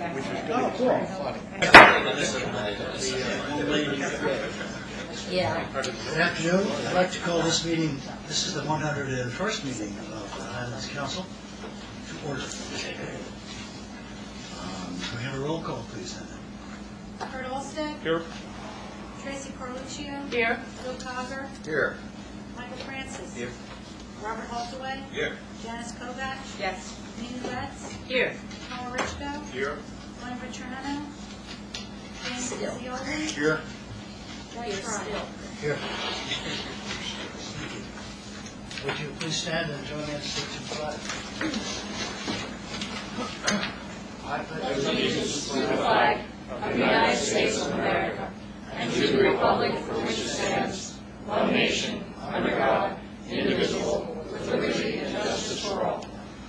which was going to be cool. funny. Yeah. Good afternoon. I'd like to call this meeting, this is the 101st meeting of the Highlands Council, to order. Can we have a roll call, please, then? Kurt Olstead. Here. Tracy Carluccio. Here. Bill Cogger. Here. Michael Francis. Here. Robert Haltaway. Here. Janice Kovac. Yes. Dean Letts. Here. Paul Richko. Here. Glenn Petrano. James Still. Pizzioli. Here. Joyce Here Fry. still. Here. Thank you. Would you please stand and join me in station flag? I pledge allegiance to the flag of the United States of America and to the republic for which it stands, one nation, under God, indivisible, with liberty and justice for all.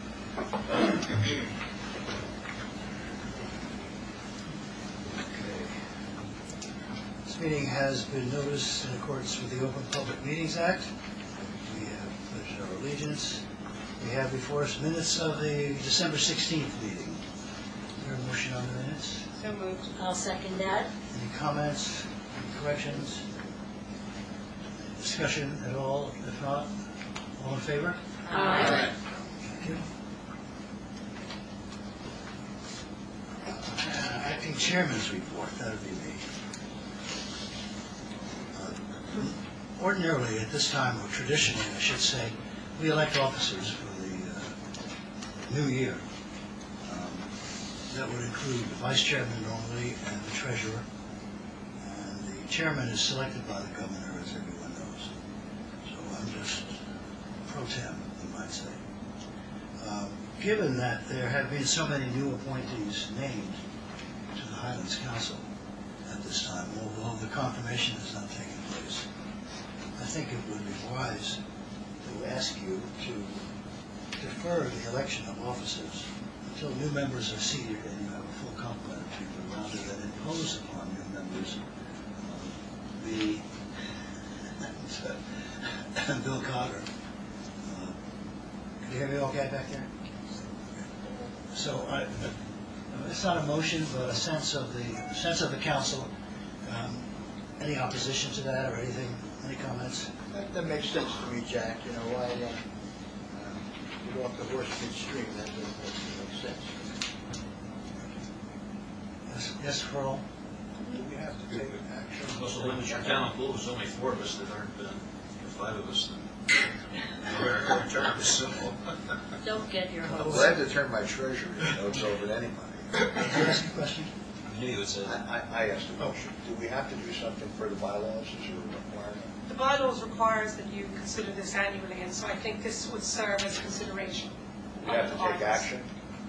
This meeting has been noticed in accordance with the Open Public Meetings Act. We have pledged our allegiance. We have before us minutes of the December 16th meeting. Is there a motion on the minutes? So moved. I'll second that. Any comments, any corrections, discussion at all? If not, all in favor? Aye. Thank you. Acting Chairman's report, that would be me. Ordinarily, at this time, or traditionally, I should say, we elect officers for the new year. That would include the vice chairman normally and the treasurer. And the chairman is selected by the governor, as everyone knows. So I'm just pro tem, you might say. Given that there have been so many new appointees named to the Highlands Council at this time, although the confirmation has not taken place, I think it would be wise to ask you to defer the election of officers until new members are seated and you have a full complement of people, rather than impose upon new members Bill Cogger. Can you hear me okay back there? So it's not a motion, but a sense of the council. Any opposition to that or anything? Any comments? That makes sense to me, Jack. You know, why get off the horse midstream. That makes sense. Yes, Carl? Do we have to take action? Also, when your town pool, there's only 4 of us that aren't, or 5 of us that we're our current terms, so. Don't get your I'm hopes. glad to turn my treasury notes over to anybody. Did you ask a question? I knew you would say that. I asked a question. Do we have to do something for the bylaws? Is there a requirement? The bylaws requires that you consider this annually, and so I think this would serve as consideration. Do we have to take action?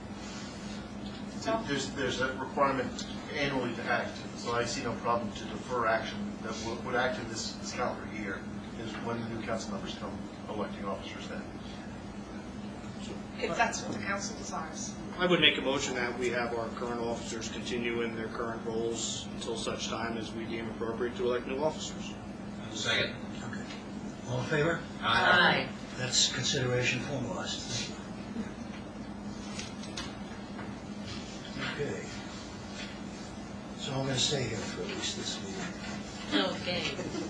There's a requirement annually to act, so I see no problem to defer action that would act in this calendar year, is when the new council members come electing officers then. If that's what the council desires. I would make a motion that we have our current officers continue in their current roles until such time as we deem appropriate to elect new officers. Second. Okay. All in favor? Aye. That's consideration formalized. Thank you. Okay. So I'm going to stay here for at least this meeting. Okay.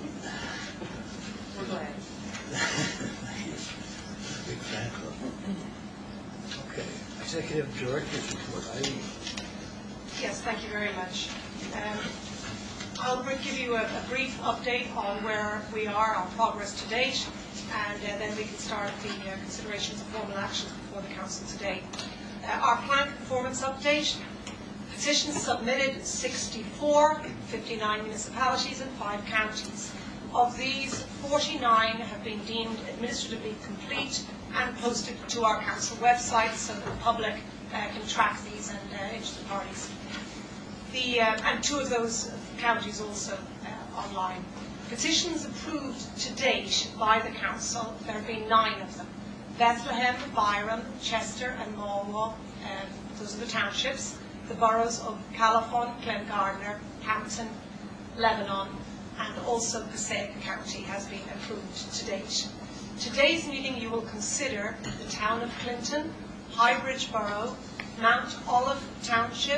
We're glad. Thank you. Big fan club. Okay. Executive Director's report. Yes, thank you very much. I'll give you a brief update on where we are on progress to date, and then we can start the considerations of formal actions before the council today. Our planned performance update. Petitions submitted 64, 59 municipalities and 5 counties. Of these, 49 have been deemed administratively complete and posted to our council website so that the public can track these and interested parties. And 2 of those counties also online. Petitions approved to date by the council, there have been 9 of them. Bethlehem, Byram, Chester and Malwell, those are the townships. The boroughs of Califon, Glengardner, Hampton, Lebanon, and also Passaic County has been approved to date. Today's meeting you will consider the town of Clinton, Highbridge Borough, Mount Olive Township,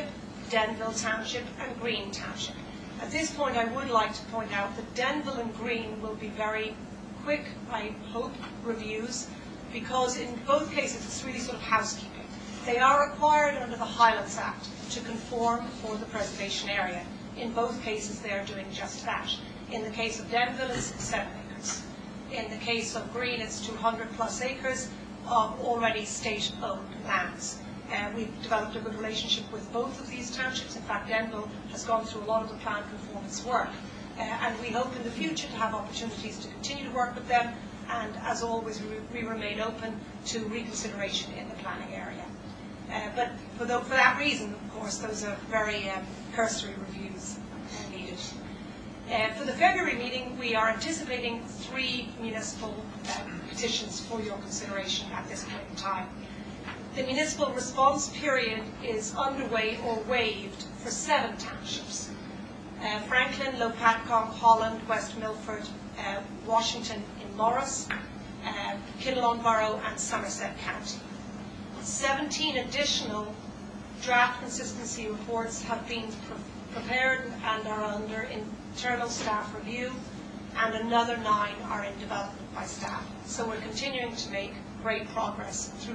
Denville Township and Green Township. At this point, I would like to point out that Denville and Green will be very quick, I hope, reviews, because in both cases it's really sort of housekeeping. They are required under the Highlands Act to conform for the preservation area. In both cases they are doing just that. In the case of Denville it's 7 acres. In the case of Green it's 200 plus acres of already state-owned lands. We've developed a good relationship with both of these townships. In fact, Denville has gone through a lot of the plan conformance work. And we hope in the future to have opportunities to continue to work with them. And as always, we remain open to reconsideration in the planning area. But for that reason, of course, those are very cursory reviews needed. For the February meeting, we are anticipating 3 municipal petitions for your consideration at this point in time. The municipal response period is underway or waived for 7 townships. Franklin, Lopatcong, Holland, West Milford, Washington in Morris, Kinnelon Borough and Somerset County. 17 additional draft consistency reports have been prepared and are under internal staff review, and another 9 are in development by staff. So we're continuing to make great progress through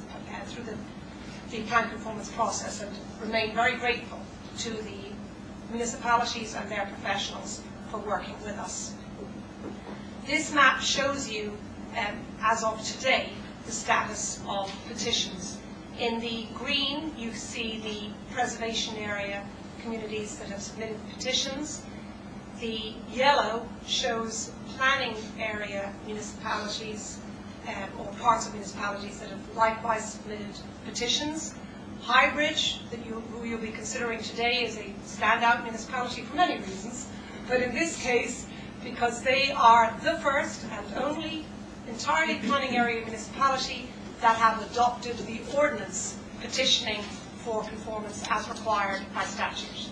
the plan conformance process, and remain very grateful to the municipalities and their professionals for working with us. This map shows you, as of today, the status of petitions. In the green, you see the preservation area communities that have submitted petitions. The yellow shows planning area municipalities or parts of municipalities that have likewise submitted petitions. Highbridge, who you'll be considering today, is a standout municipality for many reasons, but in this case, because they are the first and only entirely planning area municipality that have adopted the ordinance petitioning for conformance as required by statute.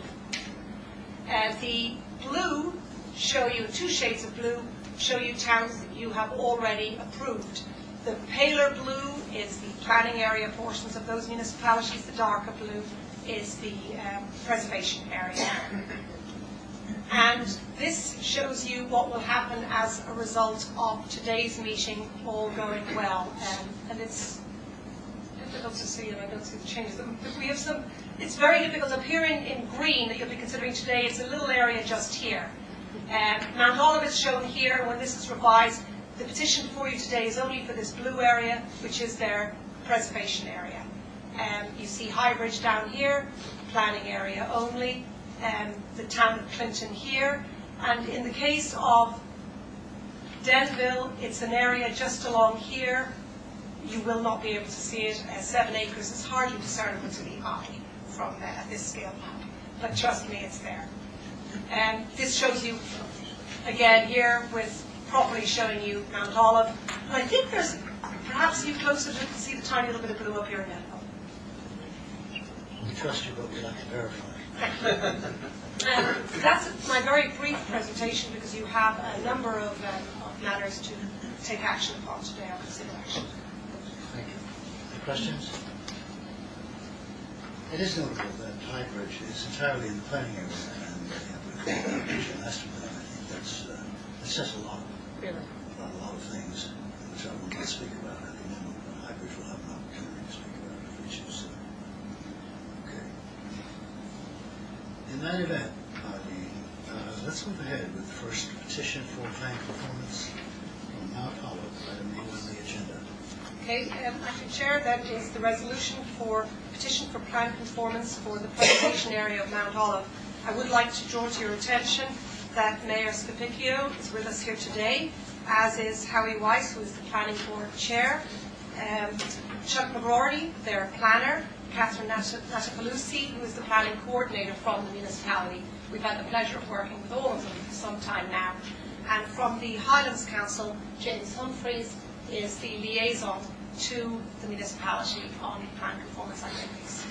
The blue show you, 2 shades of blue, show you towns that you have already approved. The paler blue is the planning area portions of those municipalities. The darker blue is the preservation area. And this shows you what will happen as a result of today's meeting all going well. And it's difficult to see, and I don't see the changes. But we have some, it's very difficult. Up here in green that you'll be considering today, it's a little area just here. Mount Olive is shown here, and when this is revised, the petition for you today is only for this blue area, which is their preservation area. You see Highbridge down here, planning area only, the town of Clinton here, and in the case of Denville, it's an area just along here. You will not be able to see it. 7 acres is hardly discernible to the eye from this scale map, but trust me, it's there. This shows you, again here, with properly showing you Mount Olive. And I think there's, perhaps you closer to see the tiny little bit of blue up here in Denville. We trust you, but we like to verify. That's my very brief presentation, because you have a number of matters to take action upon today or consider action. Thank you. Any questions? It is notable that Highbridge is entirely in the planning area, and we call that an estimate. I think that says a lot. Really? About a lot of things, which I will not speak about at the moment, but Highbridge will have an opportunity to speak about it if we choose to. Okay. In that event, let's move ahead with the first petition for plan conformance from Mount Olive, item 8 on the agenda. Okay, Madam Chair, that is the resolution for petition for plan conformance for the preservation area of Mount Olive. I would like to draw to your attention that Mayor Scapicchio is with us here today, as is Howie Weiss, who is the Planning Board Chair, Chuck McGrory, their planner, Catherine Natapalusi, who is the planning coordinator from the municipality. We've had the pleasure of working with all of them for some time now. And from the Highlands Council, James Humphreys is the liaison to the municipality on plan conformance activities.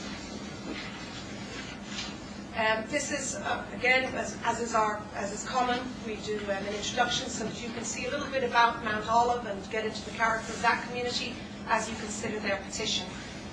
This is, again, as is common, we do an introduction so that you can see a little bit about Mount Olive and get into the character of that community as you consider their petition.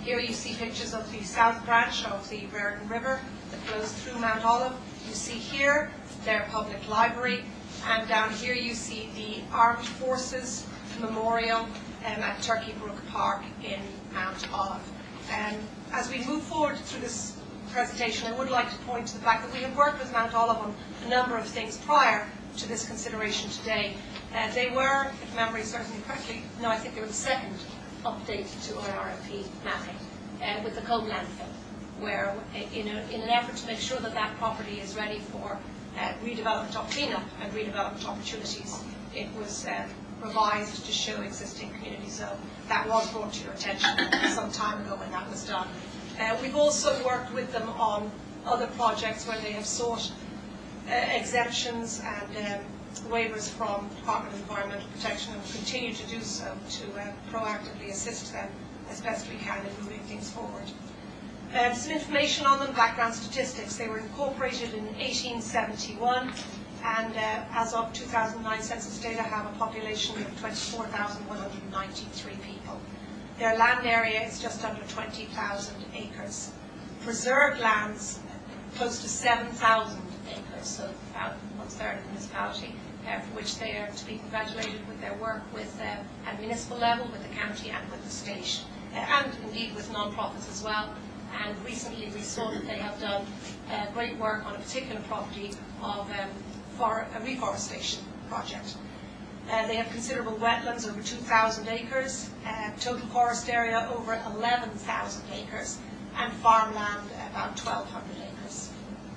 Here you see pictures of the south branch of the Raritan River that flows through Mount Olive. You see here their public library, and down here you see the Armed Forces Memorial at Turkey Brook Park in Mount Olive. As we move forward through this presentation, I would like to point to the fact that we have worked with Mount Olive on a number of things prior to this consideration today. They were, if memory serves me correctly, no, I think they were the second update to our RFP mapping with the Cone landfill, where in an effort to make sure that that property is ready for redevelopment or cleanup and redevelopment opportunities, it was revised to show existing community zone. That was brought to your attention some time ago when that was done. We've also worked with them on other projects where they have sought exemptions and waivers from Department of Environmental Protection, and will continue to do so to proactively assist them as best we can in moving things forward. Some information on them, background statistics. They were incorporated in 1871, and as of 2009 census data have a population of 24,193 people. Their land area is just under 20,000 acres. Preserved lands, close to 7,000 acres, so about 1/3 of the municipality, for which they are to be congratulated with their work with at municipal level, with the county and with the state, and indeed with non-profits as well. And recently we saw that they have done great work on a particular property of a reforestation project. They have considerable wetlands, over 2,000 acres, total forest area over 11,000 acres, and farmland about 1,200 acres.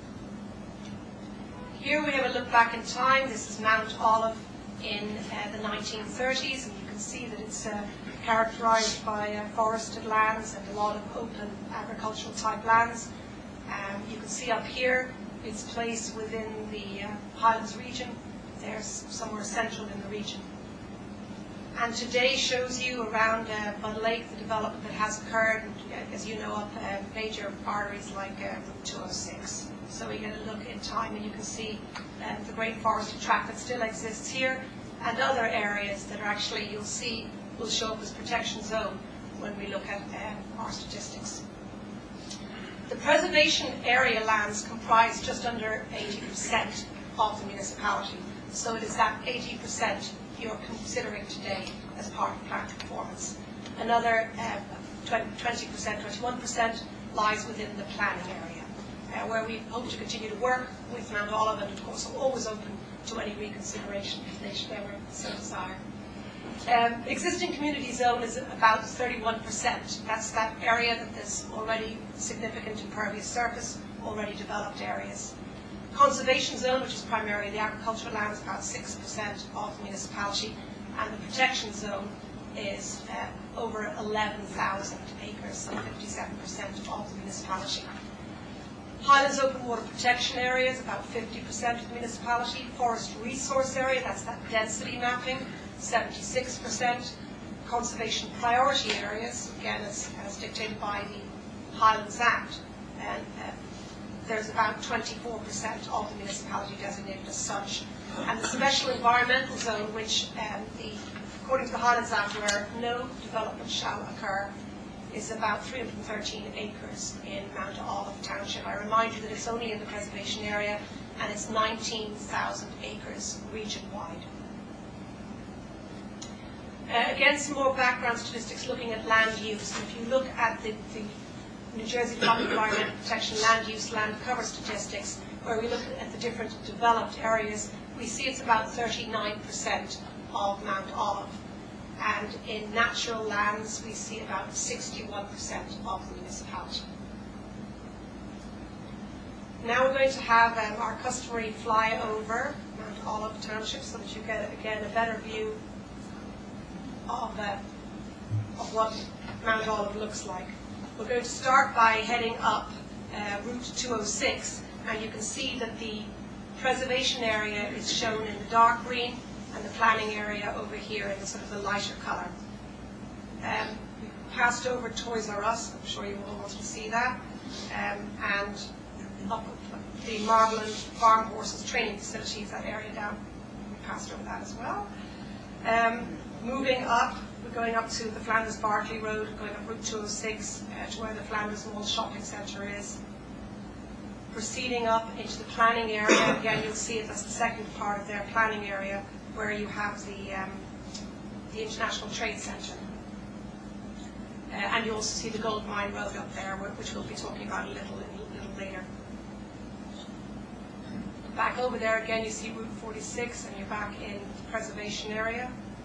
Here we have a look back in time. This is Mount Olive in the 1930s, and you can see that it's characterized by forested lands and a lot of open agricultural type lands. You can see up here its place within the Highlands region. There's somewhere central in the region. And today shows you around Bud Lake the development that has occurred, as you know, up major arteries like Route 206. So we get a look in time, and you can see the great forested tract that still exists here, and other areas that are actually, you'll see, will show up as protection zone when we look at our statistics. The preservation area lands comprise just under 80% of the municipality. So it is that 80% you're considering today as part of plant performance. Another 20%, 21% lies within the planning area, where we hope to continue to work with Mount Olive, and of course are always open to any reconsideration if they should ever so desire. Existing community zone is about 31%. That's that area that there's already significant impervious surface, already developed areas. Conservation zone, which is primarily the agricultural land, is about 6% of the municipality, and the protection zone is over 11,000 acres, so 57% of the municipality. Highlands open water protection area is about 50% of the municipality. Forest resource area, that's that density mapping, 76%. Conservation priority areas, again as dictated by the Highlands Act, and there's about 24% of the municipality designated as such. And the special environmental zone, which according to the Highlands Act, where no development shall occur, is about 313 acres in Mount Olive Township. I remind you that it's only in the preservation area, and it's 19,000 acres region-wide. Again, some more background statistics looking at land use. If you look at the New Jersey Department of Environmental Protection land use, land cover statistics, where we look at the different developed areas, we see it's about 39% of Mount Olive. And in natural lands, we see about 61% of the municipality. Now we're going to have our customary flyover Mount Olive Township, so that you get, again, a better view of what Mount Olive looks like. We're going to start by heading up Route 206, and you can see that the preservation area is shown in the dark green, and the planning area over here in the sort of the lighter colour. We passed over Toys R Us, I'm sure you all want to see that, and up the Margland Farm Horses training facilities, that area down, we passed over that as well. Moving up, we're going up to the Flanders Barclay Road, going up Route 206 to where the Flanders Mall shopping centre is. Proceeding up into the planning area, again you'll see it, that's the second part of their planning area, where you have the International Trade Centre. And you also see the Gold Mine Road up there, which we'll be talking about a little later. Back over there again, you see Route 46, and you're back in the preservation area.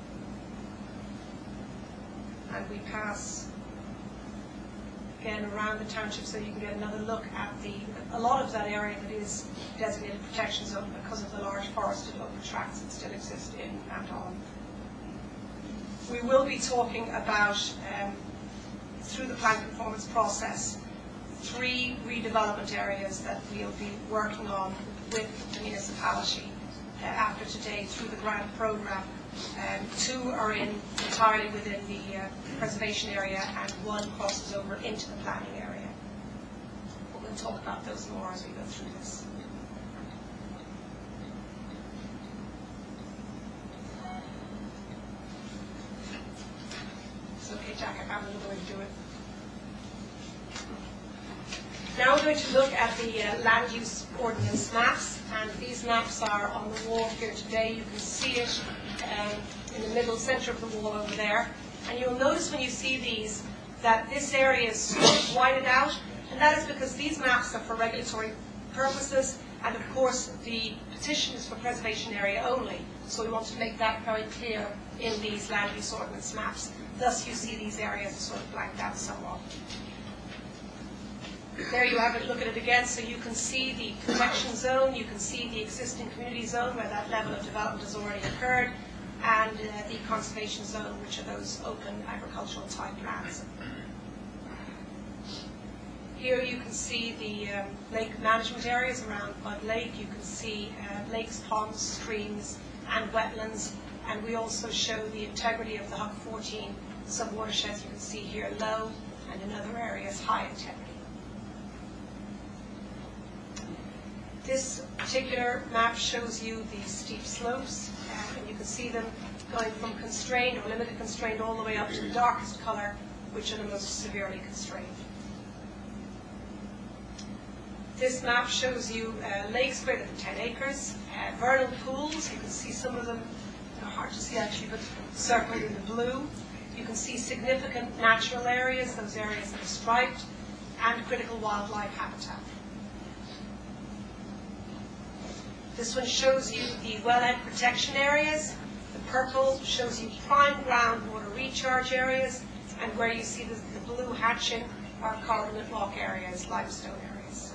And we pass again around the township so you can get another look at a lot of that area that is designated protection zone because of the large forested open tracts that still exist in Mount Holland. We will be talking about, through the plan conformance process, 3 redevelopment areas that we'll be working on with the municipality after today through the grant programme. 2 are entirely within the preservation area, and 1 crosses over into the planning area. But we'll talk about those more as we go through this. It's okay, Jack, I found another way to do it. Now we're going to look at the land use ordinance maps, and these maps are on the wall here today. You can see it in the middle center of the wall over there. And you'll notice when you see these that this area is sort of whited out, and that is because these maps are for regulatory purposes, and of course the petition is for preservation area only. So we want to make that very clear in these land use ordinance maps. Thus you see these areas sort of blanked out somewhat. There you have it, look at it again, so you can see the protection zone, you can see the existing community zone where that level of development has already occurred, and the conservation zone, which are those open agricultural type lands. Here you can see the lake management areas around Bud Lake. You can see lakes, ponds, streams, and wetlands, and we also show the integrity of the Huck 14 sub-watersheds. You can see here low, and in other areas high integrity. This particular map shows you the steep slopes, and you can see them going from constrained or limited constrained all the way up to the darkest colour, which are the most severely constrained. This map shows you lakes greater than 10 acres, vernal pools. You can see some of them, they're hard to see actually, but circled in the blue. You can see significant natural areas, those areas that are striped, and critical wildlife habitat. This one shows you the wellhead protection areas. The purple shows you prime groundwater recharge areas, and where you see the blue hatching are carbonate rock areas, limestone areas.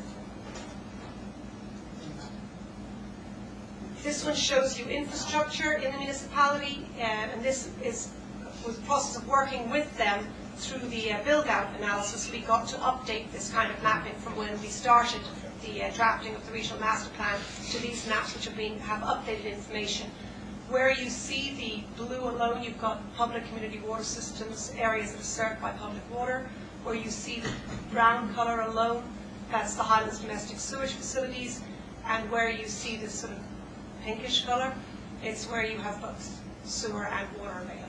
This one shows you infrastructure in the municipality, and this was the process of working with them through the build-out analysis. We got to update this kind of mapping from when we started the drafting of the regional master plan to these maps, which have updated information. Where you see the blue alone, you've got public community water systems, areas that are served by public water. Where you see the brown colour alone, that's the Highlands domestic sewage facilities. And where you see this sort of pinkish colour, it's where you have both sewer and water available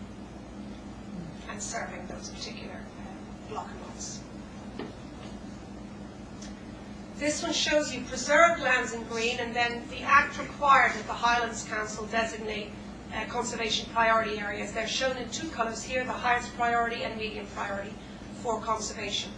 and serving those particular block lots. This one shows you preserved lands in green, and then the Act required that the Highlands Council designate conservation priority areas. They're shown in 2 colours here, the highest priority and medium priority for conservation.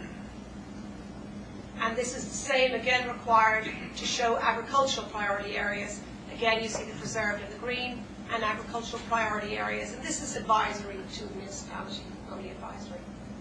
And this is the same, again, required to show agricultural priority areas. Again, you see the preserved in the green and agricultural priority areas. And this is advisory to the municipality, only advisory.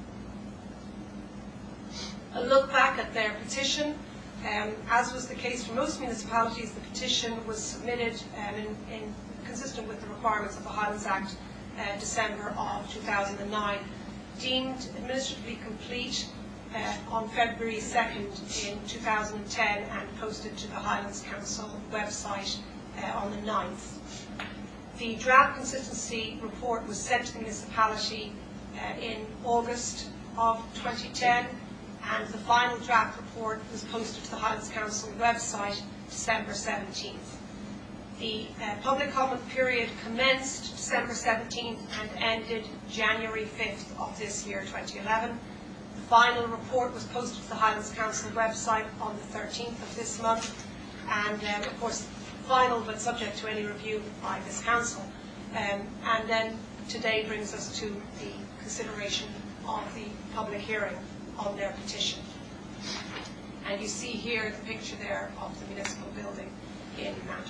A look back at their petition. As was the case for most municipalities, the petition was submitted consistent with the requirements of the Highlands Act, December of 2009, deemed administratively complete on February 2nd in 2010 and posted to the Highlands Council website on the 9th. The draft consistency report was sent to the municipality in August of 2010, and the final draft report was posted to the Highlands Council website December 17th. The public comment period commenced December 17th and ended January 5th of this year, 2011. The final report was posted to the Highlands Council website on the 13th of this month, and of course final but subject to any review by this Council. And then today brings us to the consideration of the public hearing on their petition. And you see here the picture there of the municipal building in Mount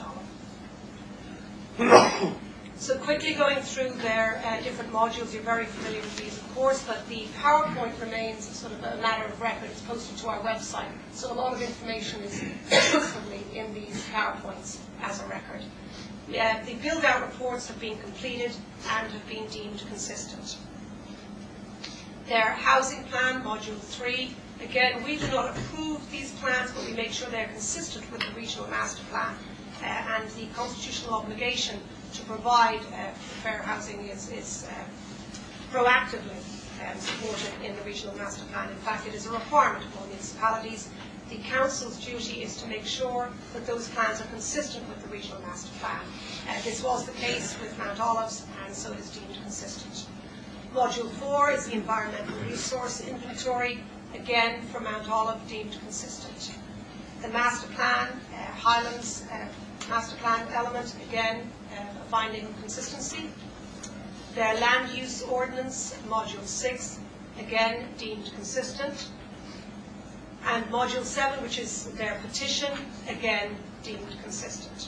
Olive. So quickly going through their different modules, you're very familiar with these, of course, but the PowerPoint remains sort of a matter of record. It's posted to our website, so a lot of information is exclusively in these PowerPoints as a record. The build-out reports have been completed and have been deemed consistent. Their housing plan, Module 3, again, we do not approve these plans, but we make sure they're consistent with the Regional Master Plan, and the constitutional obligation to provide fair housing is proactively supported in the Regional Master Plan. In fact, it is a requirement of all municipalities. The Council's duty is to make sure that those plans are consistent with the Regional Master Plan. This was the case with Mount Olive's, and so it is deemed consistent. Module 4 is the environmental resource inventory, again for Mount Olive deemed consistent. The master plan, Highlands master plan element, again a finding of consistency. Their land use ordinance, Module 6, again deemed consistent. And Module 7, which is their petition, again deemed consistent.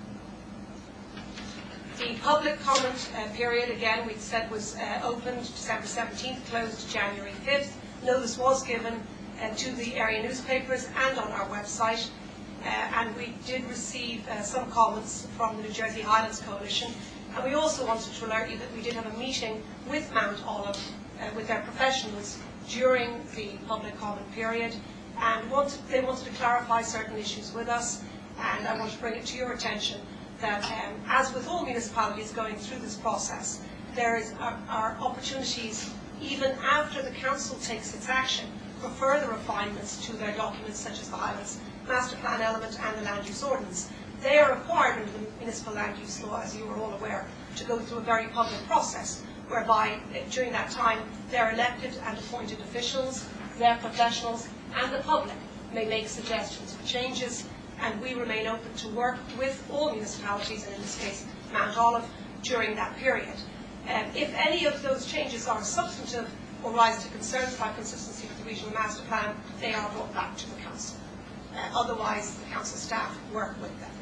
The public comment period, again, we said was opened December 17th, closed January 5th. Notice was given to the area newspapers and on our website. And we did receive some comments from the New Jersey Highlands Coalition. And we also wanted to alert you that we did have a meeting with Mount Olive, with their professionals, during the public comment period. And they wanted to clarify certain issues with us. And I want to bring it to your attention that, as with all municipalities going through this process, there are opportunities, even after the Council takes its action, for further refinements to their documents, such as the Highlands Master Plan element and the Land Use Ordinance. They are required under the Municipal Land Use Law, as you are all aware, to go through a very public process, whereby during that time their elected and appointed officials, their professionals, and the public may make suggestions for changes, and we remain open to work with all municipalities, and in this case Mount Olive, during that period. If any of those changes are substantive or rise to concerns about consistency with the Regional Master Plan, they are brought back to the Council. Otherwise, the Council staff work with them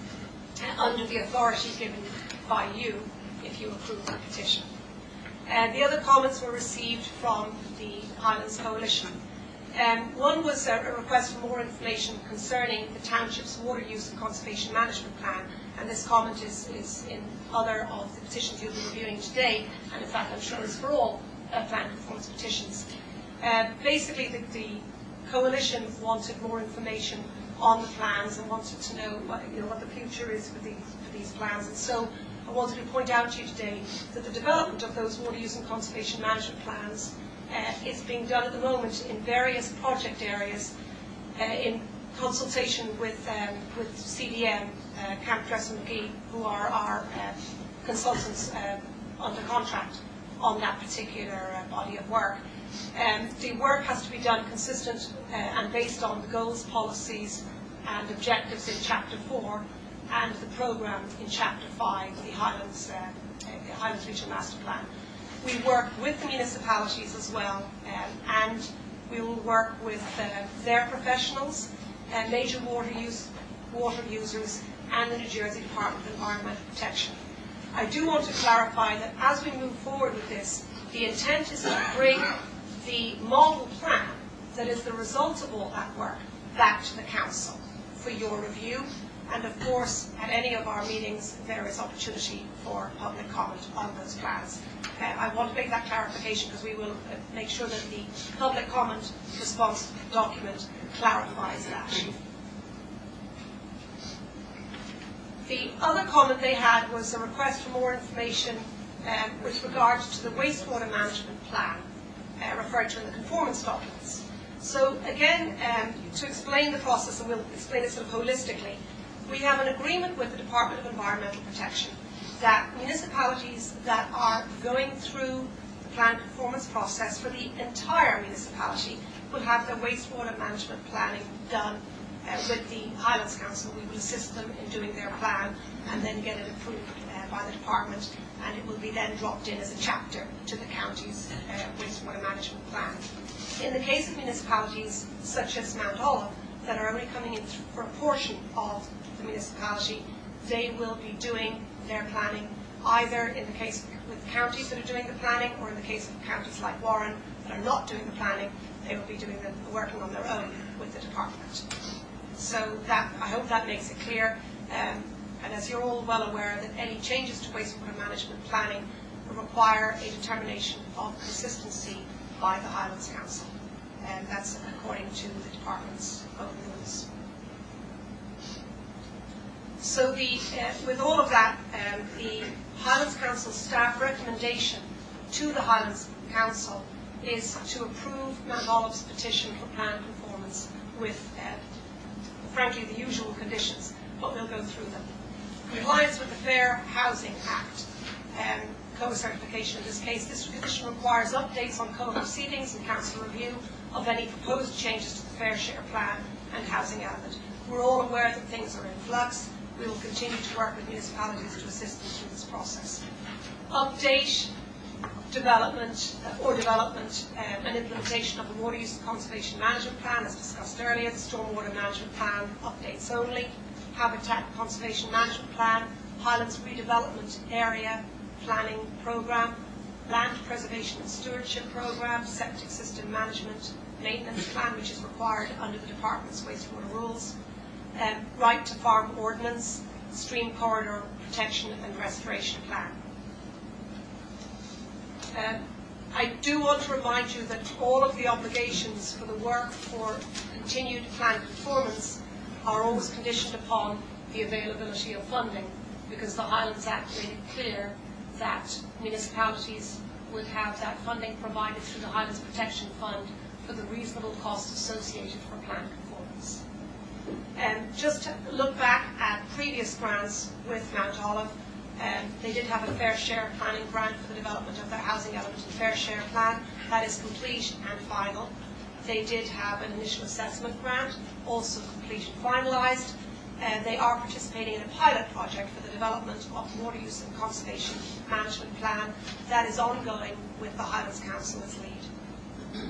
under the authority given by you if you approve the petition. The other comments were received from the Highlands Coalition. One was a request for more information concerning the Township's water use and conservation management plan, and this comment is in other of the petitions you'll be reviewing today, and in fact I'm sure is for all plan performance petitions. Basically the Coalition wanted more information on the plans and wanted to know what the future is for these plans, and so I wanted to point out to you today that the development of those water use and conservation management plans is being done at the moment in various project areas in consultation with CDM, Camp Dressel McGee, who are our consultants under contract on that particular body of work. The work has to be done consistent and based on the goals, policies and objectives in Chapter 4 and the programme in Chapter 5, the Highlands Regional Master Plan. We work with the municipalities as well, and we will work with their professionals, major water users, and the New Jersey Department of Environmental Protection. I do want to clarify that as we move forward with this, the intent is to bring the model plan that is the result of all that work back to the Council for your review. And of course, at any of our meetings, there is opportunity for public comment on those plans. I want to make that clarification because we will make sure that the public comment response document clarifies that. The other comment they had was a request for more information with regard to the wastewater management plan referred to in the conformance documents. So again, to explain the process, and we'll explain it sort of holistically, We have an agreement with the Department of Environmental Protection that municipalities that are going through the plan conformance process for the entire municipality will have their wastewater management planning done with the Highlands Council. We will assist them in doing their plan and then get it approved by the department, and it will be then dropped in as a chapter to the county's wastewater management plan. In the case of municipalities such as Mount Olive that are only coming in for a portion of the municipality, they will be doing their planning either in the case with counties that are doing the planning, or in the case of counties like Warren that are not doing the planning, they will be working on their own with the department. So that, I hope that makes it clear. And as you're all well aware, that any changes to wastewater management planning require a determination of consistency by the Highlands Council. And that's according to the department's own rules. So with all of that, the Highlands Council staff recommendation to the Highlands Council is to approve Mount Olive's petition for plan conformance with, frankly, the usual conditions, but we'll go through them. Compliance with the Fair Housing Act, co-certification in this case. This condition requires updates on co-proceedings and council review of any proposed changes to the Fair Share Plan and housing element. We're all aware that things are in flux. We will continue to work with municipalities to assist them through this process. Update, development and implementation of the Water Use and Conservation Management Plan, as discussed earlier, the Stormwater Management Plan, updates only, Habitat Conservation Management Plan, Highlands Redevelopment Area Planning Programme, Land Preservation and Stewardship Programme, Septic System Management Maintenance Plan, which is required under the Department's wastewater rules, Right to Farm Ordinance, Stream Corridor Protection and Restoration Plan. I do want to remind you that all of the obligations for the work for continued plan conformance are always conditioned upon the availability of funding, because the Highlands Act made it clear that municipalities would have that funding provided through the Highlands Protection Fund for the reasonable costs associated for plan conformance. Just to look back at previous grants with Mount Olive, they did have a fair share planning grant for the development of their housing element and fair share plan. That is complete and final. They did have an initial assessment grant, also complete and finalised. They are participating in a pilot project for the development of the Water Use and Conservation Management Plan. That is ongoing with the Highlands Council as lead.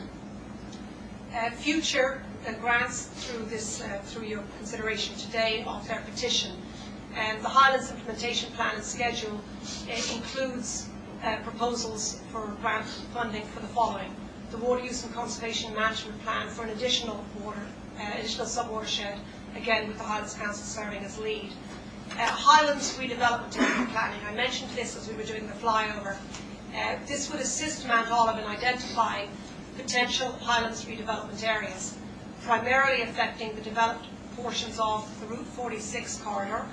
Future grants through your consideration today of their petition. The Highlands Implementation Plan and Schedule includes proposals for grant funding for the following: the Water Use and Conservation Management Plan for an additional sub-watershed, again with the Highlands Council serving as lead. Highlands Redevelopment Area Planning, I mentioned this as we were doing the flyover. This would assist Mount Olive in identifying potential Highlands redevelopment areas, primarily affecting the developed portions of the Route 46 corridor,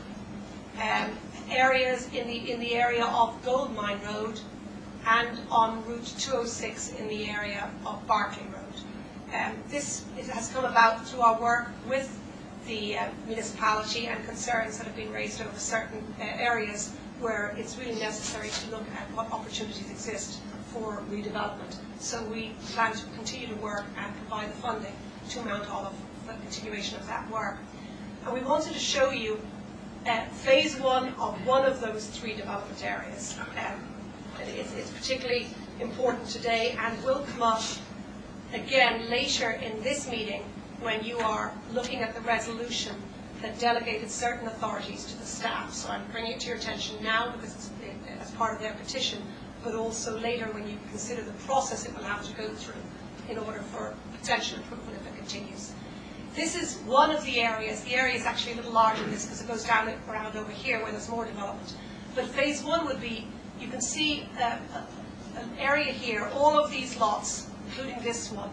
areas in the area of Goldmine Road, and on Route 206 in the area of Barclay Road. This has come about through our work with the municipality and concerns that have been raised over certain areas where it's really necessary to look at what opportunities exist for redevelopment. So we plan to continue to work and provide the funding to Mount Olive for the continuation of that work. And we wanted to show you phase one of one of those three development areas. It's particularly important today and will come up again later in this meeting when you are looking at the resolution that delegated certain authorities to the staff. So I'm bringing it to your attention now because it's as part of their petition, but also later when you consider the process it will have to go through in order for potential approval if it continues. This is one of the areas. The area is actually a little larger than this because it goes down around over here where there's more development. But phase one would be, you can see an area here. All of these lots, including this one,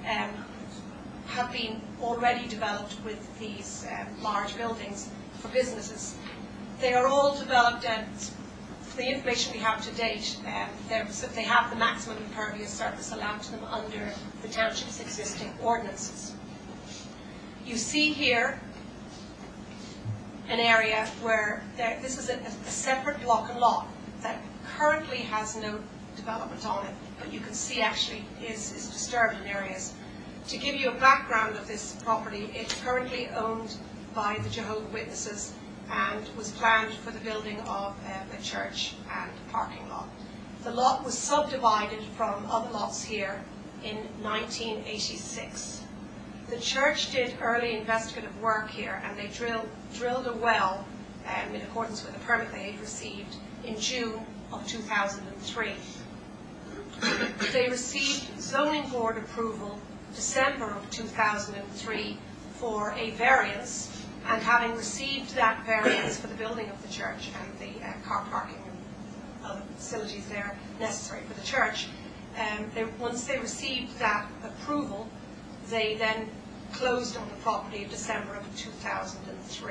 have been already developed with these large buildings for businesses. They are all developed, and the information we have to date, they have the maximum impervious surface allowed to them under the township's existing ordinances. You see here an area where this is a separate block and lot that currently has no development on it, but you can see actually is disturbed in areas. To give you a background of this property, it's currently owned by the Jehovah's Witnesses and was planned for the building of a church and parking lot. The lot was subdivided from other lots here in 1986. The church did early investigative work here, and they drilled a well in accordance with the permit they had received in June of 2003. They received zoning board approval December of 2003 for a variance, and having received that variance for the building of the church and the car parking and other facilities there necessary for the church, once they received that approval, they then closed on the property in December of 2003.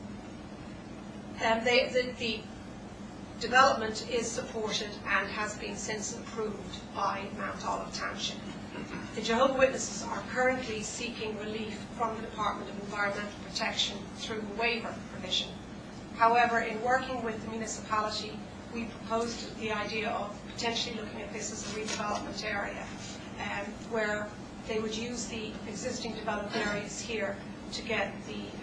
The development is supported and has been since approved by Mount Olive Township. The Jehovah's Witnesses are currently seeking relief from the Department of Environmental Protection through waiver provision. However, in working with the municipality, we proposed the idea of potentially looking at this as a redevelopment area, where they would use the existing developed areas here to get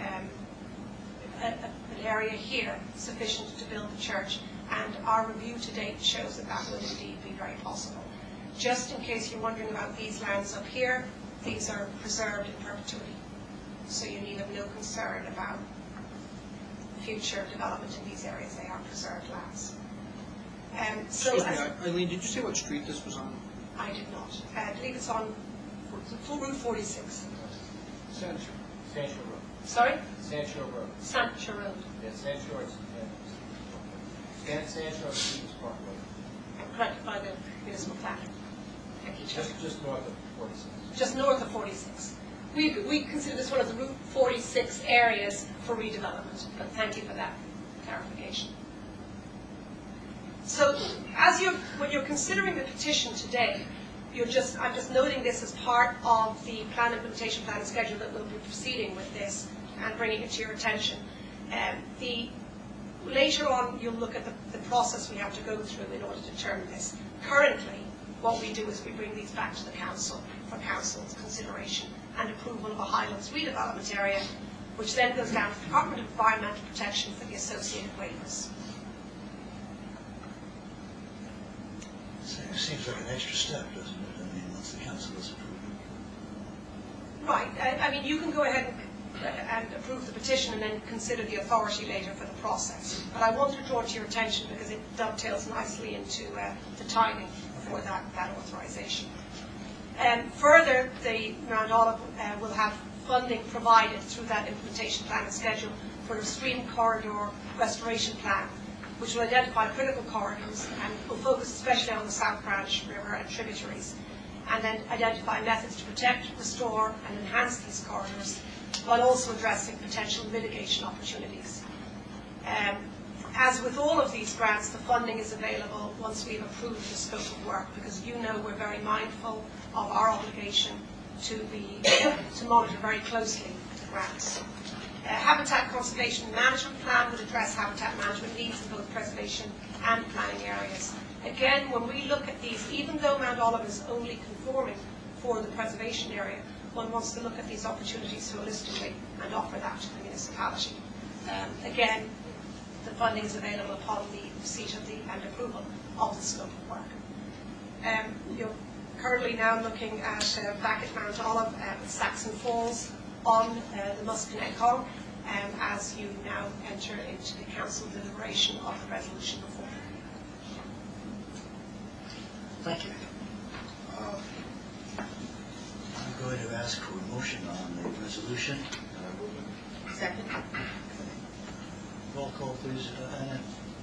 an area here sufficient to build the church, and our review to date shows that that would indeed be very possible. Just in case you're wondering about these lands up here, these are preserved in perpetuity, so you need have no concern about future development in these areas. They are preserved lands. Excuse me, Eileen, did you say what street this was on? I did not. I believe it's on Route 46. Sancho Road. Sorry? Sancho Road. Sancho Road. Yeah, Sancho Road. Sancho Road is Parkway. Corrected by the municipal plan. Thank you, Chair. Just north of 46. Just north of 46. We consider this one of the Route 46 areas for redevelopment, but thank you for that clarification. So, when you're considering the petition today, I'm just noting this as part of the plan implementation plan schedule that we'll be proceeding with this and bringing it to your attention. Later on, you'll look at the process we have to go through in order to determine this. Currently, what we do is we bring these back to the council for council's consideration and approval of a Highlands redevelopment area, which then goes down to the Department of Environmental Protection for the associated waivers. Seems like an extra step, doesn't it? I mean, once the council has approved it. Right. I mean, you can go ahead and approve the petition and then consider the authority later for the process. But I want to draw to your attention because it dovetails nicely into the timing for that authorization. Further, the Mount Olive will have funding provided through that implementation plan and schedule for a stream corridor restoration plan, which will identify critical corridors and will focus especially on the South Branch River and tributaries, and then identify methods to protect, restore, and enhance these corridors, while also addressing potential mitigation opportunities. As with all of these grants, the funding is available once we've approved the scope of work, because you know we're very mindful of our obligation to monitor very closely the grants. Habitat Conservation Management Plan would address habitat management needs in both preservation and planning areas. Again, when we look at these, even though Mount Olive is only conforming for the preservation area, one wants to look at these opportunities holistically and offer that to the municipality. Again, the funding is available upon the receipt of and approval of the scope of work. You're currently now looking at back at Mount Olive, Saxon Falls on the Musconetcong, as you now enter into the council deliberation of the resolution before you. Thank you. I'm going to ask for a motion on the resolution. Second. Roll call, please, Anna.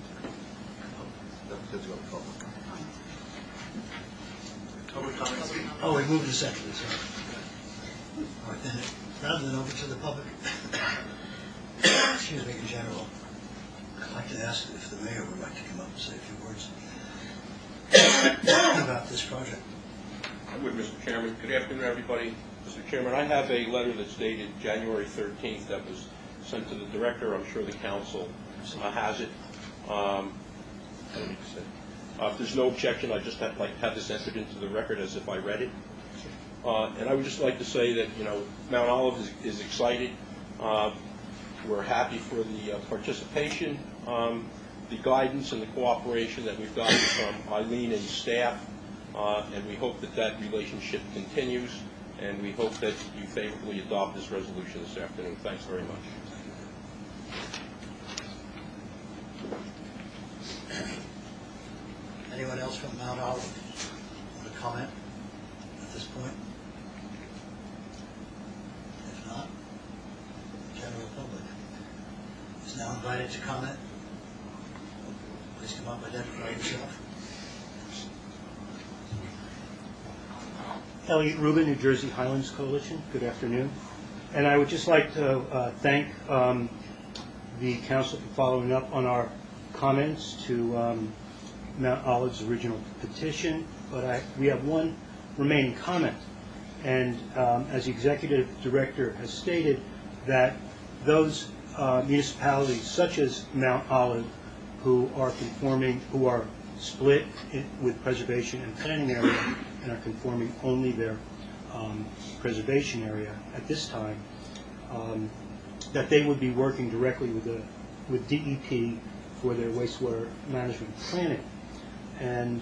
Public comments? Oh, we moved to second, sorry. All right, then, rather than over to the public, excuse me, in general, I'd like to ask if the mayor would like to come up and say a few words about this project. I would, Mr. Chairman. Good afternoon, everybody. Mr. Chairman, I have a letter that's dated January 13th that was sent to the director. I'm sure the council has it. Let me say, if there's no objection, I'd just like to have this entered into the record as if I read it. And I would just like to say that, Mount Olive is excited. We're happy for the participation, the guidance and the cooperation that we've gotten from Eileen and staff, and we hope that that relationship continues, and we hope that you favorably adopt this resolution this afternoon. Thanks very much. Anyone else from Mount Olive want to comment at this point? If not, the general public is now invited to comment. Please come up, identify yourself. Elliot Rubin, New Jersey Highlands Coalition. Good afternoon. And I would just like to thank the council for following up on our comments to Mount Olive's original petition. But we have one remaining comment. And as the executive director has stated, that those municipalities such as Mount Olive who are conforming, who are split with preservation and planning area and are conforming only their preservation area at this time, that they would be working directly with DEP for their wastewater management planning. And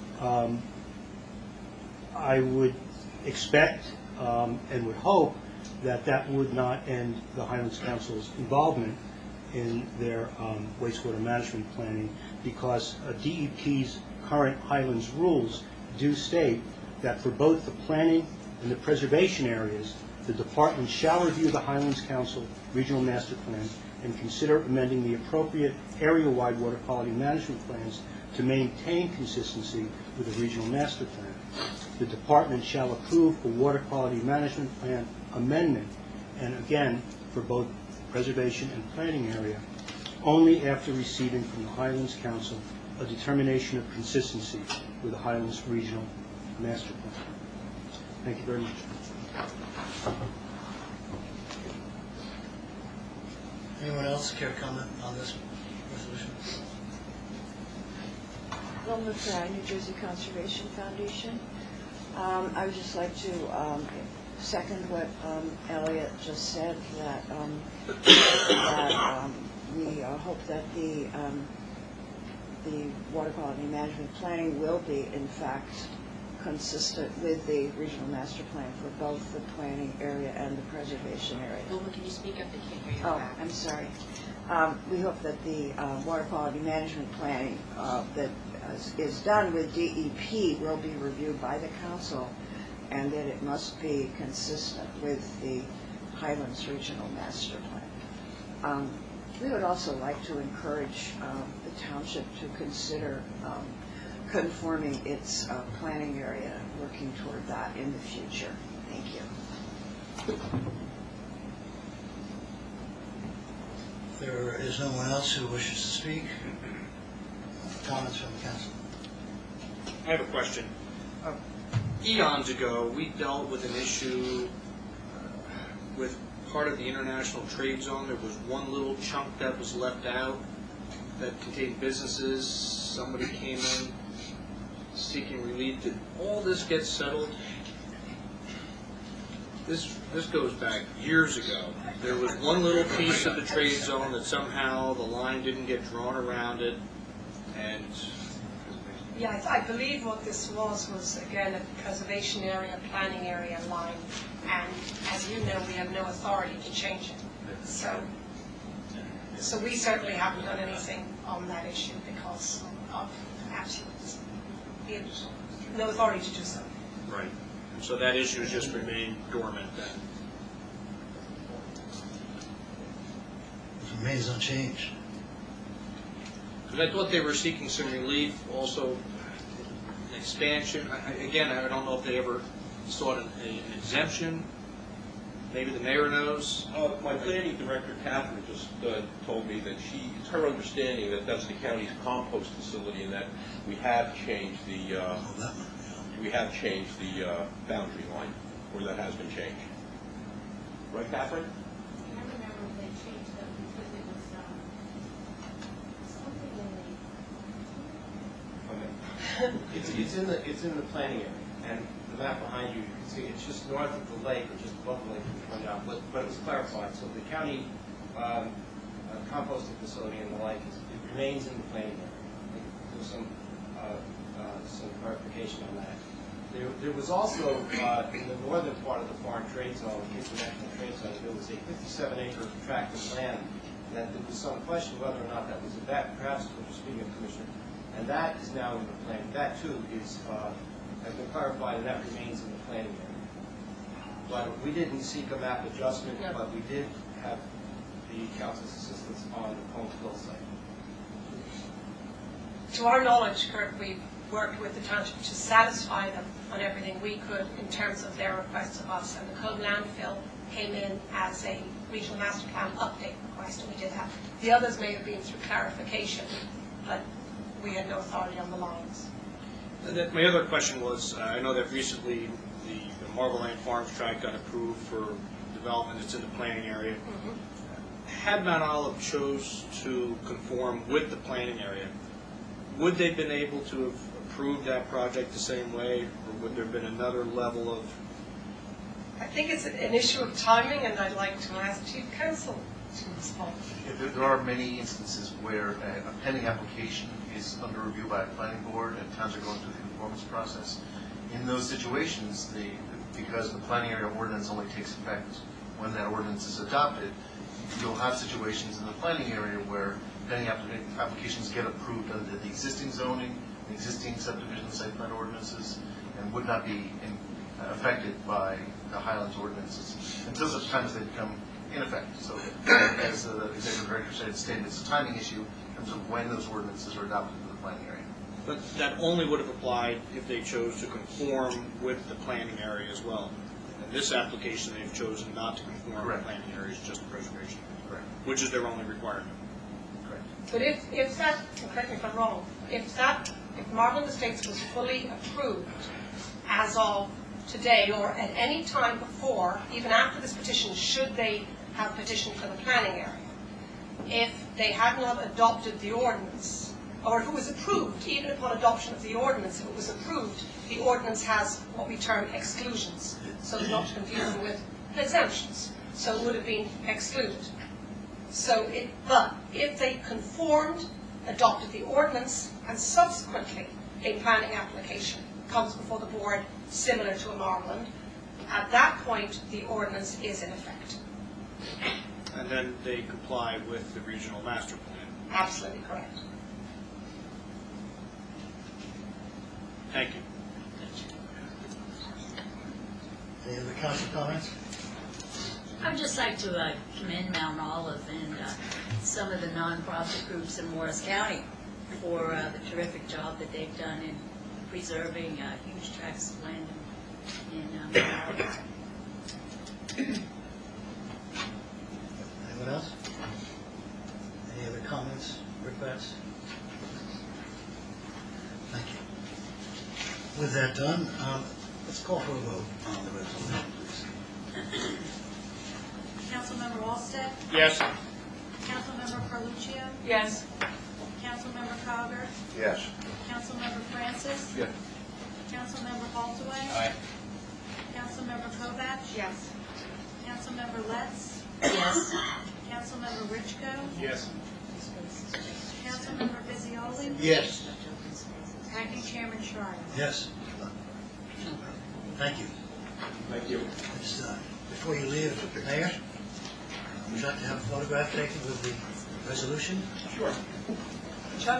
I would expect and would hope that that would not end the Highlands Council's involvement in their wastewater management planning, because DEP's current Highlands rules do state that for both the planning and the preservation areas, the department shall review the Highlands Council Regional Master Plan and consider amending the appropriate area-wide water quality management plans to maintain consistency with the Regional Master Plan. The department shall approve a water quality management plan amendment, and again, for both preservation and planning area, only after receiving from the Highlands Council a determination of consistency with the Highlands Regional Master Plan. Thank you very much. Anyone else care to comment on this resolution? Wilma Fry, New Jersey Conservation Foundation. I would just like to second what Elliot just said, that we hope that the water quality management planning will be, in fact, consistent with the regional master plan for both the planning area and the preservation area. Wilma, can you speak up? I can't hear you. Oh, I'm sorry. We hope that the water quality management planning that is done with DEP will be reviewed by the council, and that it must be consistent with the Highlands Regional Master Plan. We would also like to encourage the township to consider conforming its planning area, working toward that in the future. Thank you. If there is no one else who wishes to speak, comments from the council? I have a question. Eons ago, we dealt with an issue with part of the international trade zone. There was one little chunk that was left out that contained businesses. Somebody came in seeking relief. Did all this get settled? This goes back years ago. There was one little piece of the trade zone that somehow the line didn't get drawn around it, and Yeah, I believe what this was again a preservation area, planning area line, and as you know, we have no authority to change it. So we certainly haven't done anything on that issue because of absolutely no authority to do so. right. So that issue has just remained dormant then. It remains unchanged. Because I thought they were seeking some relief, also an expansion. Again, I don't know if they ever sought an exemption. Maybe the mayor knows. My planning director, Catherine, just told me that it's her understanding that that's the county's compost facility, and that we have changed the boundary line, or that has been changed. Right, Catherine? I remember they changed It's in the planning area, and the map behind you, you can see it's just north of the lake, or just above the lake, we pointed out, but it was clarified. So the county composting facility and the like, it remains in the planning area. There's some clarification on that. There was also, in the northern part of the foreign trade zone, the international trade zone, there was a 57-acre tract of land that there was some question whether or not that was that, perhaps what you're speaking of, Commissioner, and that is now in the plan. That too has been clarified, and that remains in the planning area. But we didn't seek a map adjustment, but we did have the council's assistance on the Holmes Hill site. To our knowledge, Kurt, we've worked with the township to satisfy them on everything we could in terms of their requests of us, and the Cove landfill came in as a regional master plan update request, and we did that. The others may have been through clarification, but we had no authority on the lines. My other question was, I know that recently the Marble Lane Farms tract got approved for development. It's in the planning area. Had Mount Olive chose to conform with the planning area, would they have been able to have approved that project the same way, or would there have been another level of... I think it's an issue of timing, and I'd like to ask Chief Counsel to respond. There are many instances where a pending application is under review by a planning board and towns are going through the conformance process. In those situations, because the planning area ordinance only takes effect when that ordinance is adopted, you'll have situations in the planning area where pending applications get approved under the existing zoning, the existing subdivision site plan ordinances, and would not be affected by the Highlands ordinances until such time as they become in effect. So, as the executive director stated, it's a timing issue in terms of when those ordinances are adopted in the planning area. But that only would have applied if they chose to conform with the planning area as well. In this application, they've chosen not to conform with the planning area, it's just preservation. Correct. Which is their only requirement. Correct. But if that, correct me if I'm wrong, if Marble Estates was fully approved as of today or at any time before, even after this petition, should they have petitioned for the planning area, if they had not adopted the ordinance, or if it was approved, even upon adoption of the ordinance, if it was approved, the ordinance has what we term exclusions, so not to confuse them with exemptions. So it would have been excluded. But if they conformed, adopted the ordinance, and subsequently a planning application comes before the board similar to a Marland, at that point the ordinance is in effect. And then they comply with the regional master plan. Absolutely correct. Thank you. Any other council comments? I would just like to commend Mount Olive and some of the nonprofit groups in Morris County for the terrific job that they've done in preserving huge tracts of land in Mount Olive. Anyone else? Any other comments, requests? Thank you. With that done, let's call for a vote on the resolution, please. Councilmember Olsted? Yes. Councilmember Carluccio? Yes. Councilmember Cogger? Yes. Councilmember Francis? Yes. Councilmember Haltaway? Aye. Councilmember Kovach? Yes. Councilmember Letts? Yes. Councilmember Richko? Yes. Councilmember Visioli? Yes. Acting Chairman Schreier? Yes. Thank you. Thank you. Just, before you leave, Mayor, would you like to have a photograph taken with the resolution? Sure. Chuck?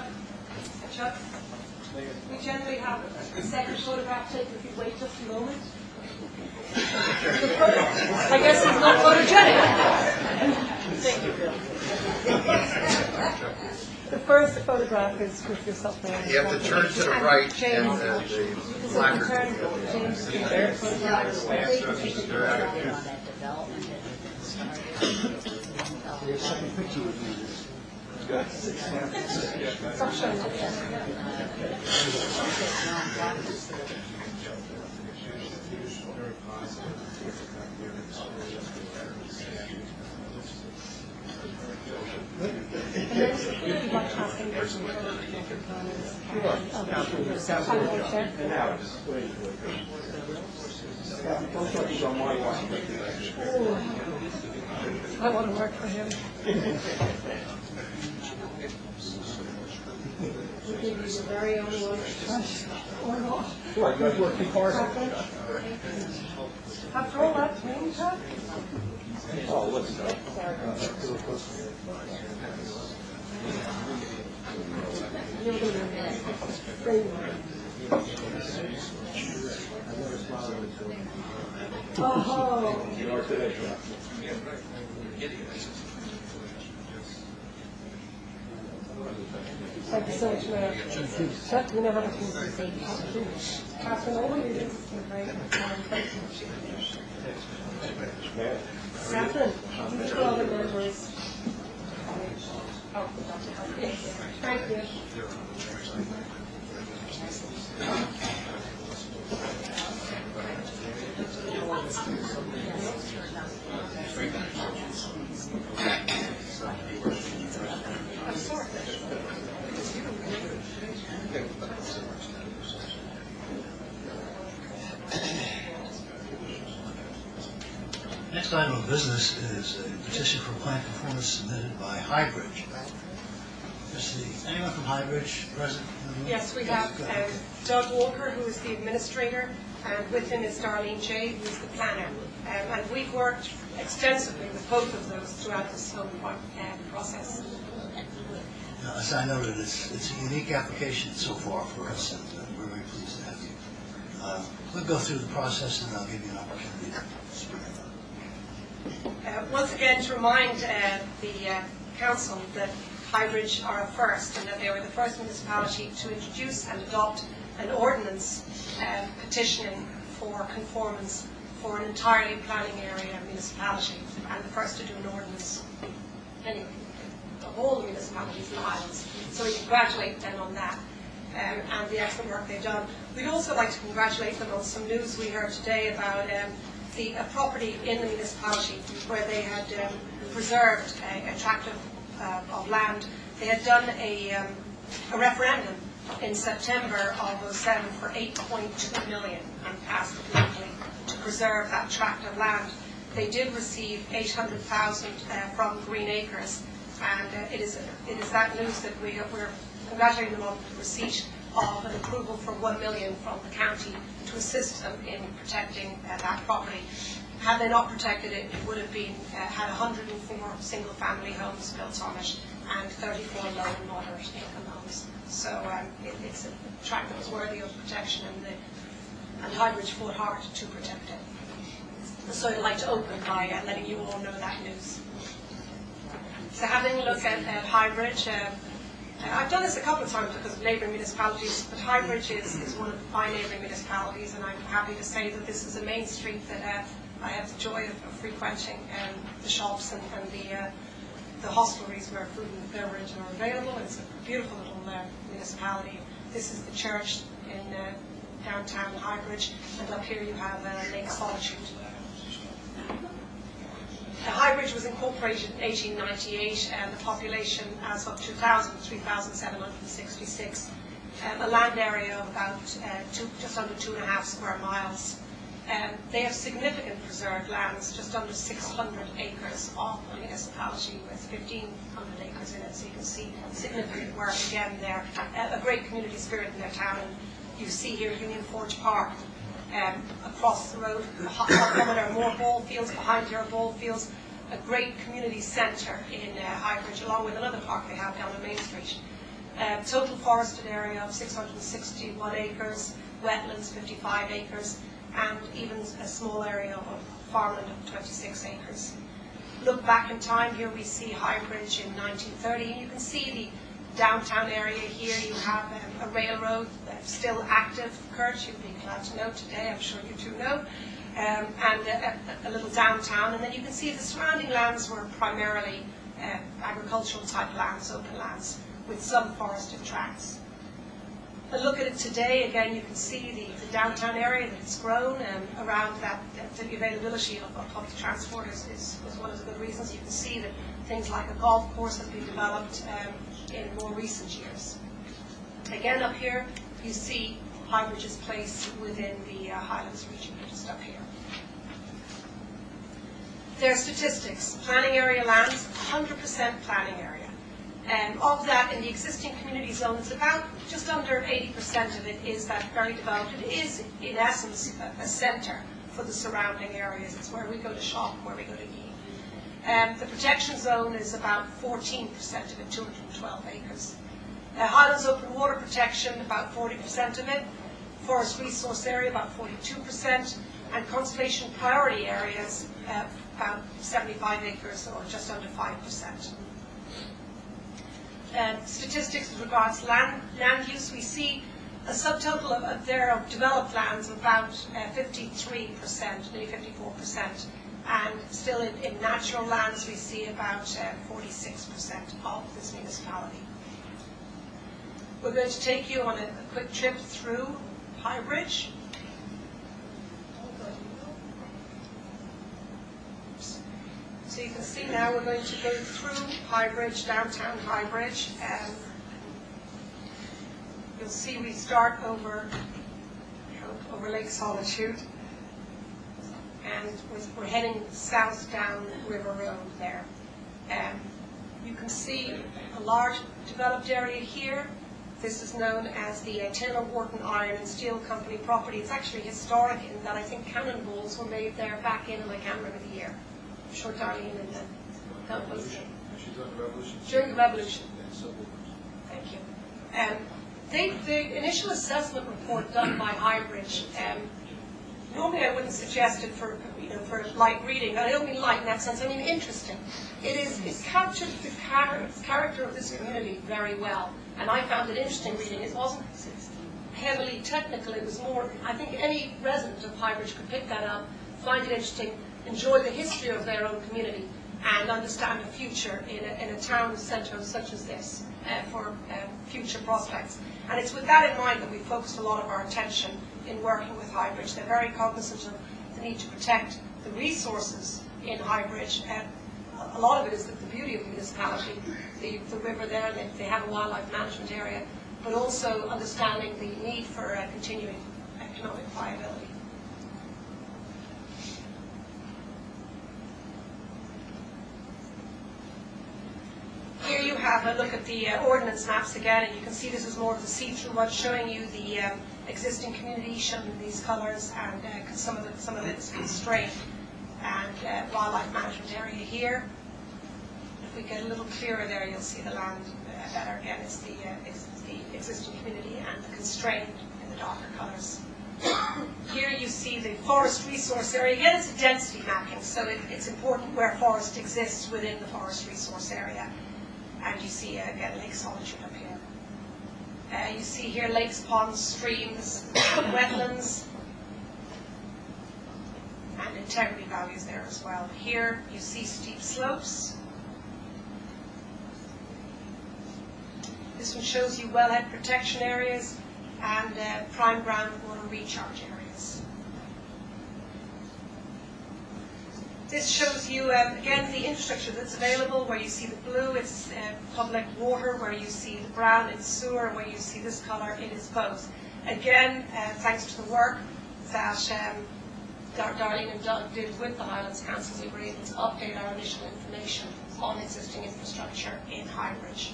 We generally have a second photograph taken if you wait just a moment. I guess it's not photogenic. Thank you, Bill. The first photograph is with yourself there. You have to turn to the right and the placard. On that development Stop showing that. And then, I want to work for him. We'll give you your very own one. Or not. Well, you guys work too hard. After all that training time? Oh, let's go. Oh. You are today. Thank you so much, Mayor. Chuck, we know how much you Catherine, all you do is great. Catherine, you call the members. Oh, thank you. Next item of business is a petition for plan conformance submitted by Highbridge. Anyone from Highbridge present? Yes, we have Doug Walker, who is the administrator, and with him is Darlene Jay, who is the planner. And we've worked extensively with both of those throughout this whole process. As I noted, it's a unique application so far for us, and we're very pleased to have you. We'll go through the process, and I'll give you an opportunity to speak about it. Once again, to remind the council that Highbridge are a first, and that they were the first municipality to introduce and adopt an ordinance petitioning for conformance for an entirely planning area municipality, and the first to do an ordinance anyway, the whole municipalities in the Highlands. So we congratulate them on that and the excellent work they've done. We'd also like to congratulate them on some news we heard today about the property in the municipality where they had preserved a tract of land. They had done a referendum in September of 2007 for 8.2 million and passed it locally to preserve that tract of land. They did receive 800,000 from Green Acres, and it is that news that we're congratulating them on the receipt of an approval for 1 million from the county to assist them in protecting that property. Had they not protected it, it would have been had 104 single-family homes built on it and 34 low and moderate income homes. So it's a tract that was worthy of protection, and Highbridge fought hard to protect it. So I'd like to open by letting you all know that news. So having a look at Highbridge, I've done this a couple of times because of neighbouring municipalities, but Highbridge is one of my neighbouring municipalities, and I'm happy to say that this is a main street that I have the joy of frequenting, the shops and the hostelries where food and beverage are available. It's a beautiful little municipality. This is the church in downtown Highbridge, and up here you have Lake Solitude. Highbridge was incorporated in 1898, and the population as of 2000, 3,766. A land area of about just under 2.5 square miles. They have significant preserved lands, just under 600 acres of the municipality with 1,500 acres in it, so you can see significant work again there. A great community spirit in their town, and you see here Union Forge Park. Across the road, there are more ball fields, behind here are ball fields, a great community centre in Highbridge, along with another park they have down on Main Street. Total forested area of 661 acres, wetlands 55 acres, and even a small area of farmland of 26 acres. Look back in time, here we see Highbridge in 1930, and you can see the downtown area here. You have a railroad that's still active, Kurt, you'd be glad to know today, I'm sure you do know, and a little downtown, and then you can see the surrounding lands were primarily agricultural type lands, open lands, with some forested tracts. a look at it today, again, you can see the downtown area that it's grown, and around that the availability of public transport is one of the good reasons. You can see that things like a golf course have been developed in more recent years. Again, up here, you see Highbridge's place within the Highlands region, just up here. There are statistics. Planning area lands, 100% planning area. Of that, in the existing community zones, about just under 80% of it is that very developed. It is, in essence, a centre for the surrounding areas. It's where we go to shop, where we go to eat. The protection zone is about 14% of it, 212 acres. Highlands open water protection, about 40% of it. Forest resource area, about 42%. And conservation priority areas, about 75 acres, or just under 5%. Statistics with regards to land use, we see a subtotal of their developed lands of about 53%, nearly 54%. And still in natural lands, we see about 46% of this municipality. We're going to take you on a quick trip through Highbridge. So you can see now we're going to go through Highbridge, downtown Highbridge. You'll see we start over Lake Solitude. And we're heading south down River Road there. You can see a large developed area here. This is known as the Taylor Wharton Iron and Steel Company property. It's actually historic in that I think cannonballs were made there back in, and I can't remember the year. I'm sure Darlene and that was during the Revolution. Thank you. The initial assessment report done by Highbridge, normally I wouldn't suggest it for light reading. I don't mean light in that sense. I mean interesting. It captured the character of this community very well, and I found it interesting reading. It wasn't heavily technical. It was more. I think any resident of Highbridge could pick that up, find it interesting, enjoy the history of their own community, and understand the future in a town centre such as this for future prospects. And it's with that in mind that we focused a lot of our attention in working with Highbridge. They're very cognizant of the need to protect the resources in Highbridge. A lot of it is the beauty of the municipality, the river there, they have a wildlife management area, but also understanding the need for continuing economic viability. Here you have a look at the ordnance maps again, and you can see this is more of the see-through one, showing you the existing community, showing these colours, and some of its constraint, and wildlife management area here. If we get a little clearer there, you'll see the land better. Again, it's the existing community and the constraint in the darker colours. Here you see the forest resource area. Again, it's a density mapping, so it's important where forest exists within the forest resource area. And you see, again, Lake Solitude up here. You see here lakes, ponds, streams, wetlands, and integrity values there as well. Here you see steep slopes. This one shows you wellhead protection areas and prime groundwater recharge areas. This shows you, again, the infrastructure that's available. Where you see the blue, it's public water. Where you see the brown, it's sewer. Where you see this colour, it is both. Again, thanks to the work that Darlene and Doug did with the Highlands Council, we were able to update our initial information on existing infrastructure in Highbridge.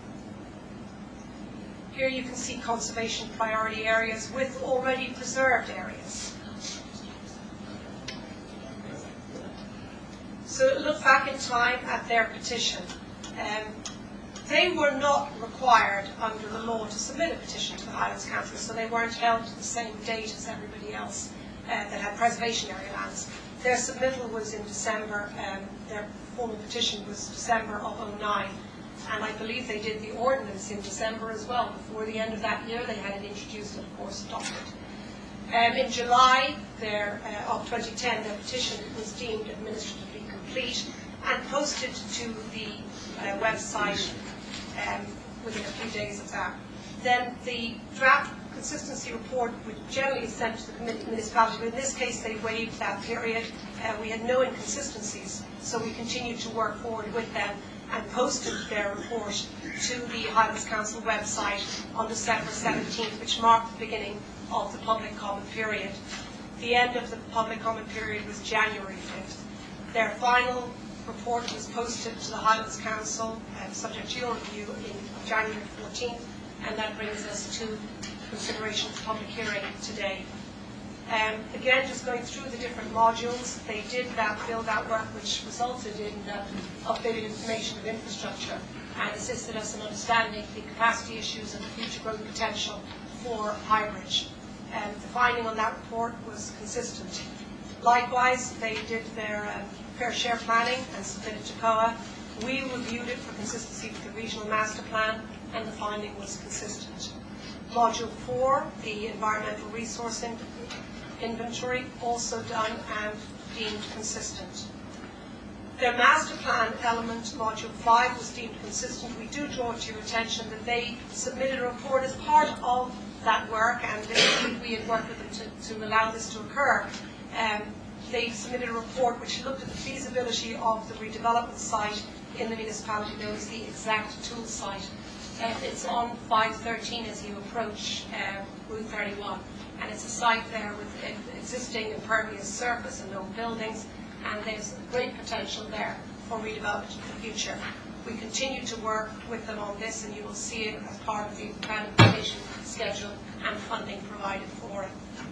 Here you can see conservation priority areas with already preserved areas. So look back in time at their petition. They were not required under the law to submit a petition to the Highlands Council, so they weren't held to the same date as everybody else that had preservation area lands. Their submittal was in December, their formal petition was December of 2009, and I believe they did the ordinance in December as well. Before the end of that year, they had it introduced and, of course, adopted. In July of 2010, their petition was deemed administratively complete and posted to the website within a few days of that. then the draft consistency report, which generally is sent to the committee municipality, but in this case they waived that period. We had no inconsistencies, so we continued to work forward with them and posted their report to the Highlands Council website on December 17th, which marked the beginning of the public comment period. The end of the public comment period was January 5th. Their final report was posted to the Highlands Council, subject to your review, in January 14th, and that brings us to consideration of the public hearing today. Again, just going through the different modules, they did that build-out work which resulted in updated information of infrastructure and assisted us in understanding the capacity issues and the future growth potential for Highbridge. The finding on that report was consistent. Likewise, they did their fair share planning and submitted to COA. We reviewed it for consistency with the regional master plan, and the finding was consistent. Module 4, the environmental resource inventory, also done and deemed consistent. Their master plan element, module 5, was deemed consistent. We do draw to your attention that they submitted a report as part of that work, and we had worked with them to allow this to occur. They submitted a report which looked at the feasibility of the redevelopment site in the municipality known as the Exact Tool site. It's on 513 as you approach Route 31, and it's a site there with existing impervious surface and no buildings, and there's great potential there for redevelopment in the future. We continue to work with them on this, and you will see it as part of the plan implementation schedule and funding provided for it.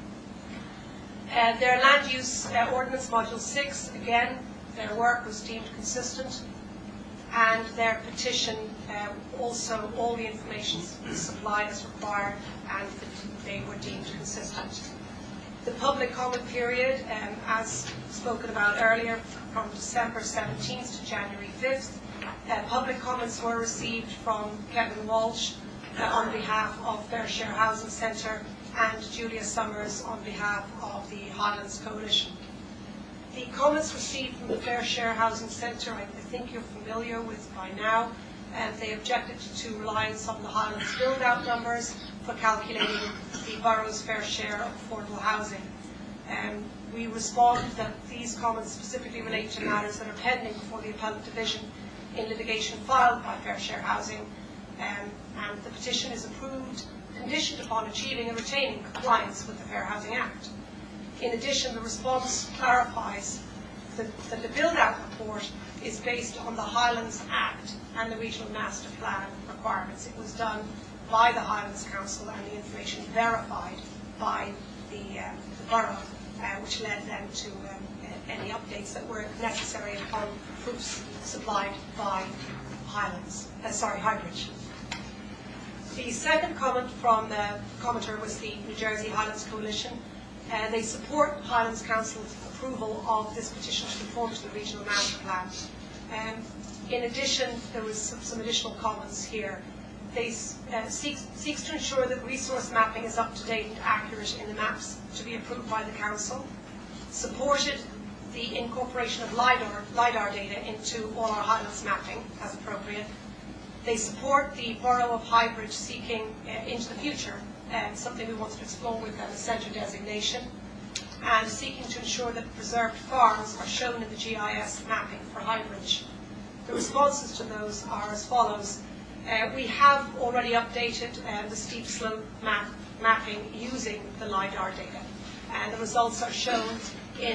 Their land use ordinance, module 6, again, their work was deemed consistent, and their petition also, all the information was supplied as required, and they were deemed consistent. The public comment period, as spoken about earlier, from December 17th to January 5th, public comments were received from Kevin Walsh on behalf of Fair Share Housing Centre and Julia Summers on behalf of the Highlands Coalition. The comments received from the Fair Share Housing Centre, I think you're familiar with by now, and they objected to reliance on the Highlands build-out numbers for calculating the borough's fair share of affordable housing. We responded that these comments specifically relate to matters that are pending before the Appellate Division in litigation filed by Fair Share Housing, and the petition is approved conditioned upon achieving and retaining compliance with the Fair Housing Act. In addition, the response clarifies that the build-out report is based on the Highlands Act and the Regional Master Plan requirements. It was done by the Highlands Council and the information verified by the borough, which led them to any updates that were necessary upon proofs supplied by Highbridge. The second comment from the commenter was the New Jersey Highlands Coalition. They support Highlands Council's approval of this petition to conform to the Regional Master Plan. In addition, there was some additional comments here. They seeks to ensure that resource mapping is up to date and accurate in the maps to be approved by the Council. Supported the incorporation of LiDAR data into all our Highlands mapping as appropriate. They support the Borough of Highbridge seeking into the future something we want to explore with them, a centre designation, and seeking to ensure that preserved farms are shown in the GIS mapping for Highbridge. The responses to those are as follows. We have already updated the steep slope mapping using the LiDAR data, and the results are shown in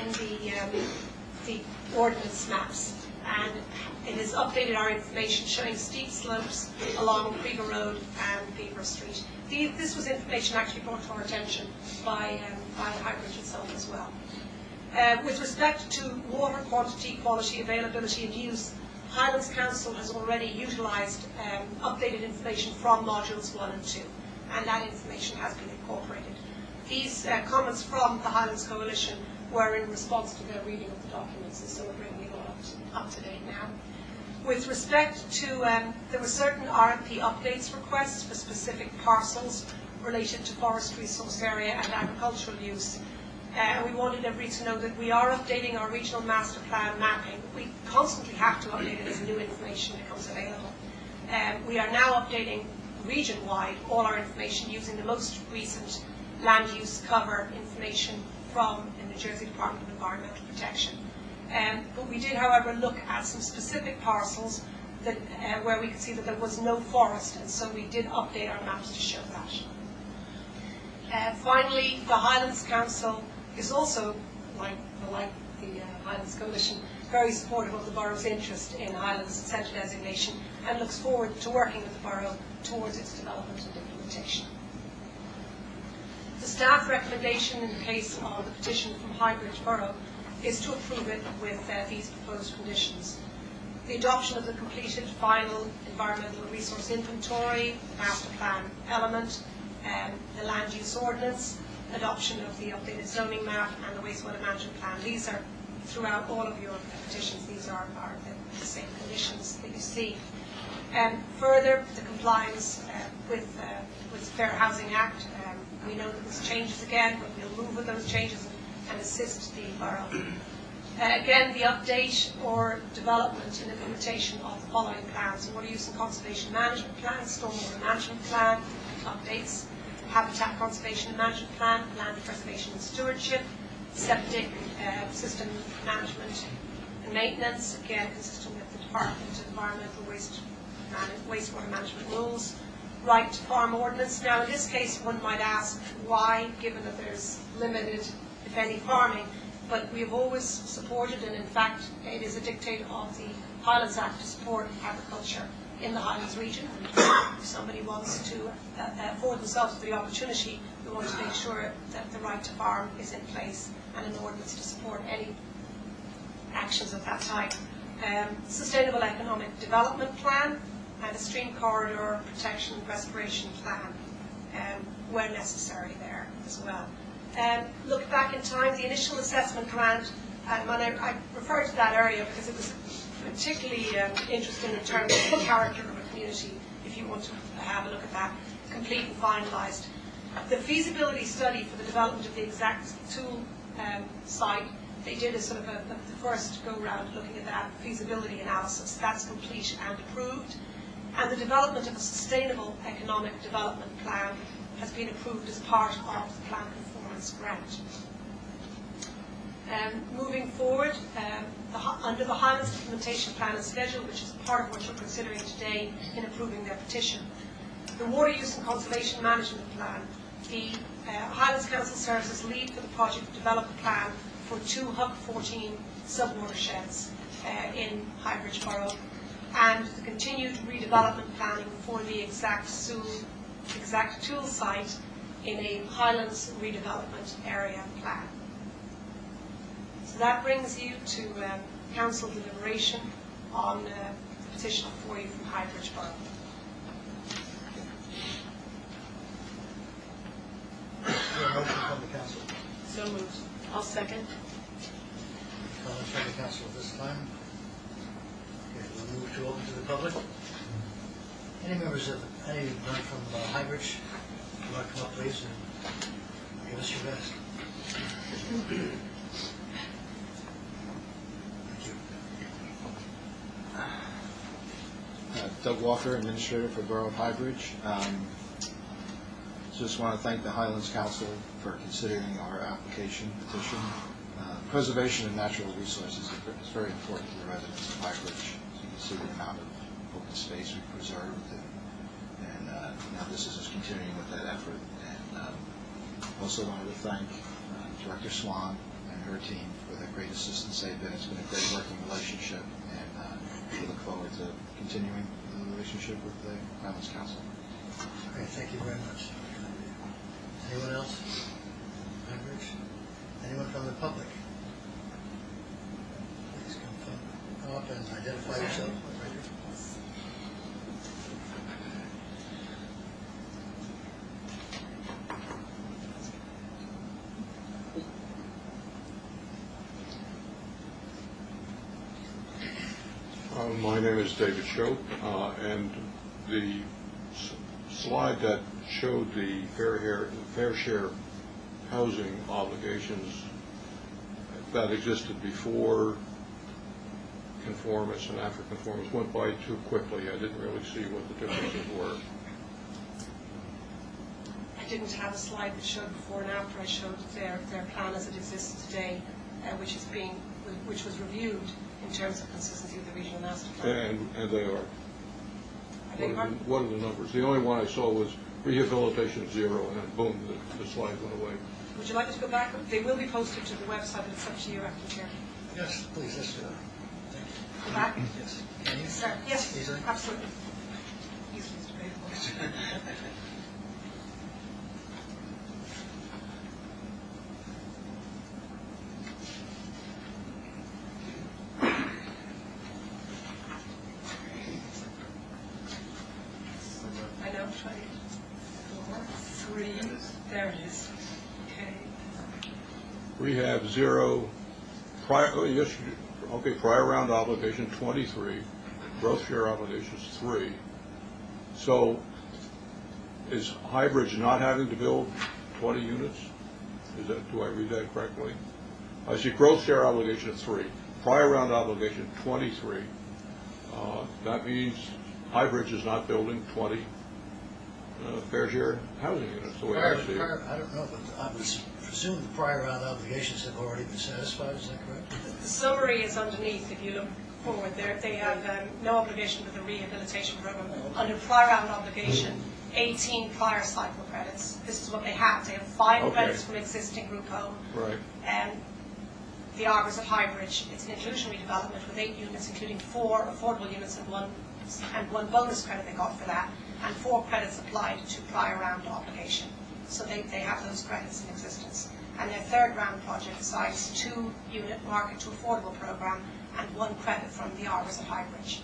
the ordnance maps. And it has updated our information showing steep slopes along Krieger Road and Beaver Street. This was information actually brought to our attention by Highbridge itself as well. With respect to water quantity, quality, availability and use, Highlands Council has already utilised updated information from modules 1 and 2, and that information has been incorporated. These comments from the Highlands Coalition were in response to their reading of the documents, and so we're bringing it all up to date now. With respect to, there were certain RMP updates requests for specific parcels related to forest resource area and agricultural use. We wanted everybody to know that we are updating our regional master plan mapping. We constantly have to update it as new information becomes available. We are now updating region-wide all our information using the most recent land use cover information from the New Jersey Department of Environmental Protection. But we did, however, look at some specific parcels that, where we could see that there was no forest, and so we did update our maps to show that. Finally, the Highlands Council is also, like the Highlands Coalition, very supportive of the borough's interest in Highlands Centre designation and looks forward to working with the borough towards its development and implementation. The staff recommendation in the case of the petition from Highbridge Borough is to approve it with these proposed conditions. The adoption of the completed final environmental resource inventory, master plan element, the land use ordinance, adoption of the updated zoning map and the wastewater management plan. These are throughout all of your petitions. These are the same conditions that you see. Further, the compliance with the Fair Housing Act. We know that there's changes again, but we'll move with those changes and assist the borough. Again, the update or development and implementation of the following plans: water use and conservation management plan, stormwater management plan, updates, habitat conservation and management plan, land preservation and stewardship, septic system management and maintenance, again consistent with the Department of Environmental Wastewater Management rules, right to farm ordinance. Now in this case one might ask why, given that there's limited, if any, farming, but we have always supported, and in fact it is a dictate of the Highlands Act to support agriculture in the Highlands region. And if somebody wants to afford themselves the opportunity, we want to make sure that the right to farm is in place and an ordinance to support any actions of that type. Sustainable Economic Development Plan and a stream corridor protection restoration plan where necessary there as well. Look back in time, the initial assessment grant, and I referred to that area because it was particularly interesting in terms of the character of a community, if you want to have a look at that, complete and finalised. The feasibility study for the development of the exact tool site, they did a sort of the first go-round looking at that feasibility analysis. That's complete and approved. And the development of a sustainable economic development plan has been approved as part of the plan conformance grant. Moving forward, under the Highlands Implementation Plan and Schedule, which is part of what you're considering today in approving their petition, the Water Use and Conservation Management Plan, the Highlands Council serves as lead for the project to develop a plan for 2 Huck 14 sub-watersheds in Highbridge Borough, and the continued redevelopment planning for the exact tool site in a Highlands redevelopment area plan. So that brings you to council deliberation on the petition for you from Highbridge Borough. Is there a motion from the council? So moved. I'll second. Comments from the council at this time? Okay, we'll move to open to the public. Any members of, anyone from Highbridge, you want to come up, please, and give us your best? Thank you. Doug Walker, Administrator for Borough of Highbridge. Just want to thank the Highlands Council for considering our application petition. Preservation of natural resources is very important to the residents of Highbridge. So you can see the amount of open space we preserved, and now this is just continuing with that effort. And also wanted to thank Director Swan and her team for the great assistance they've been. It's been a great working relationship, and we look forward to continuing the relationship with the Highlands Council. Okay, thank you very much. Anyone else? Highbridge? Anyone from the public? Please come up and identify yourself. My name is David Shope, and the slide that showed the fair share housing obligations that existed before conformance and after conformance went by too quickly. I didn't really see what the differences were. didn't have a slide that showed before and after. I showed their plan as it exists today, which was reviewed in terms of consistency with the regional master plan. And they are. I beg your pardon? What are the numbers? The only one I saw was rehabilitation 0, and then boom, the slide went away. Would you like me to go back? They will be posted to the website, but it's up to you, Acting Chair. Yes, please, let's do it. Thank you. Go back? Yes. Can you? Sir, yes, Easily? absolutely. Easily, Mr. Baker. I know, 4, 3, there it is. Okay. Rehab 0, prior round obligation 23, growth share obligations 3. So is Highbridge not having to build 20 units? Do I read that correctly? I see growth share obligation 3, prior round obligation 23. That means Highbridge is not building 20 fair share housing units, the way I see it. I don't know, but I would presume the prior round obligations have already been satisfied, is that correct? The summary is underneath, if you look forward there. They have no obligation to the rehabilitation program. Under prior round obligation, 18 prior cycle credits. This is what they have. They have 5 credits from existing group home. Right. And the Arbors at Highbridge, it's an inclusionary development with 8 units, including 4 affordable units and one bonus credit they got for that, and 4 credits applied to prior round obligation. So they have those credits in existence. And their third round project cites 2-unit market to affordable program and 1 credit from the Arbors at Highbridge.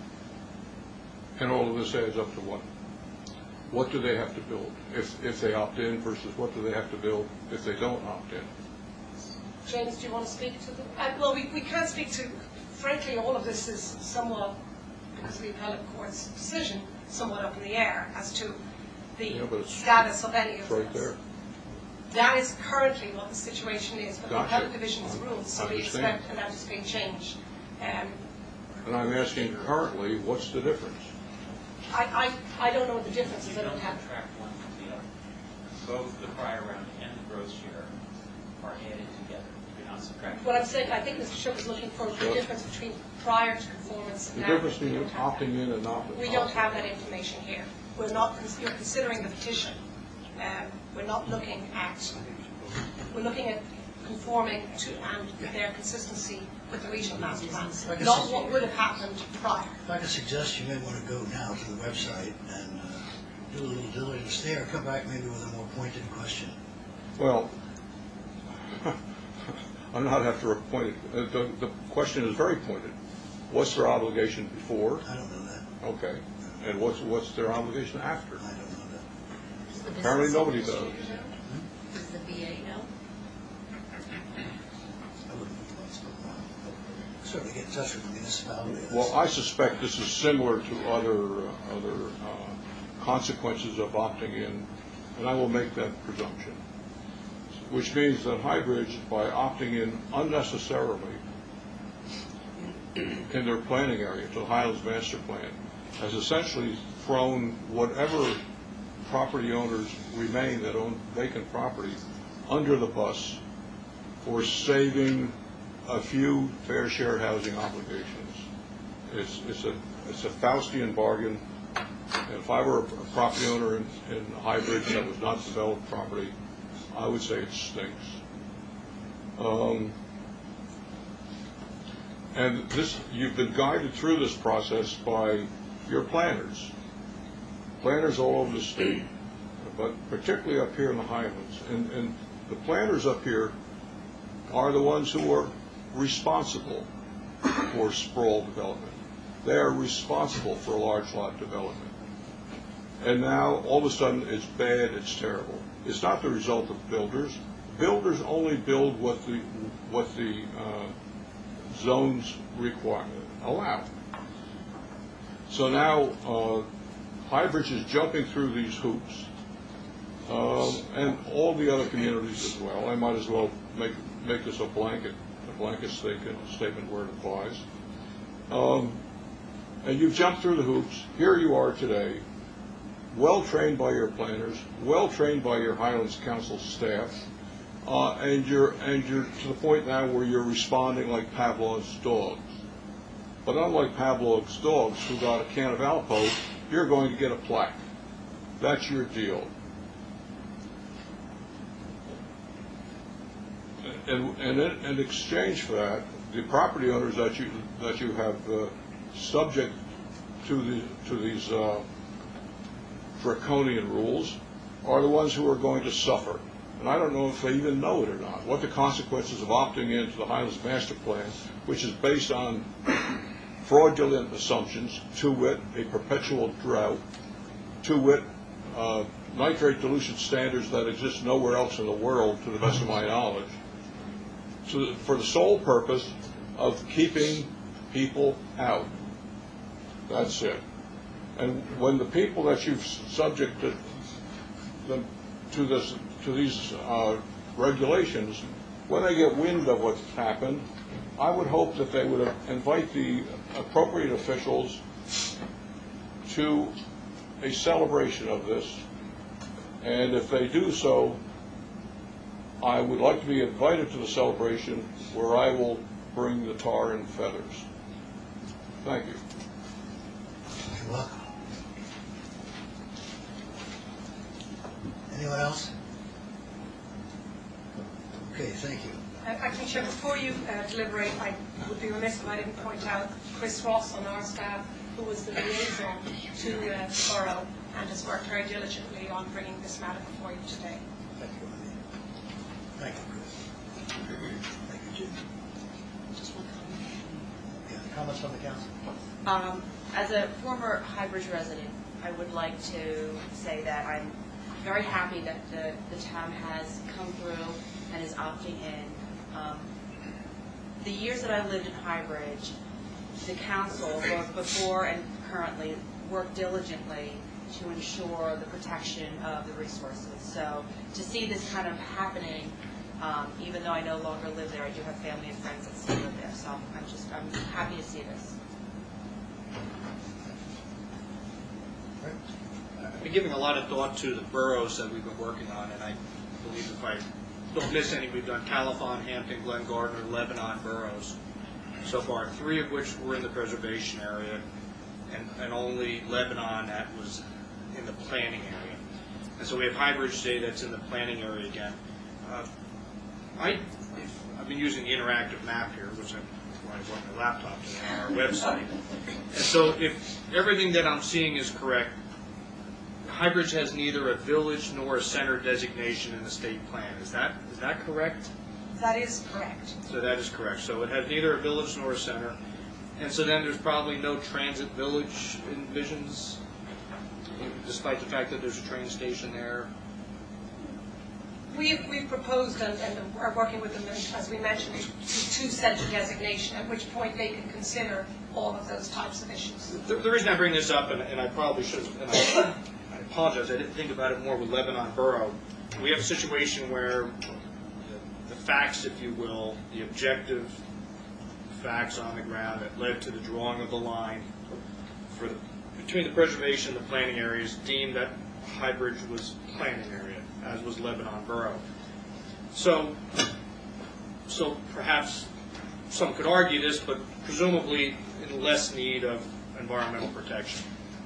And all of this adds up to what? What do they have to build if they opt in versus what do they have to build if they don't opt in? James, do you want to speak to them? Well, we can't speak to, frankly, all of this is somewhat, because of the appellate court's decision, somewhat up in the air as to the status of any of right this. There. That is currently what the situation is, but Gotcha. the appellate division has ruled, so we Understand. expect that is being changed. And I'm asking currently, what's the difference? I don't know what the difference is. I don't have. Subtract one from the other. Both the prior round and the growth share are added together. You're not subtracting. What I'm saying, I think Mr. Shook is looking for the difference between prior to conformance and The now. difference between opting in and not opting in. We don't have that information here. We're not, you're considering the petition. We're not looking at, we're looking at conforming to and their consistency with the regional master plan, not what would have happened prior. If I could suggest you may want to go now to the website and do a little diligence there, come back maybe with a more pointed question. Well, I'm not after a pointed. The question is very pointed. What's their obligation before? I don't know that. Okay. And what's their obligation after? I don't know that. Apparently nobody does. Does the VA know? I wouldn't be responsible. Certainly get in touch with the municipality. Well, I suspect this is similar to other consequences of opting in, and I will make that presumption. Which means that Highbridge, by opting in unnecessarily in their planning area to the Highlands Master Plan, has essentially thrown whatever property owners remain that own vacant property under the bus for saving a few fair share housing obligations. It's a Faustian bargain. And if I were a property owner in Highbridge that was not developed property, I would say it stinks. And you've been guided through this process by your planners all over the state, but particularly up here in the Highlands. And the planners up here are the ones who are responsible for sprawl development. They are responsible for large lot development. And now, all of a sudden, it's bad, it's terrible. It's not the result of builders. Builders only build what the zones allow. So now, Highbridge is jumping through these hoops, and all the other communities as well. I might as well make this a blanket statement where it applies. And you've jumped through the hoops. Here you are today, well trained by your planners, well trained by your Highlands Council staff, and you're to the point now where you're responding like Pavlov's dogs. But unlike Pavlov's dogs, who got a can of Alpo, you're going to get a plaque. That's your deal. And in exchange for that, the property owners that you have subject to these draconian rules are the ones who are going to suffer. And I don't know if they even know it or not, what the consequences of opting into the Highlands Master Plan, which is based on fraudulent assumptions, to wit, a perpetual drought, to wit, nitrate dilution standards that exist nowhere else in the world, to the best of my knowledge, for the sole purpose of keeping people out. That's it. And when the people that you've subjected them to these regulations, when they get wind of what's happened, I would hope that they would invite the appropriate officials to a celebration of this. And if they do so, I would like to be invited to the celebration where I will bring the tar and feathers. Thank you. You're welcome. Anyone else? Okay, thank you. Acting Chair, before you deliberate, I would be remiss if I didn't point out Chris Ross on our staff, who was the liaison to the borough and has worked very diligently on bringing this matter before you today. Thank you, Wendy. Thank you, Chris. Thank you, Jim. Just one comment. Yeah, comments from the council? As a former Highbridge resident, I would like to say that I'm very happy that the town has come through and is opting in. The years that I lived in Highbridge, the council, both before and currently, worked diligently to ensure the protection of the resources. So to see this kind of happening, even though I no longer live there, I do have family and friends that still live there. So I'm happy to see this. I've been giving a lot of thought to the boroughs that we've been working on, and I believe if I don't miss any, we've done Califon, Hampton, Glen Gardner, Lebanon boroughs so far, 3 of which were in the preservation area, and only Lebanon that was in the planning area. And so we have Highbridge today that's in the planning area again. I've been using the interactive map here, which I'm on my laptop today on our website. And so if everything that I'm seeing is correct, Highbridge has neither a village nor a center designation in the state plan. Is that correct? That is correct. So that is correct. So it has neither a village nor a center. And so then there's probably no transit village envisions, despite the fact that there's a train station there. We've proposed and are working with them, as we mentioned, to center designation, at which point they can consider all of those types of issues. The reason I bring this up, and I probably should have, and I apologize, I didn't think about it more with Lebanon Borough. We have a situation where the facts, if you will, the objective facts on the ground that led to the drawing of the line between the preservation and the planning areas deemed that Highbridge was planning area, as was Lebanon Borough. So perhaps some could argue this, but presumably in less need of environmental protection.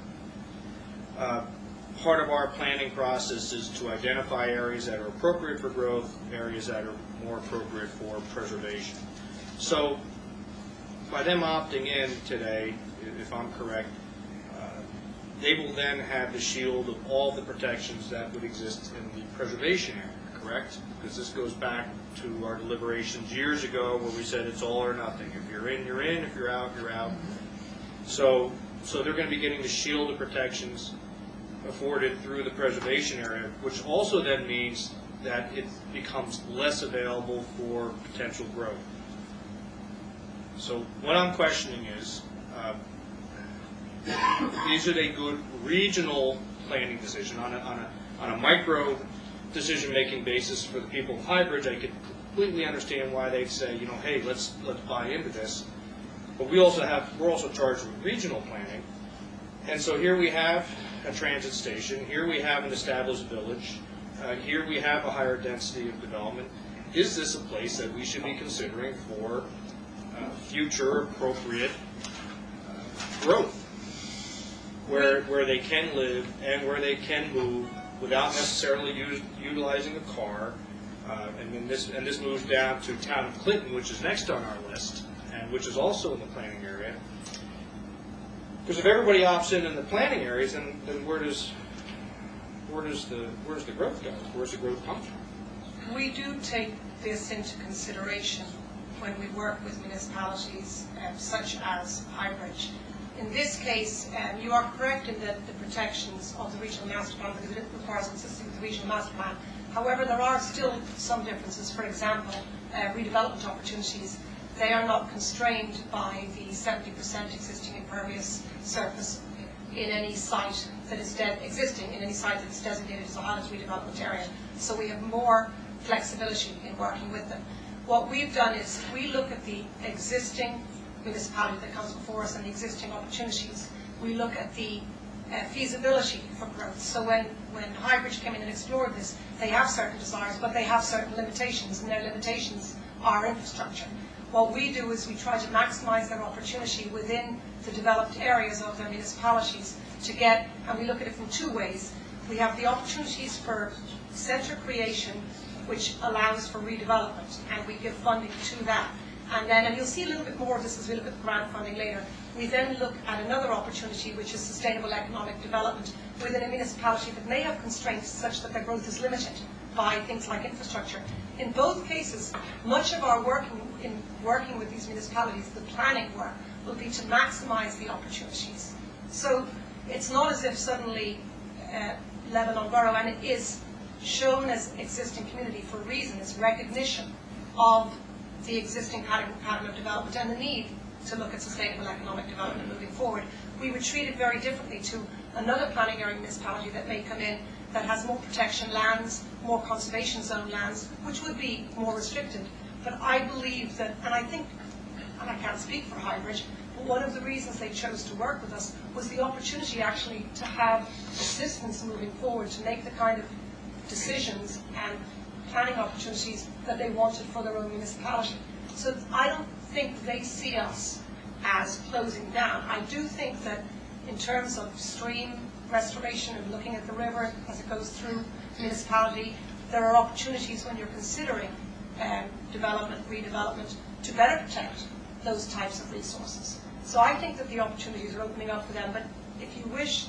Part of our planning process is to identify areas that are appropriate for growth, areas that are more appropriate for preservation. So by them opting in today, if I'm correct, they will then have the shield of all the protections that would exist in the preservation area, correct? Because this goes back to our deliberations years ago where we said it's all or nothing. If you're in, you're in. If you're out, you're out. So they're going to be getting the shield of protections afforded through the preservation area, which also then means that it becomes less available for potential growth. So what I'm questioning is it a good regional planning decision on a micro decision-making basis for the people of Highbridge? I could completely understand why they'd say, hey, let's buy into this. But we're also charged with regional planning, And so here we have a transit station, here we have an established village, here we have a higher density of development. Is this a place that we should be considering for future appropriate growth, where they can live and where they can move without necessarily utilizing a car? And this moves down to town of Clinton, which is next on our list, and which is also in the planning area. Because if everybody opts in the planning areas, then where's the growth go? Where's the growth come from? We do take this into consideration when we work with municipalities such as Highbridge. In this case, you are correct in the protections of the regional master plan because it requires consistency with the regional master plan. However, there are still some differences. For example, redevelopment opportunities, they are not constrained by the 70% existing impervious surface in any site that is existing in any site that is designated as a Highlands redevelopment area. So we have more flexibility in working with them. What we've done is we look at the existing municipality that comes before us and the existing opportunities. We look at the feasibility for growth. So when Highbridge came in and explored this, they have certain desires, but they have certain limitations, and their limitations are infrastructure. What we do is we try to maximize their opportunity within the developed areas of their municipalities to get, and we look at it from two ways. We have the opportunities for centre creation, which allows for redevelopment, and we give funding to that. And you'll see a little bit more of this as we look at the grant funding later. We then look at another opportunity, which is sustainable economic development within a municipality that may have constraints such that their growth is limited by things like infrastructure. In both cases, much of our working with these municipalities, the planning work, will be to maximize the opportunities. So it's not as if suddenly Lebanon Borough, and it is shown as existing community for a reason. It's recognition of the existing pattern of development and the need to look at sustainable economic development moving forward. We would treat it very differently to another planning area municipality that may come in that has more protection lands, more conservation zone lands, which would be more restricted. But I believe that, and I think, and I can't speak for Highbridge, but one of the reasons they chose to work with us was the opportunity actually to have assistance moving forward, to make the kind of decisions and planning opportunities that they wanted for their own municipality. So I don't think they see us as closing down. I do think that in terms of stream restoration and looking at the river as it goes through the municipality, there are opportunities when you're considering development, redevelopment, to better protect those types of resources. So I think that the opportunities are opening up for them. But if you wish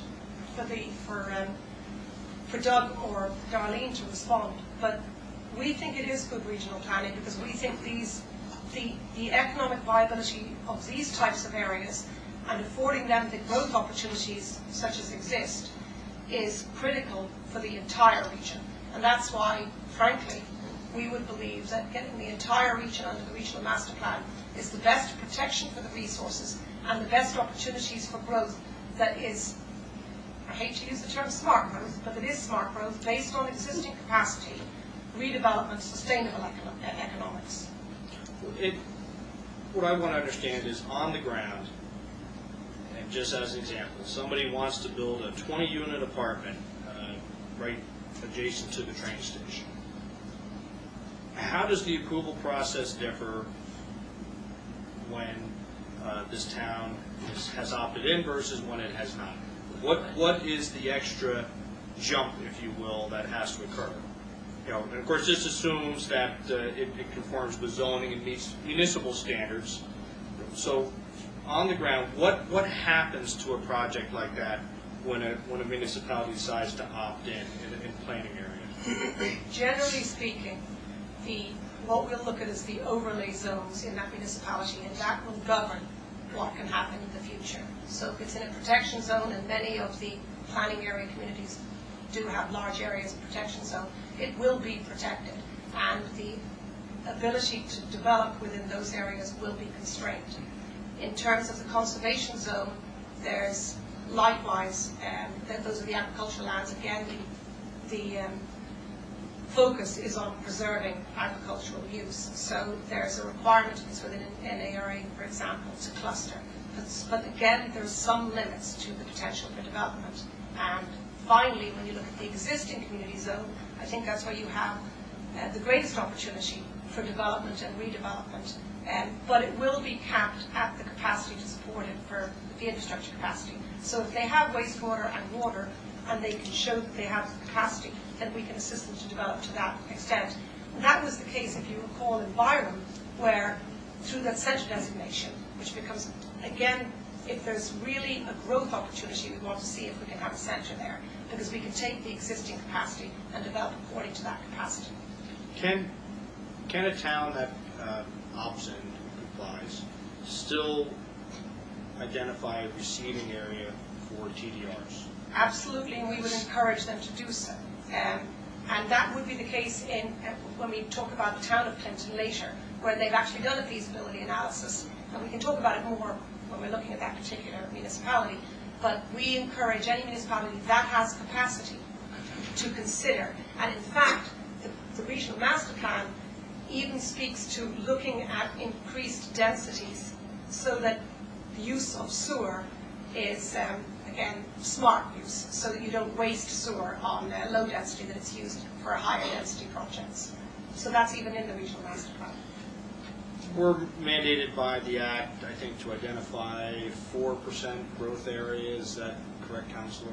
for Doug or Darlene to respond, but we think it is good regional planning because we think the economic viability of these types of areas and affording them the growth opportunities such as exist is critical for the entire region. And that's why, frankly, we would believe that getting the entire region under the regional master plan is the best protection for the resources and the best opportunities for growth that is, I hate to use the term smart growth, but it is smart growth based on existing capacity, redevelopment, sustainable economics. What I want to understand is on the ground, and just as an example, somebody wants to build a 20-unit apartment right adjacent to the train station. How does the approval process differ when this town has opted in versus when it has not? What is the extra jump, if you will, that has to occur? You know, and of course, this assumes that it conforms with zoning and meets municipal standards. So, on the ground, what happens to a project like that when a municipality decides to opt in planning area? Generally speaking, what we'll look at is the overlay zones in that municipality, and that will govern what can happen in the future. So if it's in a protection zone, and many of the planning area communities do have large areas of protection zone, it will be protected, and the ability to develop within those areas will be constrained. In terms of the conservation zone, there's likewise, those are the agricultural lands. Again, the focus is on preserving agricultural use. So there's a requirement within an area, for example, to cluster. But again, there's some limits to the potential for development. And finally, when you look at the existing community zone, I think that's where you have the greatest opportunity for development and redevelopment. But it will be capped at the capacity to support it for the infrastructure capacity. So if they have wastewater and water, and they can show that they have the capacity, then we can assist them to develop to that extent. And that was the case, if you recall, in Byram, where through that centre designation, which becomes, again, if there's really a growth opportunity, we want to see if we can have a centre there, because we can take the existing capacity and develop according to that capacity. Can a town that opts in, complies, still identify a receiving area for TDRs? Absolutely, and we would encourage them to do so. And that would be the case when we talk about the town of Clinton later, where they've actually done a feasibility analysis. And we can talk about it more when we're looking at that particular municipality. But we encourage any municipality that has capacity to consider. And in fact, the regional master plan even speaks to looking at increased densities so that the use of sewer is, again, smart use, so that you don't waste sewer on low density, that it's used for higher density projects. So that's even in the regional master plan. We're mandated by the Act, I think, to identify 4% growth areas. Is that correct, Councillor?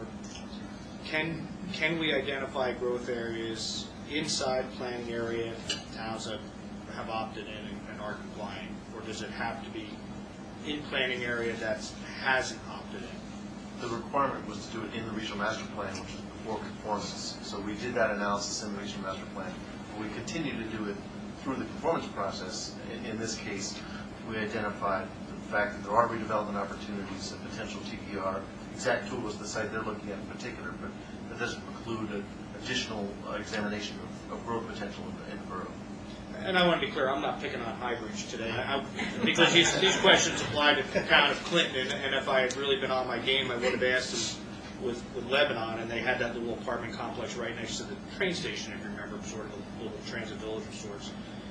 Can we identify growth areas inside planning area towns that have opted in and are complying? Or does it have to be in planning area that hasn't opted in? The requirement was to do it in the regional master plan, which is before conformance. So we did that analysis in the regional master plan. We continue to do it through the conformance process. In this case, we identified the fact that there are redevelopment opportunities, a potential TDR. Exact tool was the site they're looking at in particular, but that doesn't preclude an additional examination of growth potential in the borough. And I want to be clear, I'm not picking on Highbridge today, because these questions apply to the town of Clinton, and if I had really been on my game, I would have asked them with Lebanon, and they had that little apartment complex right next to the train station, if you remember, sort of a little transit village of sorts.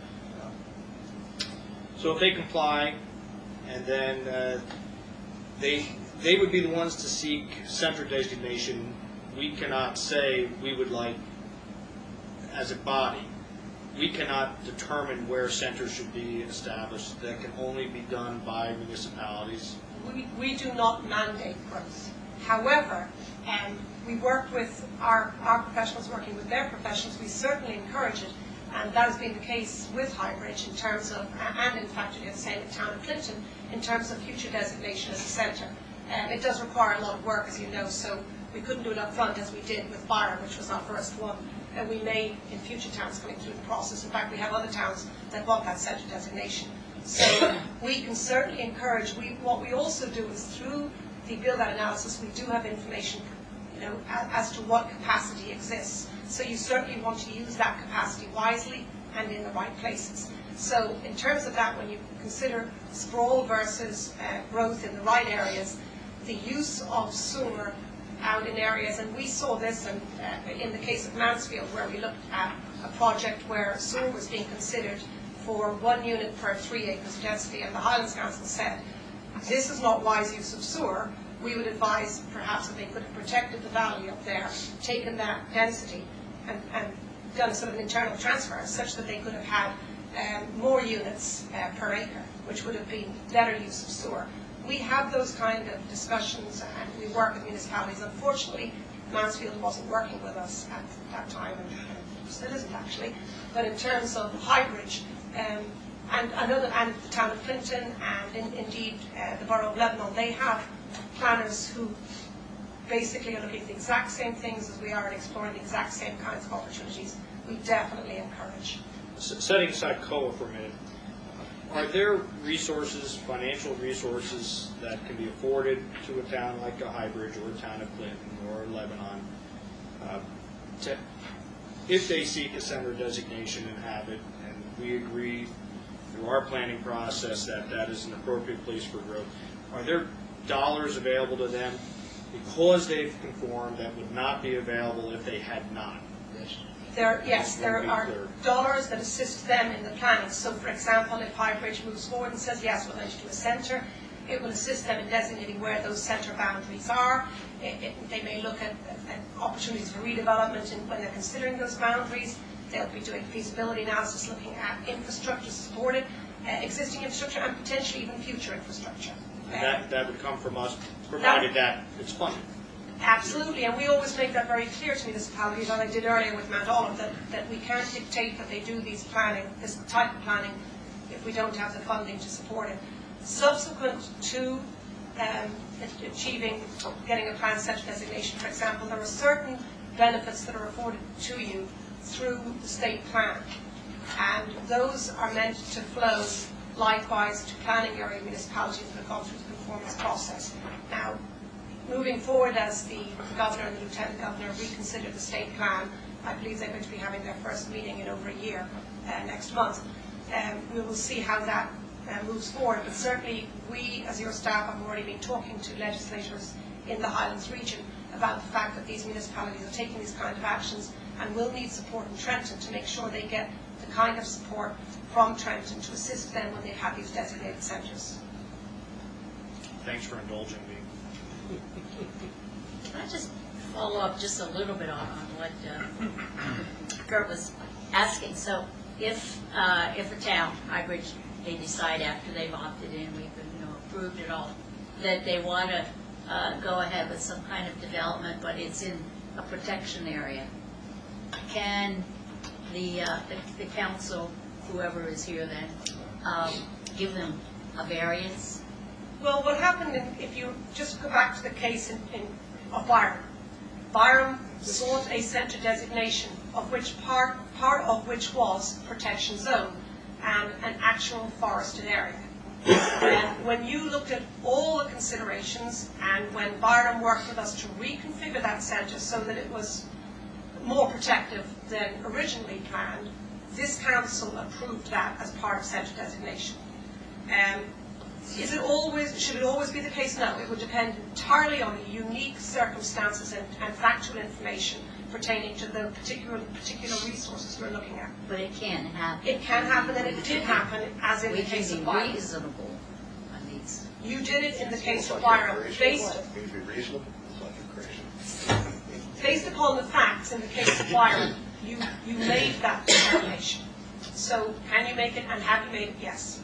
So if they comply, and then they would be the ones to seek center designation. We cannot say we would like, as a body, we cannot determine where centers should be established. That can only be done by municipalities. We do not mandate growth. However, we work with our professionals working with their professionals. We certainly encourage it, and that has been the case with Highbridge in terms of, and in fact it is the same in town of Clinton, in terms of future designation as a centre. It does require a lot of work, as you know, so we couldn't do it up front as we did with Byram, which was our first one. And we may, in future towns coming through the process. In fact, we have other towns that want that centre designation. So we can certainly encourage. What we also do is through the build-out analysis, we do have information, as to what capacity exists. So you certainly want to use that capacity wisely and in the right places. So in terms of that, when you consider sprawl versus growth in the right areas, the use of sewer out in areas, and we saw this in the case of Mansfield, where we looked at a project where sewer was being considered for 1 unit per 3 acres of density, and the Highlands Council said, this is not wise use of sewer. We would advise perhaps that they could have protected the valley up there, taken that density and done sort of an internal transfer such that they could have had more units per acre, which would have been better use of sewer. We have those kind of discussions, and we work with municipalities. Unfortunately, Mansfield wasn't working with us at that time, and still isn't actually. But in terms of Highbridge, and the town of Clinton, and indeed the borough of Lebanon, they have planners who basically are looking at the exact same things as we are and exploring the exact same kinds of opportunities. We definitely encourage. Setting aside COA for a minute, are there resources, financial resources, that can be afforded to a town like a Highbridge or a town of Clinton or Lebanon, if they seek a center designation and have it, and we agree through our planning process that that is an appropriate place for growth, are there dollars available to them because they've conformed that would not be available if they had not? Yes, there are dollars that assist them in the planning. So, for example, if Highbridge moves forward and says, yes, we're going to do a centre, It will assist them in designating where those centre boundaries are. They may look at opportunities for redevelopment when they're considering those boundaries. They'll be doing feasibility analysis, looking at infrastructure to support it, existing infrastructure, and potentially even future infrastructure. That would come from us, provided that it's funded. Absolutely, and we always make that very clear to municipalities, and I did earlier with Mount Olive, that we can't dictate that they do this type of planning, if we don't have the funding to support it. Subsequent to getting a plan centre designation, for example, there are certain benefits that are afforded to you through the state plan, and those are meant to flow likewise to planning area municipalities that have gone through the conformance process. Now, moving forward, as the Governor and the Lieutenant Governor reconsider the state plan, I believe they're going to be having their first meeting in over a year next month. We will see how that moves forward, but certainly we, as your staff, have already been talking to legislators in the Highlands region about the fact that these municipalities are taking these kind of actions and will need support in Trenton to make sure they get the kind of support from Trenton to assist them when they have these designated centres. Thanks for indulging me. Can I just follow up just a little bit on what Kurt was asking? So if a town, Highbridge, they decide after they've opted in, we've approved it all, that they want to go ahead with some kind of development, but it's in a protection area, can the council, whoever is here then, give them a variance? Well, what happened, if you just go back to the case of Byram. Byram sought a centre designation, of which part of which was protection zone and an actual forested area. And when you looked at all the considerations, and when Byram worked with us to reconfigure that centre so that it was more protective than originally planned, this council approved that as part of centre designation. Should it always be the case? No, it would depend entirely on the unique circumstances and factual information pertaining to the particular resources we're looking at. But it can happen. It can happen, and it did happen, as in the case of Byram. Reasonable on these. You did it in the case of Byram, based upon the facts in the case of Byram. You made that determination. So, can you make it, and have you made it? Yes.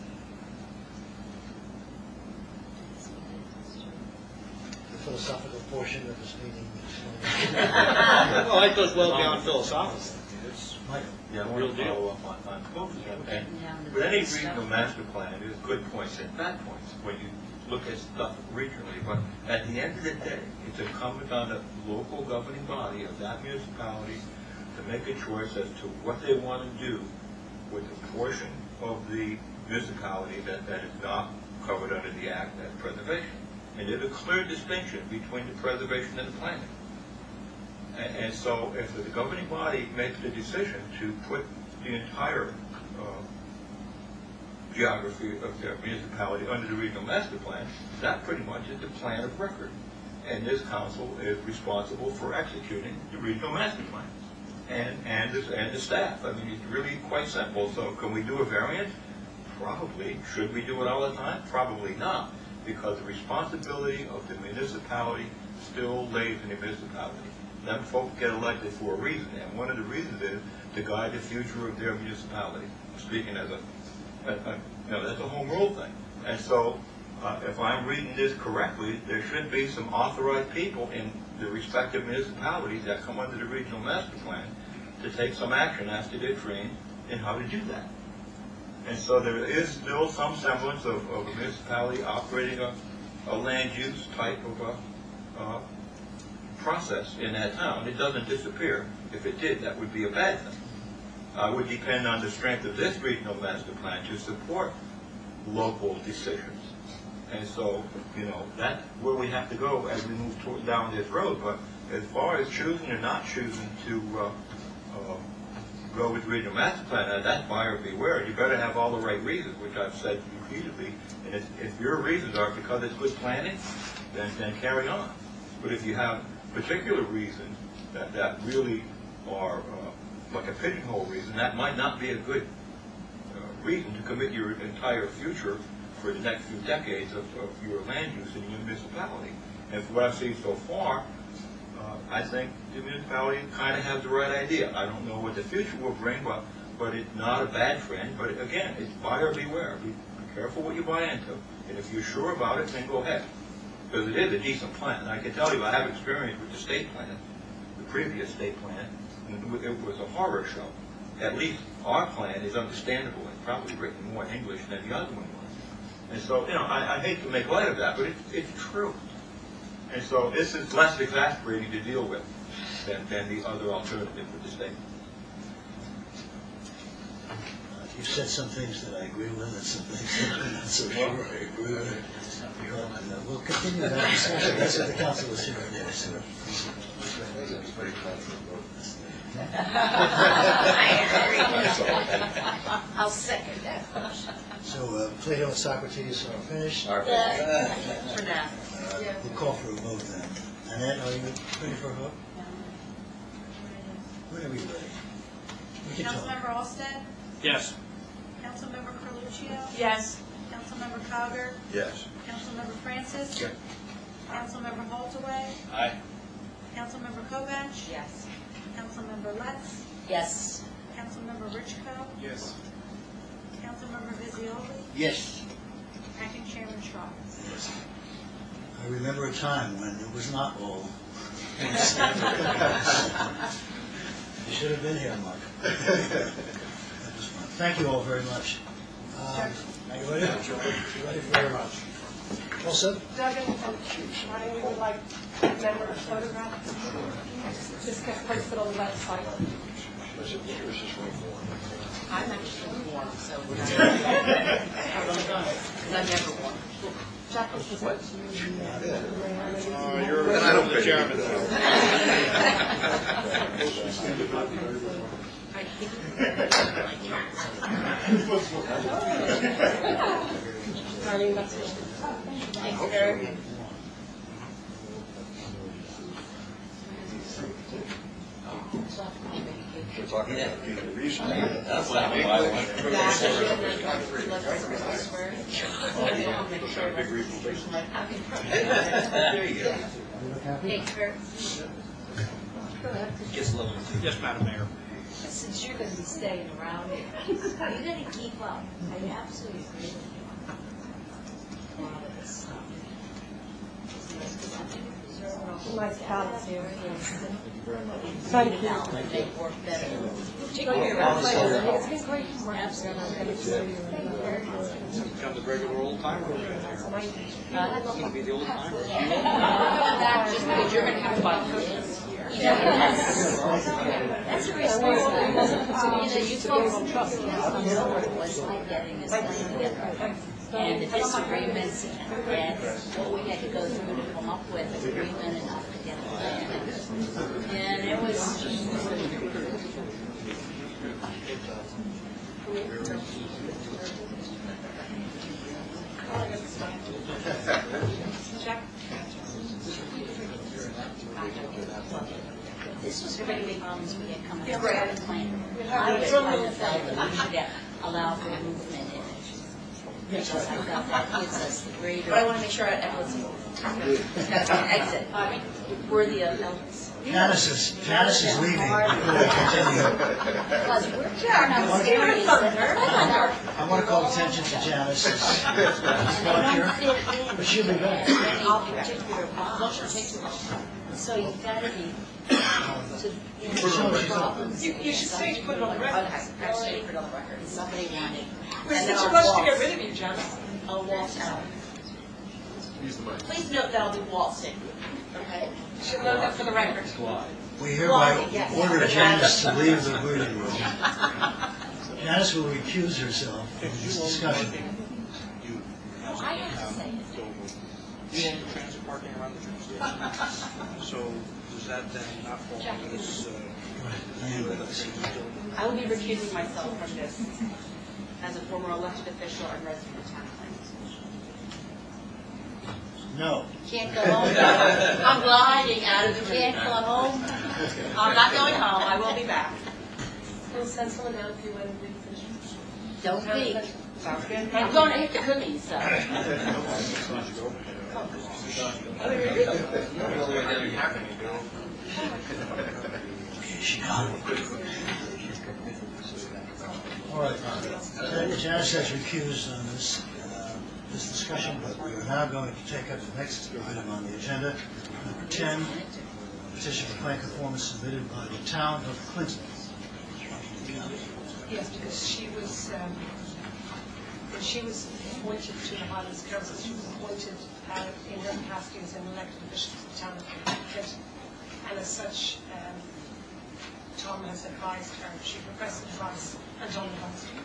The philosophical portion of this meeting is Well, that goes well beyond philosophical. It's Yeah, real we'll deal. follow up on both of them. And with any regional master plan, there's good points and bad points when you look at stuff regionally. But at the end of the day, it's incumbent on the local governing body of that municipality to make a choice as to what they want to do with the portion of the municipality that is not covered under the Act as preservation. And there's a clear distinction between the preservation and the planning. And so if the governing body makes the decision to put the entire geography of their municipality under the regional master plan, that pretty much is the plan of record. And this council is responsible for executing the regional master plan. And the staff. I mean, it's really quite simple. So can we do a variant? Probably. Should we do it all the time? Probably not. Because the responsibility of the municipality still lays in the municipality. Them folks get elected for a reason, and one of the reasons is to guide the future of their municipality. I'm speaking as that's a home rule thing. And so, if I'm reading this correctly, there should be some authorized people in the respective municipalities that come under the regional master plan to take some action after they're trained in how to do that. And so there is still some semblance of a municipality operating a land use type of process in that town. It doesn't disappear. If it did, that would be a bad thing. It would depend on the strength of this regional master plan to support local decisions. And so, that's where we have to go as we move down this road. But as far as choosing or not choosing to go with regional master plan, that's buyer beware. You better have all the right reasons, which I've said repeatedly. And if your reasons are because it's good planning, then carry on. But if you have particular reasons that really are like a pigeonhole reason, that might not be a good reason to commit your entire future for the next few decades of your land use in your municipality. And from what I've seen so far, I think the municipality kind of has the right idea. I don't know what the future will bring, but it's not a bad trend. But again, it's buyer beware. Be careful what you buy into. And if you're sure about it, then go ahead. Because it is a decent plan. I can tell you, I have experience with the state plan, the previous state plan, and it was a horror show. At least our plan is understandable and probably written more in English than the other one was. And so, I hate to make light of that, but it's true. And so this is less exasperating to deal with than the other alternative with the state. You've said some things that I agree with, and some things that I'm not so sure I agree with. But we'll continue that discussion. That's what the council was here for. So. I'll second that. So Plato and Socrates are finished. For now. We'll call for a vote then. Annette, are you ready for a vote? Whenever you're ready. We can talk. Councilmember Olsted? Yes. Councilmember Carluccio? Yes. Councilmember Cogger? Yes. Councilmember Francis? Yes. Councilmember Holtaway? Aye. Councilmember Kovach? Yes. Councilmember Letts? Yes. Councilmember Richco? Yes. Councilmember Visioli? Yes. Acting Chairman Schrock? Yes. I remember a time when it was not all. You should have been here, Mark. Thank you all very much. Are you ready? You ready for all set? Doug and I would like members photograph. Just get posted on the website. I'm actually warm, so because I've never worn. You're the chairman. Thanks, Eric. We're talking about Peter Reese. That's not why I went. Big presentation. There you go. Thanks, Eric. Yes, Madam Mayor. Since you're going to be staying around, you're going to keep up. I absolutely agree with you. A lot of this stuff. Nice comments here. Thank you. They work better. It's been great working Become the regular old timer over here. It's going to be the old timer. Just because you're going to have fun with this. That's a responsibility. You folks don't trust me. It was like getting this thing together. And the disagreements and what we had to go through to come up with an agreement enough to get it done. And it was this was one of the problems we had come up with the plan. I was kind of felt that we should allow for movement in it. Because I felt that gives us the greater. But I want to make sure everyone's that's an exit. Worthy of notice. Janice is leaving before we continue. Because we're not serious. I want to call attention to Janice's departure, but she'll be back. So you've got to be. You should say to put it on the record. Okay, actually, put it on the record. Somebody wanted. We're such a rush to get rid of you, Janice. I'll waltz out. Please note that I'll be waltzing. Okay? You should note that for the record. We hereby order Janice to leave the waiting room. Janice will recuse herself from this discussion. No, I have to say it. You own the transit parking around the train station. So does that then not fall under this? I will be recusing myself from this as a former elected official and resident of town. No. Can't go home. I'm gliding out of the can't go home. I'm not going home. I will be back. We'll send someone down if you want to finish. Don't be. Sounds good. I'm going to hit the cookies, so. All right, Janice has recused on this discussion, but we are now going to take up the next item on the agenda, number 10, petition for plan conformance submitted by the town of Clinton. Yes, because she was, when she was appointed to the Highlands Council, she was appointed in her capacity as an elected official to the town of Clinton. And as such, Tom has advised her, she requested advice, and Tom advised her.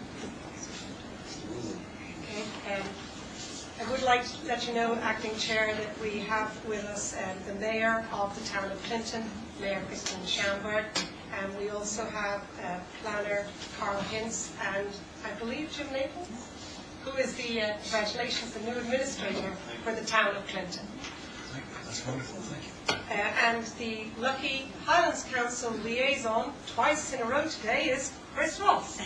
Okay, I would like to let you know, Acting Chair, that we have with us the Mayor of the town of Clinton, Mayor Christine Schamberg, and we also have Planner Carl Hintz, and I believe Jim Naples, who is the, congratulations, the new administrator for the town of Clinton. That's wonderful, thank you. And the lucky Highlands Council liaison, twice in a row today, is Chris Ross.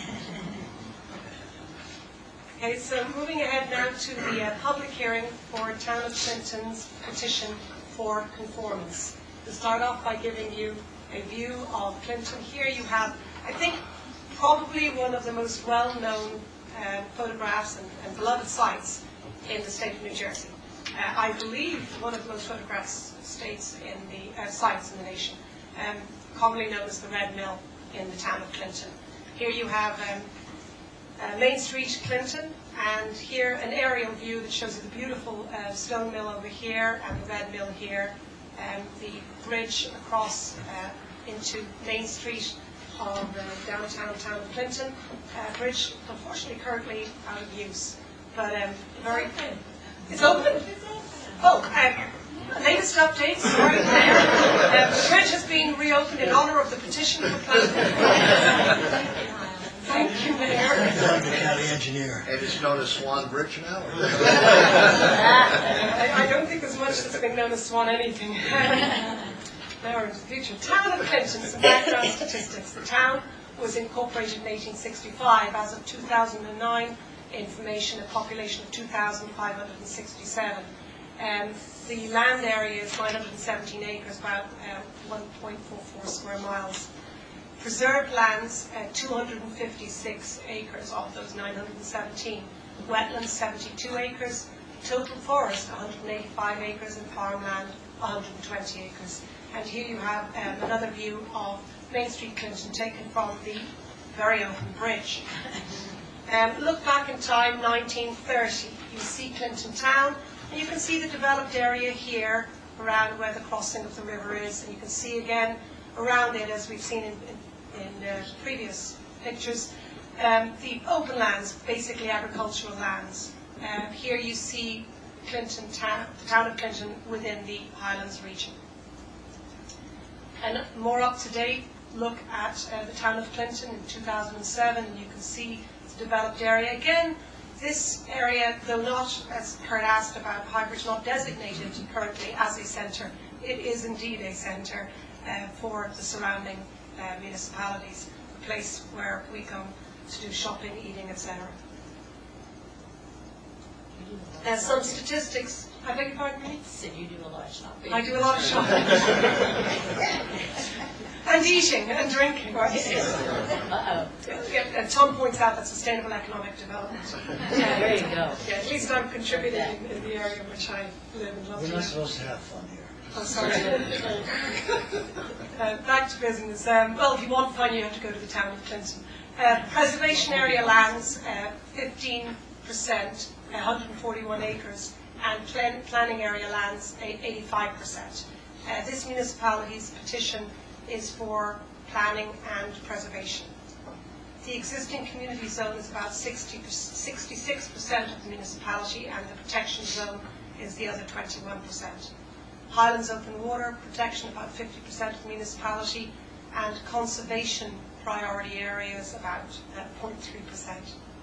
Okay, so moving ahead now to the public hearing for Town of Clinton's petition for conformance. To start off by giving you a view of Clinton. Here you have, I think, probably one of the most well-known photographs and beloved sites in the state of New Jersey. I believe one of the most photographed sites in the nation, commonly known as the Red Mill in the town of Clinton. Here you have Main Street, Clinton, and here an aerial view that shows you the beautiful stone mill over here and the Red Mill here, and the bridge across into Main Street of the downtown town of Clinton. Bridge, unfortunately, currently out of use, but very. It's open. Oh, latest updates. Sorry, Mayor. The bridge has been reopened in honour of the petition for planning. Thank you, Mayor. I'm the county engineer. And it's known as Swan Bridge now? I don't think there's much that's been known as Swan anything. Now into the future. Town of Clinton, some background statistics. The town was incorporated in 1865. As of 2009, information, a population of 2,567. The land area is 917 acres, about 1.44 square miles. Preserved lands, 256 acres of those 917. Wetlands, 72 acres. Total forest, 185 acres, and farmland, 120 acres. And here you have another view of Main Street, Clinton, taken from the very open bridge. Look back in time, 1930. You see Clinton town, and you can see the developed area here around where the crossing of the river is, and you can see again around it, as we've seen in previous pictures, the open lands, basically agricultural lands. Here you see Clinton town, the town of Clinton within the Highlands region. And more up-to-date look at the town of Clinton in 2007, and you can see the developed area. Again, this area, though not, as Kurt asked about, Highbridge, not designated currently as a centre, it is indeed a centre for the surrounding municipalities, a place where we go to do shopping, eating, etc. Some statistics. I beg your pardon, me? Said you do a lot of shopping. I do a lot of shopping. And eating and drinking. Uh-oh. Yeah, Tom points out that sustainable economic development. There you go. Yeah, at least I'm contributing in the area in which I live and love. We're not supposed to have fun here. Oh, sorry. Back to business. Well, if you want fun, you have to go to the town of Clinton. Preservation area lands, 15%, 141 acres, and planning area lands, 85%. This municipality's petition is for planning and preservation. The existing community zone is about 66% of the municipality, and the protection zone is the other 21%. Highlands open water protection about 50% of the municipality, and conservation priority areas about 0.3%.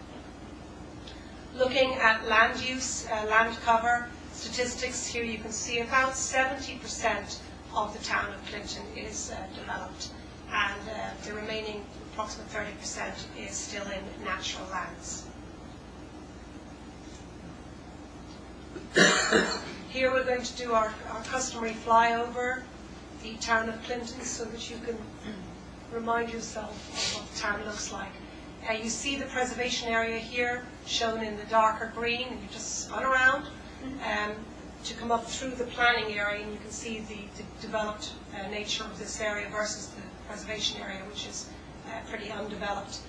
Looking at land use, land cover statistics, here you can see about 70% of the town of Clinton is developed, and the remaining approximate 30% is still in natural lands. Here we're going to do our customary flyover, the town of Clinton, so that you can remind yourself of what the town looks like. You see the preservation area here, shown in the darker green, and you just spun around to come up through the planning area, and you can see the developed nature of this area versus the preservation area, which is pretty undeveloped.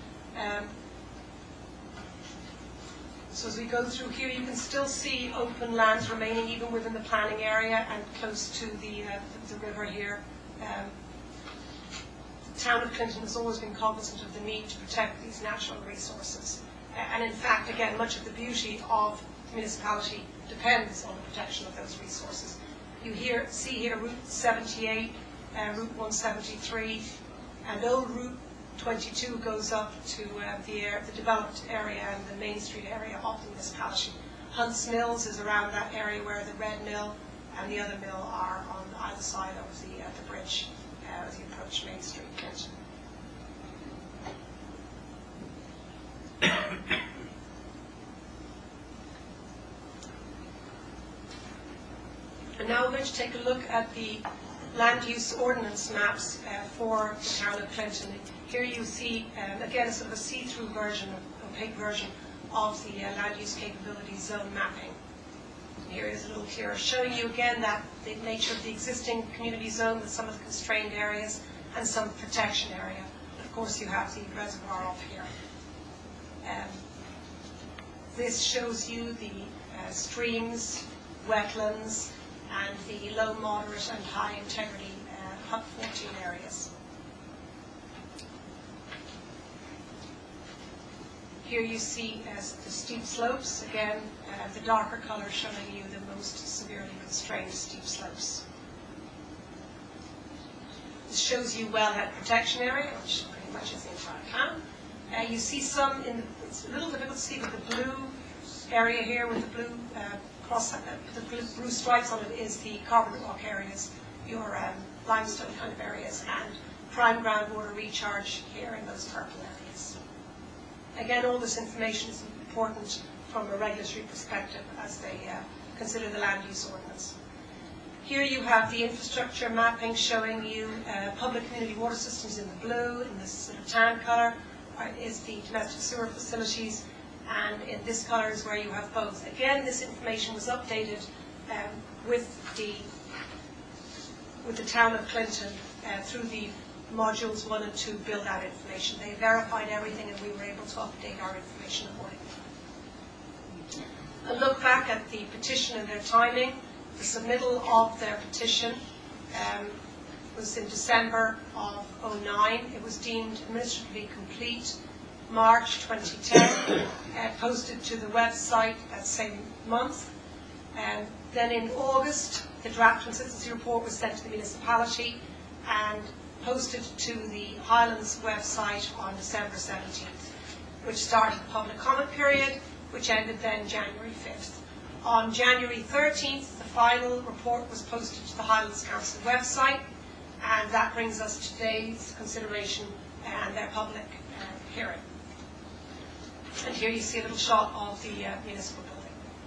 So as we go through here, you can still see open lands remaining even within the planning area and close to the river here. The town of Clinton has always been cognizant of the need to protect these natural resources. And in fact, again, much of the beauty of the municipality depends on the protection of those resources. You see here Route 78, Route 173, and old Route 22 goes up to the developed area and the Main Street area of the municipality. Hunts Mills is around that area where the Red Mill and the other mill are on either side of the bridge as you approach Main Street, Clinton. And now we're going to take a look at the land use ordinance maps for the town of Clinton. Here you see, again, a sort of a see-through version, opaque version of the land use capability zone mapping. And here is a little clearer, showing you again that the nature of the existing community zone with some of the constrained areas and some protection area. Of course, you have the reservoir off here. This shows you the streams, wetlands, and the low, moderate, and high integrity HUC 14 areas. Here you see the steep slopes, again, the darker color showing you the most severely constrained steep slopes. This shows you wellhead protection area, which pretty much is the entire town. You see some, it's a little difficult to see, but the blue area here with the blue the blue stripes on it is the carbon rock areas, your limestone kind of areas, and prime groundwater recharge here in those purple areas. Again, all this information is important from a regulatory perspective as they consider the land use ordinance. Here you have the infrastructure mapping showing you public community water systems in the blue, in this sort of tan colour is the domestic sewer facilities, and in this colour is where you have both. Again, this information was updated with the town of Clinton through the modules 1 and 2 build out information. They verified everything and we were able to update our information accordingly. A look back at the petition and their timing. The submittal of their petition was in December of 2009. It was deemed administratively complete March 2010, posted to the website that same month. Then in August, the draft consistency report was sent to the municipality and posted to the Highlands website on December 17th, which started the public comment period, which ended then January 5th. On January 13th, the final report was posted to the Highlands Council website, and that brings us to today's consideration and their public hearing. And here you see a little shot of the municipal building.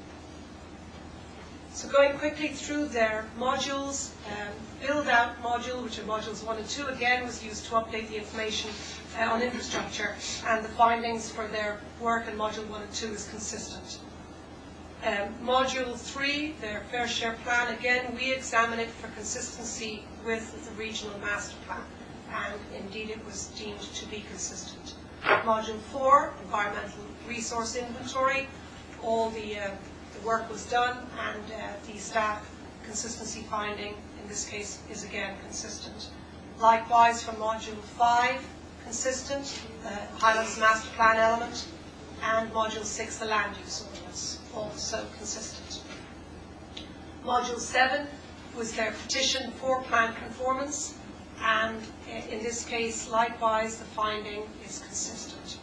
So going quickly through their modules, build-out module, which are modules 1 and 2, again was used to update the information on infrastructure, and the findings for their work in module 1 and 2 is consistent. Module 3, their fair share plan, again we examine it for consistency with the regional master plan, and indeed it was deemed to be consistent. Module 4, environmental resource inventory, all the work was done, and the staff consistency finding in this case is again consistent. Likewise for module 5, consistent, the Highlands master plan element, and module 6, the land use ordinance, also consistent. Module 7 was their petition for plan conformance, and in this case, likewise, the finding is consistent.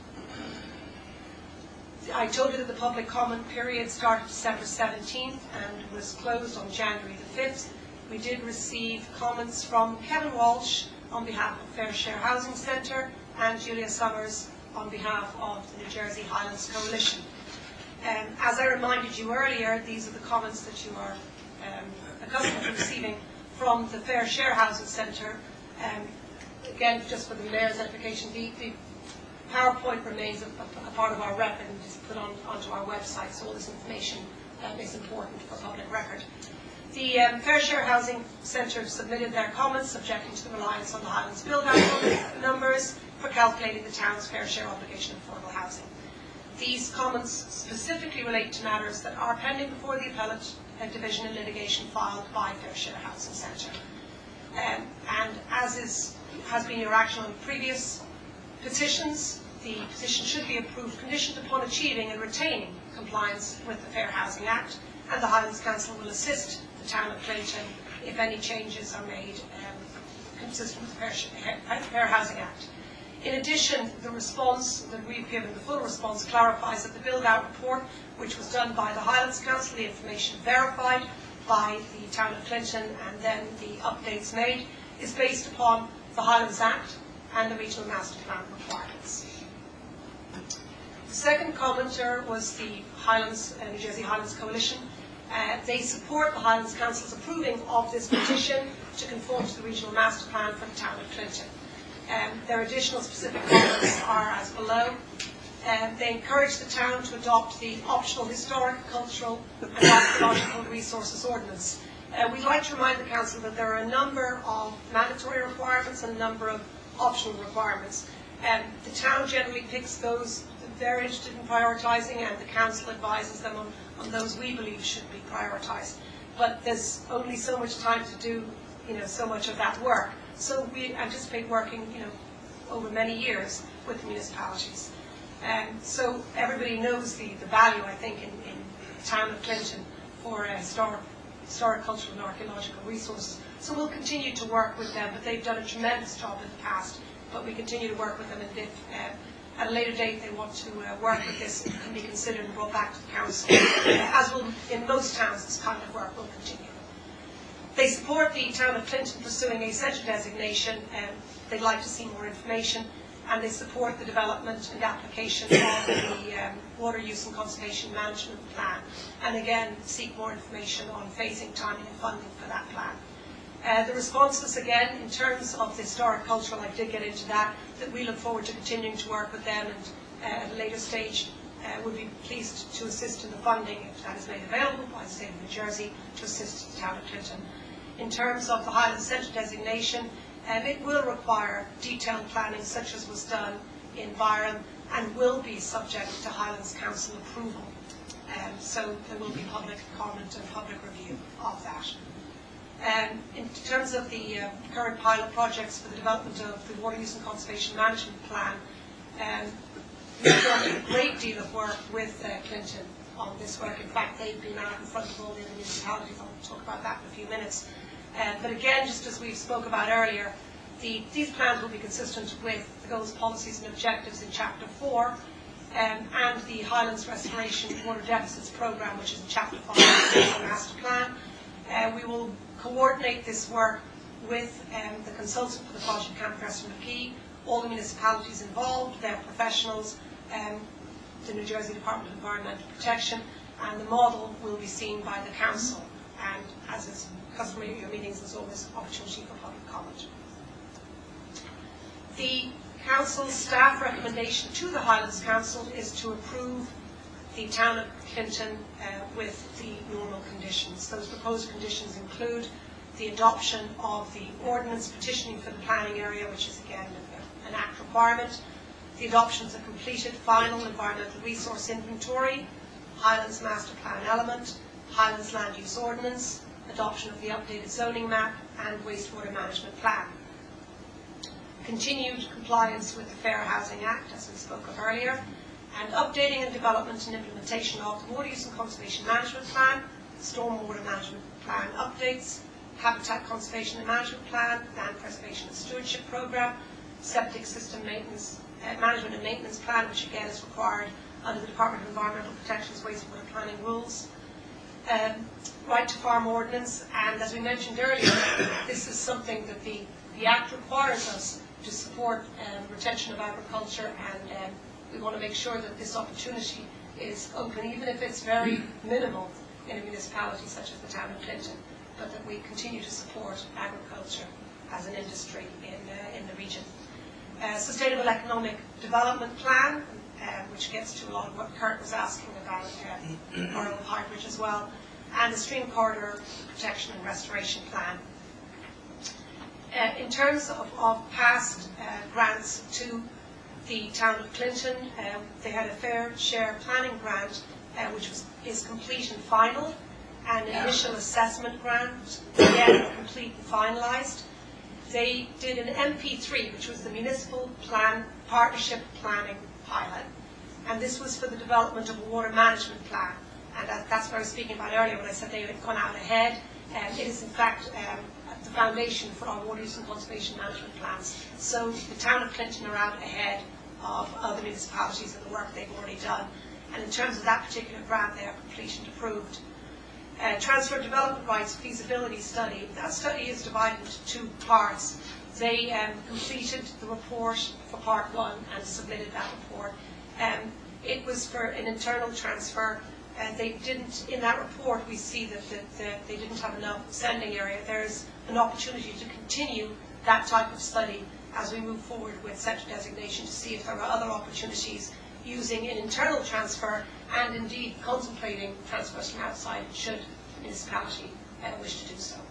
I told you that the public comment period started December 17th and was closed on January the 5th. We did receive comments from Kevin Walsh on behalf of Fair Share Housing Centre and Julia Summers on behalf of the New Jersey Highlands Coalition. As I reminded you earlier, these are the comments that you are accustomed to receiving from the Fair Share Housing Centre. Again, just for the Mayor's edification, the PowerPoint remains a part of our rep and is put onto our website, so all this information is important for public record. The Fair Share Housing Centre submitted their comments subjecting to the reliance on the Highlands build-out numbers for calculating the town's fair share obligation of affordable housing. These comments specifically relate to matters that are pending before the Appellate Division in litigation filed by Fair Share Housing Centre. And as has been your action on previous petitions, the petition should be approved conditioned upon achieving and retaining compliance with the Fair Housing Act, and the Highlands Council will assist the town of Clinton if any changes are made consistent with the Fair Housing Act. In addition, the response that we've given, the full response, clarifies that the build-out report, which was done by the Highlands Council, the information verified by the town of Clinton, and then the updates made, is based upon the Highlands Act and the Regional Master Plan requirements. The second commenter was the Highlands, New Jersey Highlands Coalition. They support the Highlands Council's approving of this petition to conform to the Regional Master Plan for the town of Clinton. Their additional specific comments are as below. They encourage the town to adopt the optional historic, cultural and archaeological resources ordinance. We'd like to remind the Council that there are a number of mandatory requirements and a number of optional requirements. The town generally picks those they're interested in prioritising, and the Council advises them on those we believe should be prioritised. But there's only so much time to do so much of that work. So we anticipate working over many years with the municipalities. So everybody knows the value, I think, in the town of Clinton for historic, cultural and archaeological resources. So we'll continue to work with them, but they've done a tremendous job in the past. But we continue to work with them, and if at a later date they want to work with this, it can be considered and brought back to the Council. As will in most towns, this kind of work will continue. They support the town of Clinton pursuing a centre designation, and they'd like to see more information, and they support the development and application of the Water Use and Conservation Management Plan, and again seek more information on phasing, timing and funding for that plan. The responses, again, in terms of the historic cultural, I did get into that we look forward to continuing to work with them, and at a later stage would be pleased to assist in the funding, if that is made available by the State of New Jersey, to assist the town of Clinton. In terms of the Highlands Centre designation, it will require detailed planning such as was done in Byron, and will be subject to Highlands Council approval. So there will be public comment and public review of that. In terms of the current pilot projects for the development of the Water Use and Conservation Management Plan, we've done a great deal of work with Clinton on this work. In fact, they've been out in front of all the other municipalities. I'll talk about that in a few minutes. But again, just as we spoke about earlier, these plans will be consistent with the goals, policies and objectives in Chapter 4 and the Highlands Restoration Water Deficits Programme, which is in Chapter 5 of the Master Plan. We will coordinate this work with the consultant for the project, Camp Preston McGee, all the municipalities involved, their professionals, the New Jersey Department of Environmental Protection, and the model will be seen by the Council. And as is customary at your meetings, there's always opportunity for public comment. The Council's staff recommendation to the Highlands Council is to approve the town of Clinton with the normal conditions. Those proposed conditions include the adoption of the ordinance petitioning for the planning area, which is again an Act requirement, the adoption of the completed final environmental resource inventory, Highlands Master Plan element, Highlands Land Use Ordinance, adoption of the updated zoning map, and wastewater management plan. Continued compliance with the Fair Housing Act, as we spoke of earlier, and updating and development and implementation of the Water Use and Conservation Management Plan, Stormwater Management Plan updates, Habitat Conservation and Management Plan, Land Preservation and Stewardship Program, Septic System Maintenance, Management and Maintenance Plan, which again is required under the Department of Environmental Protection's wastewater planning rules, Right to Farm Ordinance, and as we mentioned earlier, this is something that the Act requires us to support retention of agriculture, and we want to make sure that this opportunity is open, even if it's very minimal in a municipality such as the town of Clinton, but that we continue to support agriculture as an industry in the region. Sustainable Economic Development Plan, which gets to a lot of what Kurt was asking about, Earl of Highbridge as well, and the Stream Corridor Protection and Restoration Plan. In terms of past grants to the town of Clinton, they had a fair share planning grant, which is complete and final, and an initial assessment grant, again, complete and finalised. They did an MP3, which was the Municipal Plan Partnership Planning Pilot, and this was for the development of a water management plan. And that's what I was speaking about earlier when I said they had gone out ahead. It is in fact the foundation for our water use and conservation management plans. So the town of Clinton are out ahead of other municipalities in the work they've already done. And in terms of that particular grant, they are complete and approved. Transfer of development rights feasibility study. That study is divided into two parts. They completed the report for part one and submitted that report. It was for an internal transfer. They didn't, in that report, we see that they didn't have enough sending area. There's an opportunity to continue that type of study as we move forward with centre designation to see if there are other opportunities using an internal transfer and indeed contemplating transfers from outside should the municipality wish to do so.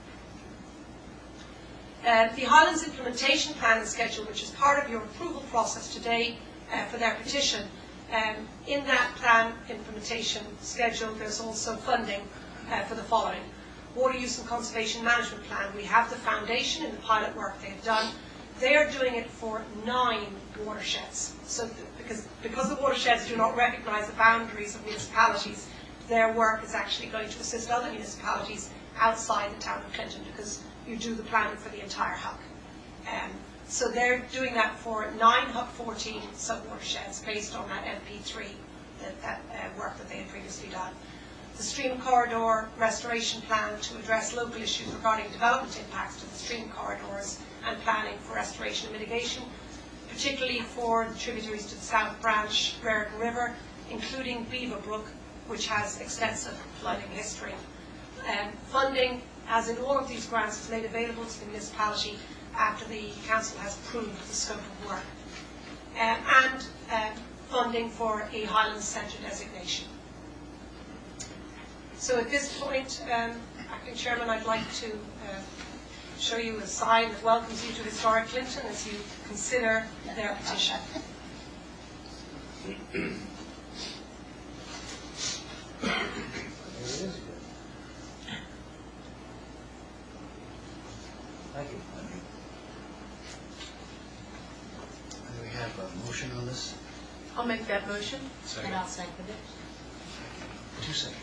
The Highlands Implementation Plan and Schedule, which is part of your approval process today for their petition, in that plan implementation schedule there's also funding for the following. Water Use and Conservation Management Plan. We have the foundation in the pilot work they've done. They are doing it for 9 watersheds. So because the watersheds do not recognise the boundaries of municipalities, their work is actually going to assist other municipalities outside the town of Clinton because you do the planning for the entire HUC. So they're doing that for 9 HUC 14 sub-watersheds based on that MP3, that work that they had previously done. The Stream Corridor Restoration Plan to address local issues regarding development impacts to the stream corridors and planning for restoration and mitigation, particularly for the tributaries to the South Branch Raritan River, including Beaver Brook, which has extensive flooding history. Funding, as in all of these grants, is made available to the municipality after the council has approved the scope of work. And funding for a Highlands Centre designation. So at this point, Acting Chairman, I'd like to show you a sign that welcomes you to historic Clinton as you consider their petition. There it is. Thank you. And we have a motion on this. I'll make that motion. And I'll second it. 2 seconds.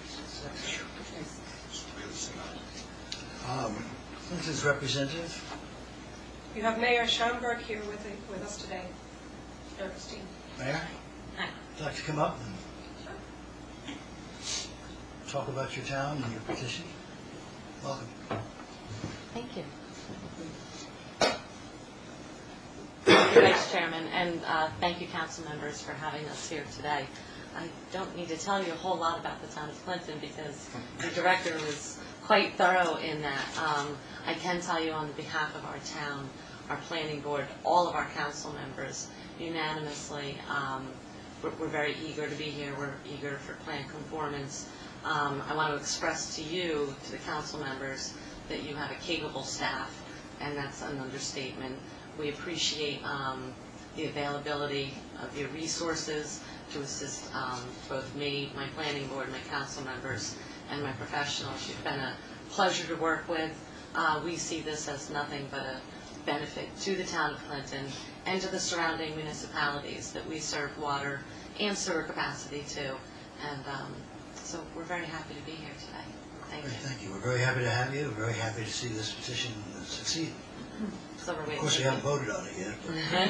Clinton's representative. You have Mayor Schoenberg here with us today. Erskine. Mayor, would you like to come up and talk about your town and your petition? Welcome. Thank you. Thank you, Vice Chairman, and thank you, council members, for having us here today. I don't need to tell you a whole lot about the town of Clinton because the director was quite thorough in that. I can tell you on behalf of our town, our planning board, all of our council members, unanimously, we're very eager to be here. We're eager for plan conformance. I want to express to you, to the council members, that you have a capable staff, and that's an understatement. We appreciate the availability of your resources to assist both me, my planning board, my council members, and my professionals. You've been a pleasure to work with. We see this as nothing but a benefit to the town of Clinton and to the surrounding municipalities that we serve water and sewer capacity to. And so we're very happy to be here today. Thank you. Thank you. We're very happy to have you. We're very happy to see this petition succeed. So we're waiting. Of course, we haven't voted on it yet.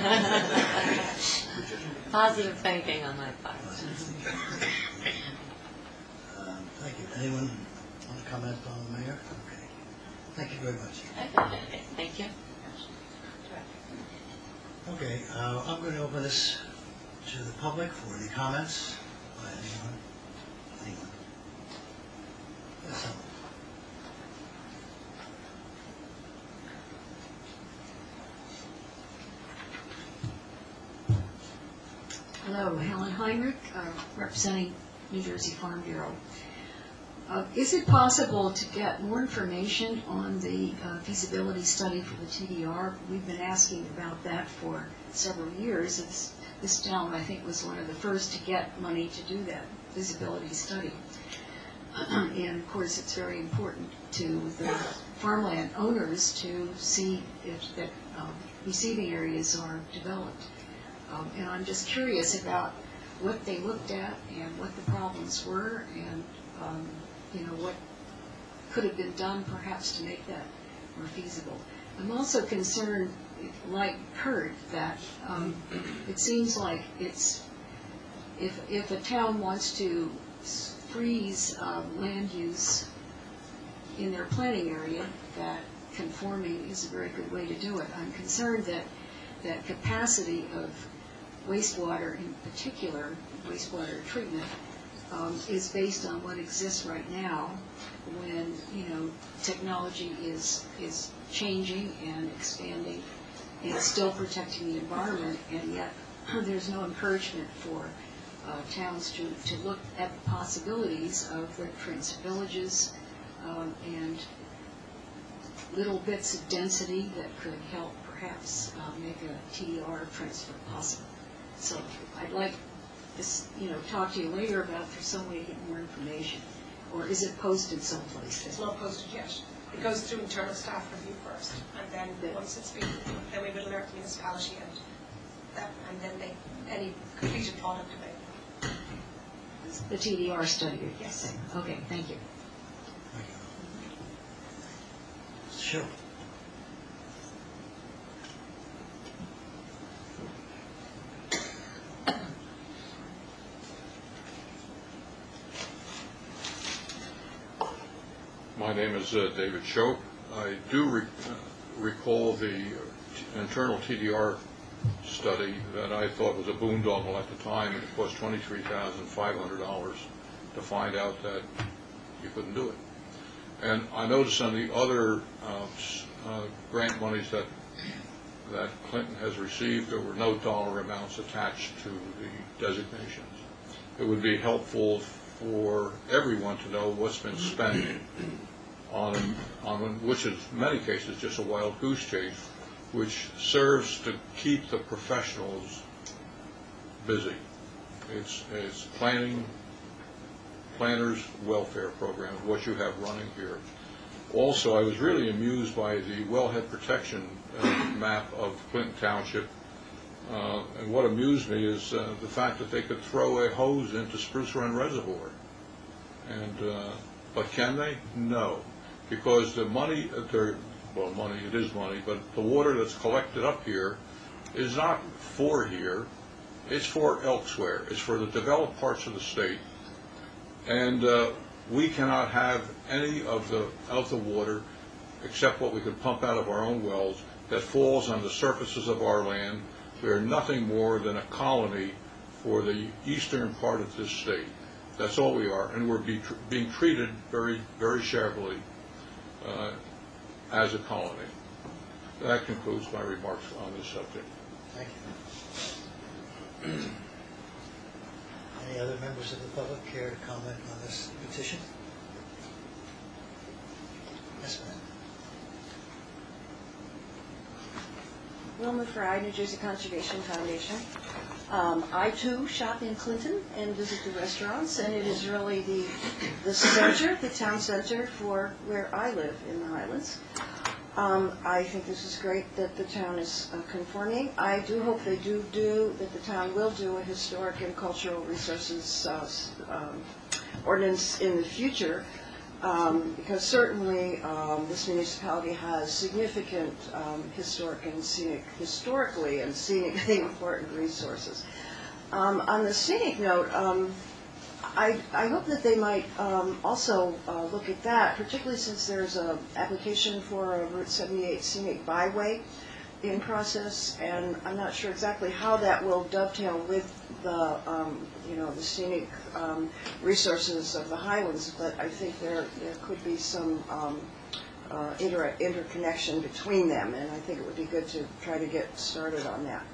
Positive thinking on my part. Thank you. Anyone want to comment on the mayor? Okay. Thank you very much. Thank you. Okay, I'm going to open this to the public for any comments Anyone? Anyone? Yes, Helen. Hello, Helen Heinrich, representing New Jersey Farm Bureau. Is it possible to get more information on the feasibility study for the TDR? We've been asking about that for several years. This town, I think, was one of the first to get money to do that feasibility study. And of course, it's very important to the farmland owners to see if that receiving areas are developed. And I'm just curious about what they looked at and what the problems were, and what could have been done perhaps to make that more feasible. I'm also concerned, like Kurt, that it seems like it's if a town wants to freeze land use in their planning area, that conforming is a very good way to do it. I'm concerned that capacity of wastewater, in particular wastewater treatment, is based on what exists right now, when technology is changing and expanding and still protecting the environment, and yet there's no encouragement for towns to look at the possibilities of the Prince villages and little bits of density that could help perhaps make a TDR transfer possible. So I'd like to talk to you later about if there's some way to get more information, or is it posted someplace? It's not posted yet. It goes through internal staff review first, and then once it's been, then we will alert the municipality, and then any completed product available. The TDR study? Yes. Okay, thank you. Sure. My name is David Shope. I do recall the internal TDR study that I thought was a boondoggle at the time. It cost $23,500 to find out that you couldn't do it. And I noticed on the other grant monies that Clinton has received, there were no dollar amounts attached to the designations. It would be helpful for everyone to know what's been spent on which is in many cases just a wild goose chase, which serves to keep the professionals busy. It's planners welfare program, what you have running here. Also, I was really amused by the wellhead protection map of Clinton Township. And what amused me is the fact that they could throw a hose into Spruce Run Reservoir. But can they? No. Because the money, money, it is money, but the water that's collected up here is not for here. It's for elsewhere. It's for the developed parts of the state. And we cannot have any of the water, except what we can pump out of our own wells, that falls on the surfaces of our land. We are nothing more than a colony for the eastern part of this state. That's all we are, and we're being treated very, very shabbily as a colony. That concludes my remarks on this subject. Thank you. Any other members of the public care to comment on this petition? Yes, ma'am. Wilma Fry, New Jersey Conservation Foundation. I too shop in Clinton and visit the restaurants, and it is really the center, the town center for where I live in the Highlands. I think this is great that the town is conforming. I do hope they that the town will do a historic and cultural resources ordinance in the future, because certainly this municipality has significant historically and scenically important resources. On the scenic note, I hope that they might also look at that, particularly since there's an application for a Route 78 scenic byway in process, and I'm not sure exactly how that will dovetail with the, the scenic resources of the Highlands, but I think there could be some interconnection between them, and I think it would be good to try to get started on that.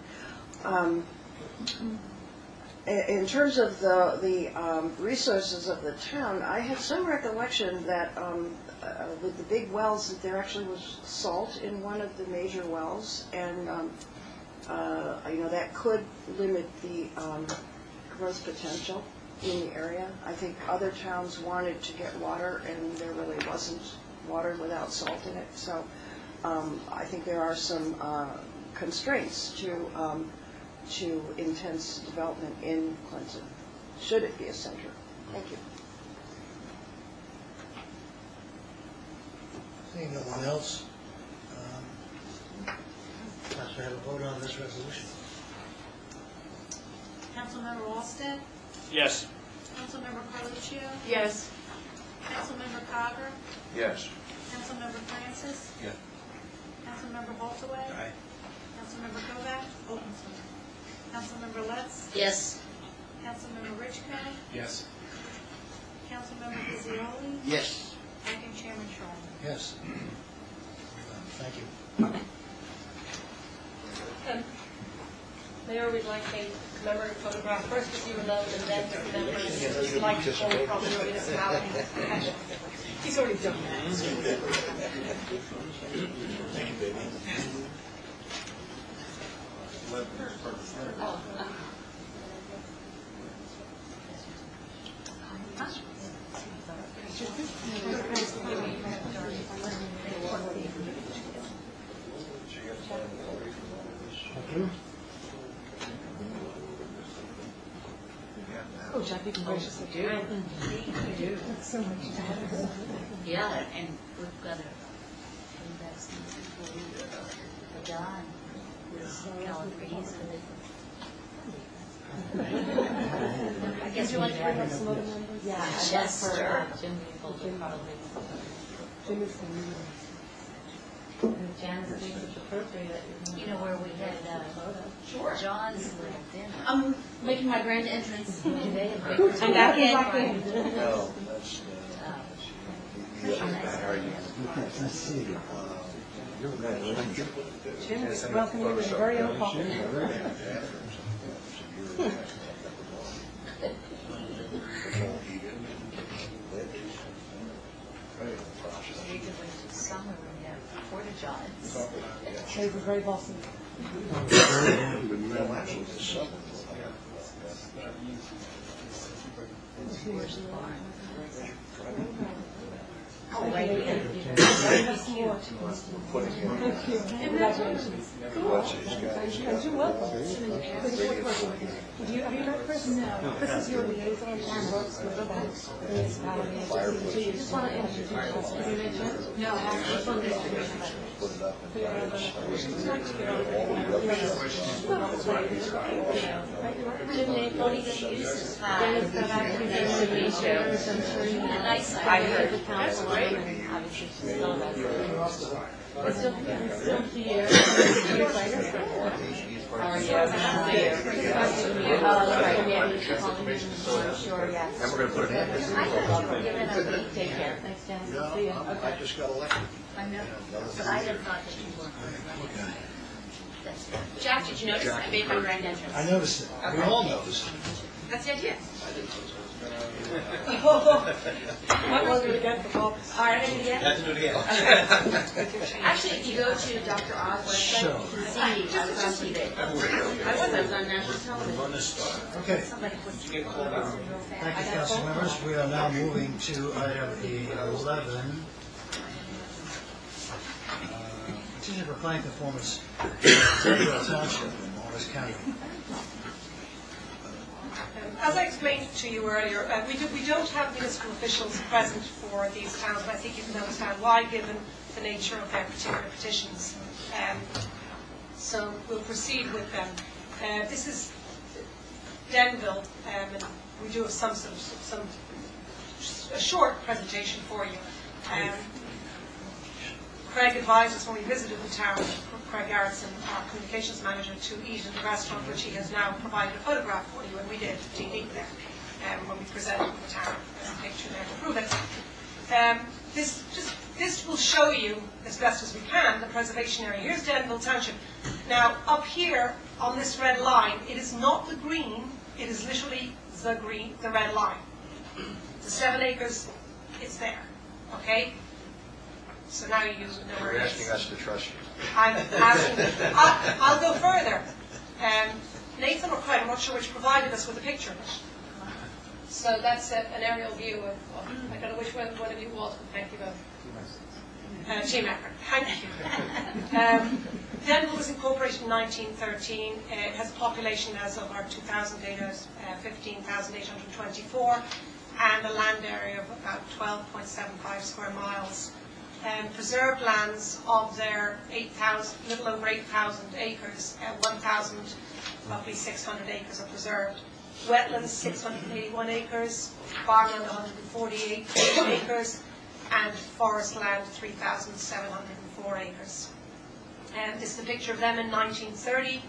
In terms of the resources of the town, I have some recollection that with the big wells, that there actually was salt in one of the major wells, and that could limit the growth potential in the area. I think other towns wanted to get water, and there really wasn't water without salt in it. So I think there are some constraints to intense development in Clinton, should it be a center. Thank you. Seeing no one else, let's have a vote on this resolution. Councilmember Olsted? Yes. Councilmember Carluccio? Yes. Councilmember Cogger? Yes. Councilmember Francis? Yes. Councilmember Holtaway? Aye. Councilmember Kovac? Councilmember Lutz? Yes. Councilmember Richco? Yes. Councilmember Pizzioli? Yes. Acting Chairman Schreiber? Yes. Thank you. Mayor, we'd like a commemorative photograph first with you alone, and then with members who'd like to pull from your municipality. He's already done that. Thank you, baby. Oh, Jackie, can graciously do. You do. So much. Yeah, and we've got to invest in John, Calabrese, I guess Would you like to bring up some other members? Yeah, Chester. Jim Nicholson, probably. Jim is going Janice thinks it's appropriate. You know where we had John's little dinner. I'm making my grand entrance today. I'm back in. No, that's, let's see. Jim is welcoming you with a very own coffee. Summer we have Porta Johns. He was very bossy. Oh, right here. Congratulations. Cool. And you're welcome. Have you met Chris? No. Chris is your liaison and works with the municipality. So you just want to introduce yourself. Have you met Jim? No. Just want to introduce Jim Napoli uses Dennis got back to the I'm sure you know. Nice. I heard the council, and obviously she's still a resident. It's still here. Years later. How are you? Oh, right, yeah, he's calling me, I'm sure, yes. And we're going to put it in. Take care. Thanks, Janice. No, See ya. I just got elected. I know, but I had thought that you weren't. Jack, did you notice I made my grand entrance? I noticed it. We all noticed it. That's the idea. What was it again for Bob? All right, I'm again. Have to do it again. Actually, if you go to Dr. Oz website, you can see I was on TV. I was on national television. Okay. Somebody was. Thank you, council members. We are now moving to item 11. Petition for planning conformance to Sandoval Township in Morris County. As I explained to you earlier, we don't have municipal officials present for these towns, and I think you can understand why, given the nature of their particular petitions. So we'll proceed with them. This is Denville, and we do have a short presentation for you. Craig advised us when we visited the town, Craig Garrettson, our communications manager, to eat in the restaurant, which he has now provided a photograph for you, and we did indeed eat there when we presented the town. There's a picture there to prove it. This will show you, as best as we can, the preservation area. Here's Denville Township. Now, up here on this red line, it is not the green, it is literally the red line. The 7 acres is there, okay? So now you know where it is. You're asking us to trust you. I'm asking, I'll go further. Nathan or Craig, I'm not sure which, provided us with a picture of it. So that's an aerial view of I don't know which one of you was, but thank you both. Team effort, thank you. Denville was incorporated in 1913. It has a population as of our 2000 data, 15,824, and a land area of about 12.75 square miles. Preserved lands of their 8,000, little over 8,000 acres, 1,000, roughly 600 acres are preserved. Wetlands, 681 acres, farmland, 148 acres, and forest land, 3,704 acres. This is a picture of them in 1930,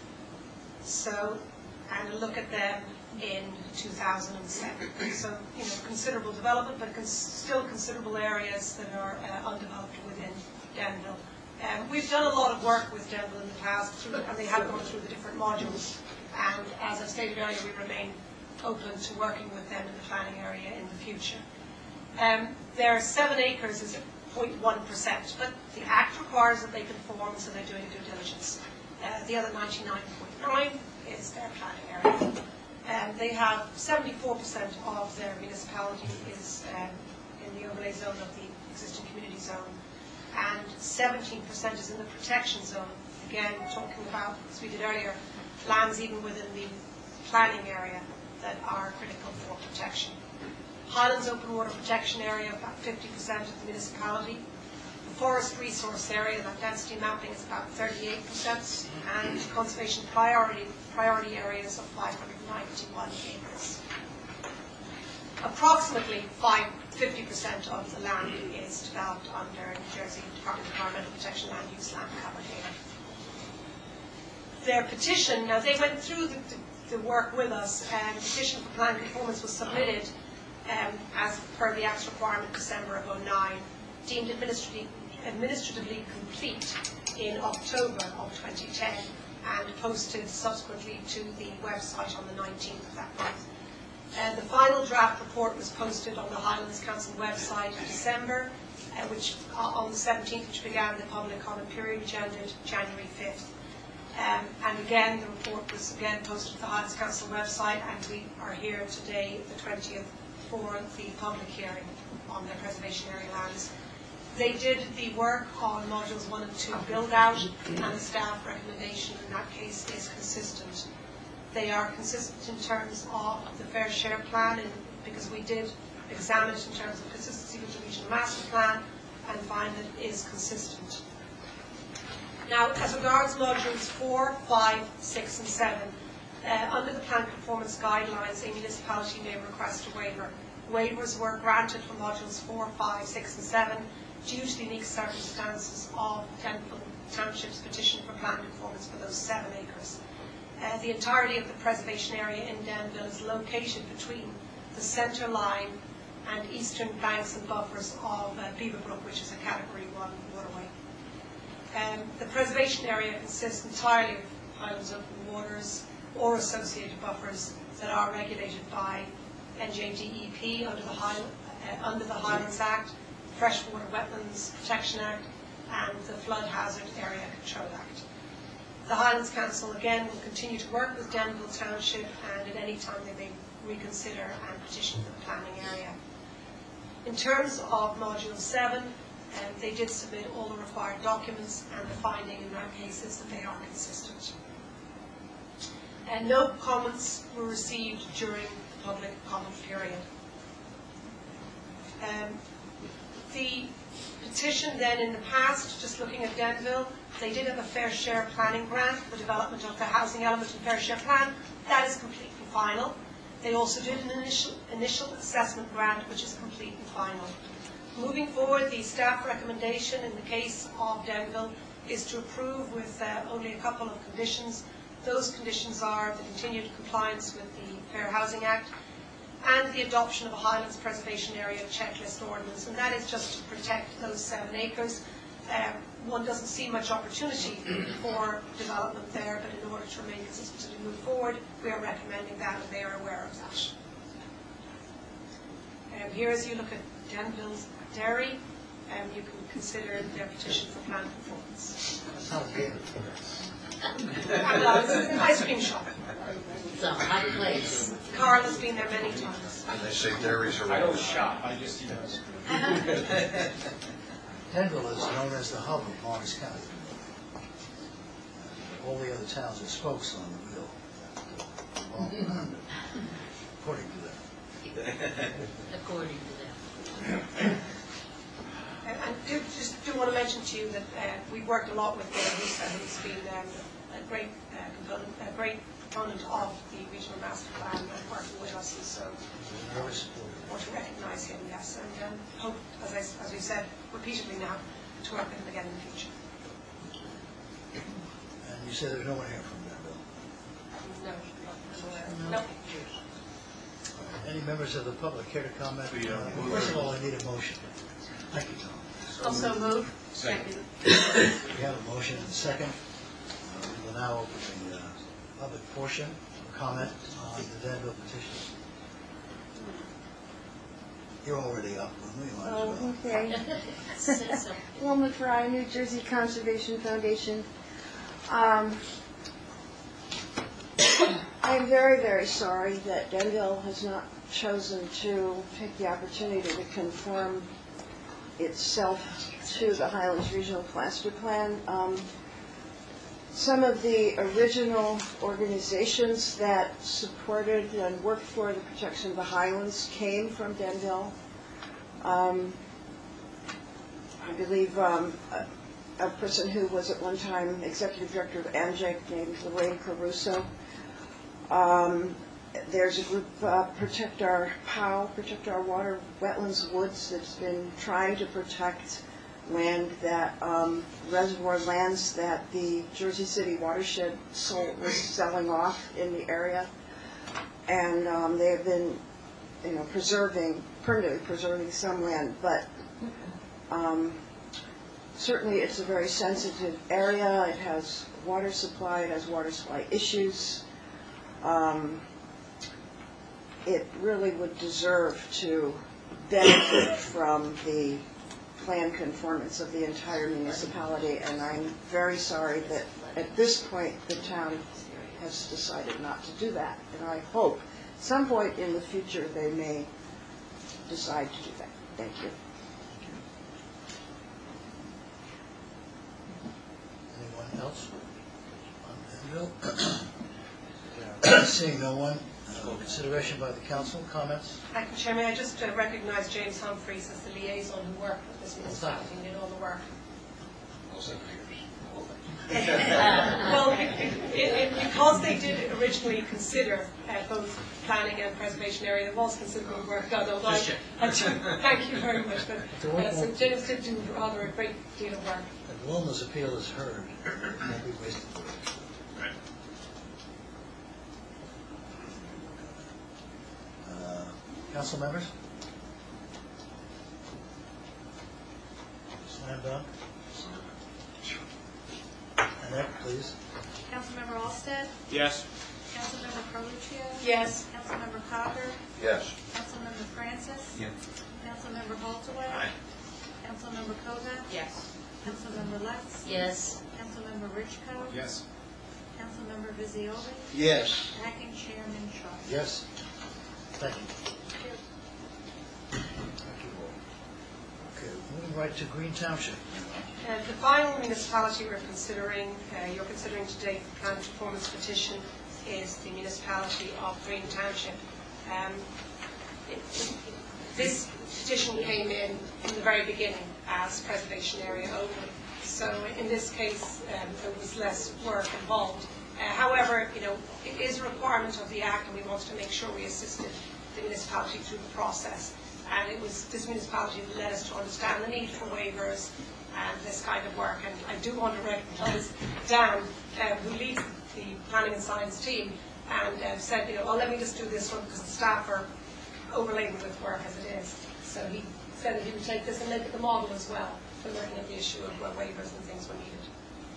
and a look at them in 2007. So, considerable development, but still considerable areas that are undeveloped within Denville. We've done a lot of work with Denville in the past, and they have gone through the different modules. And as I stated earlier, we remain open to working with them in the planning area in the future. Their 7 acres is 0.1%, but the Act requires that they conform, so they're doing due diligence. The other 99.9 is their planning area. They have 74% of their municipality is in the overlay zone of the existing community zone, and 17% is in the protection zone. Again, talking about, as we did earlier, lands even within the planning area that are critical for protection. Highlands Open Water Protection Area, about 50% of the municipality. The Forest Resource Area, that density mapping, is about 38%, and conservation priority areas of 591 acres. Approximately 50% of the land is developed under New Jersey Department of Environmental Protection Land Use Land Cover here. Their petition, now they went through the work with us, and the petition for plan conformance was submitted as per the Act's requirement December of 2009, deemed administratively complete in October of 2010, and posted subsequently to the website on the 19th of that month. The final draft report was posted on the Highlands Council website in December, which on the 17th, which began the public comment period, which ended January 5th. And again, the report was again posted to the Highlands Council website, and we are here today, the 20th, for the public hearing on their preservation area lands. They did the work on modules 1 and 2 build out, and the staff recommendation in that case is consistent. They are consistent in terms of the fair share plan, because we did examine it in terms of consistency with the regional master plan and find that it is consistent. Now, as regards modules 4, 5, 6 and 7, under the plan conformance guidelines, a municipality may request a waiver. Waivers were granted for modules 4, 5, 6 and 7 due to the unique circumstances of Denville Township's petition for plan conformance for those 7 acres. The entirety of the preservation area in Denville is located between the centre line and eastern banks and buffers of Beaverbrook, which is a Category 1 waterway. The preservation area consists entirely of Highlands Open Waters or associated buffers that are regulated by NJDEP under the Highlands Act, Freshwater Wetlands Protection Act, and the Flood Hazard Area Control Act. The Highlands Council again will continue to work with Denville Township, and at any time they may reconsider and petition for the planning area. In terms of Module 7, they did submit all the required documents, and the finding in that case is that they are consistent. And no comments were received during the public comment period. The petition then in the past, just looking at Denville, they did have a fair share planning grant for the development of the housing element and fair share plan. That is complete and final. They also did an initial assessment grant, which is complete and final. Moving forward, the staff recommendation in the case of Denville is to approve with only a couple of conditions. Those conditions are the continued compliance with the Fair Housing Act and the adoption of a Highlands Preservation Area checklist ordinance, and that is just to protect those 7 acres. One doesn't see much opportunity for development there, but in order to remain consistent and move forward, we are recommending that, and they are aware of that. Here, as you look at Denville's Dairy, you can consider their petition for plan conformance. Sounds good. Well, it's an ice cream shop. It's a hot place. Carl has been there many times. And they say dairies are... I don't shop, I just eat ice cream. Denville is known as the hub of Morris County. All the other towns are spokes on the wheel. Well, according to them. According to them. And just do want to mention to you that we've worked a lot with Lisa, who's been a great proponent of the regional master plan and working with us, and so I want to recognise him, yes, and hope, as we said repeatedly now, to work with him again in the future. And you said there's no one here from Denville. No. Any members of the public care to comment? First of all, I need a motion. Thank you, Tom. Also move. Second. We have a motion and a second. We will now open the public portion for comment on the Denville petition. You're already up. We might as well. Okay. Wilma Fry, New Jersey Conservation Foundation. I'm very, very sorry that Denville has not chosen to take the opportunity to conform itself to the Highlands Regional Master Plan. Some of the original organizations that supported and worked for the protection of the Highlands came from Denville. I believe a person who was at one time executive director of AMJEC named Lorraine Caruso. There's a group, Protect Our POW, Protect Our Water, Wetlands, Woods, that's been trying to protect land that, reservoir lands that the Jersey City watershed was selling off in the area. And they have been, permanently preserving some land, but certainly it's a very sensitive area. It has water supply, it has water supply issues. It really would deserve to benefit from the plan conformance of the entire municipality, and I'm very sorry that at this point the town has decided not to do that. And I hope some point in the future they may decide to do that. Thank you. Anyone else on Denville? Seeing no one, consideration by the council, comments? Thank you, Chairman. I just recognize James Humphreys as the liaison who worked with this municipality and did all the work. Well, because they did originally consider both planning and preservation area, there was considerable work done. Thank you very much. But so James did do rather a great deal of work. And Wilma's appeal is heard. Won't be wasted. Council members? Slam dunk. Annette, please. Councilmember Alsted? Yes. Councilmember Carluccio? Yes. Councilmember Cotter? Yes. Councilmember Francis? Yes. Councilmember Holtoway? Aye. Councilmember Koga? Yes. Councilmember Lutz? Yes. Councilmember Richco? Yes. Councilmember Vizzioli? Yes. Acting Chairman Shaw? Yes. Thank you. Thank you all. Okay, moving right to Green Township. The final municipality we're considering, you're considering today for plan conformance petition is the municipality of Green Township. This petition came in the very beginning as preservation area only. So in this case, there was less work involved. However, it is a requirement of the Act, and we wanted to make sure we assisted the municipality through the process. And this municipality led us to understand the need for waivers and this kind of work. And I do want to recognise Dan, who leads the planning and science team, and said, oh, let me just do this one because the staff are overladen with work as it is. So he said that he would take this and make it the model as well for looking at the issue of where waivers and things were needed.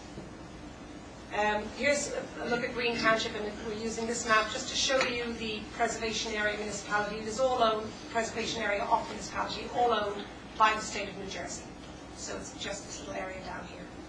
Here's a look at Green Township, and we're using this map just to show you the preservation area municipality. It is all owned, preservation area of municipality, all owned by the state of New Jersey. So it's just this little area down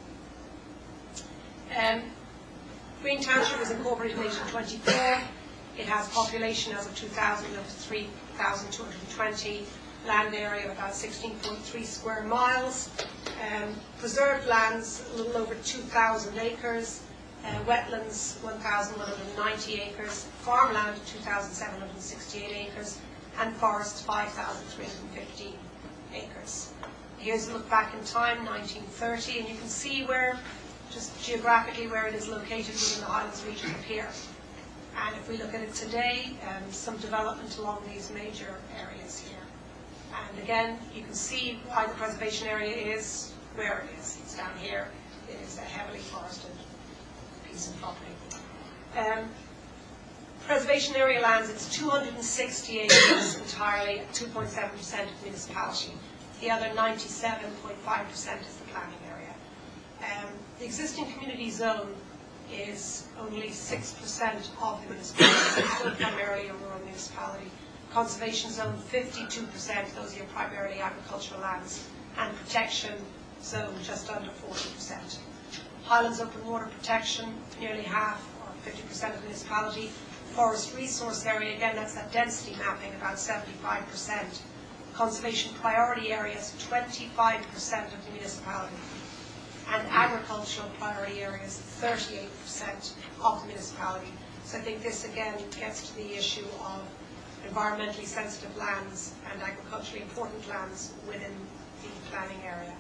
here. Green Township was incorporated in 1824. It has population as of 2000 of 3,220, land area of about 16.3 square miles, preserved lands a little over 2,000 acres, wetlands 1,190 acres, farmland 2,768 acres, and forests 5,350 acres. Here's a look back in time, 1930, and you can see where, just geographically, where it is located within the Highlands region up here. And if we look at it today, some development along these major areas here. And again, you can see why the preservation area is where it is. It's down here. It is a heavily forested piece of property. Preservation area lands, it's 260 acres entirely, 2.7% of the municipality. The other 97.5% is the planning area. The existing community zone is only 6% of the municipality, so primarily a rural municipality. Conservation zone, 52%, those are primarily agricultural lands, and protection zone, just under 40%. Highlands open water protection, nearly half, or 50% of the municipality. Forest resource area, again, that's that density mapping, about 75%. Conservation priority areas, 25% of the municipality. And agricultural priority areas, 38% of the municipality. So I think this again gets to the issue of environmentally sensitive lands and agriculturally important lands within the planning area.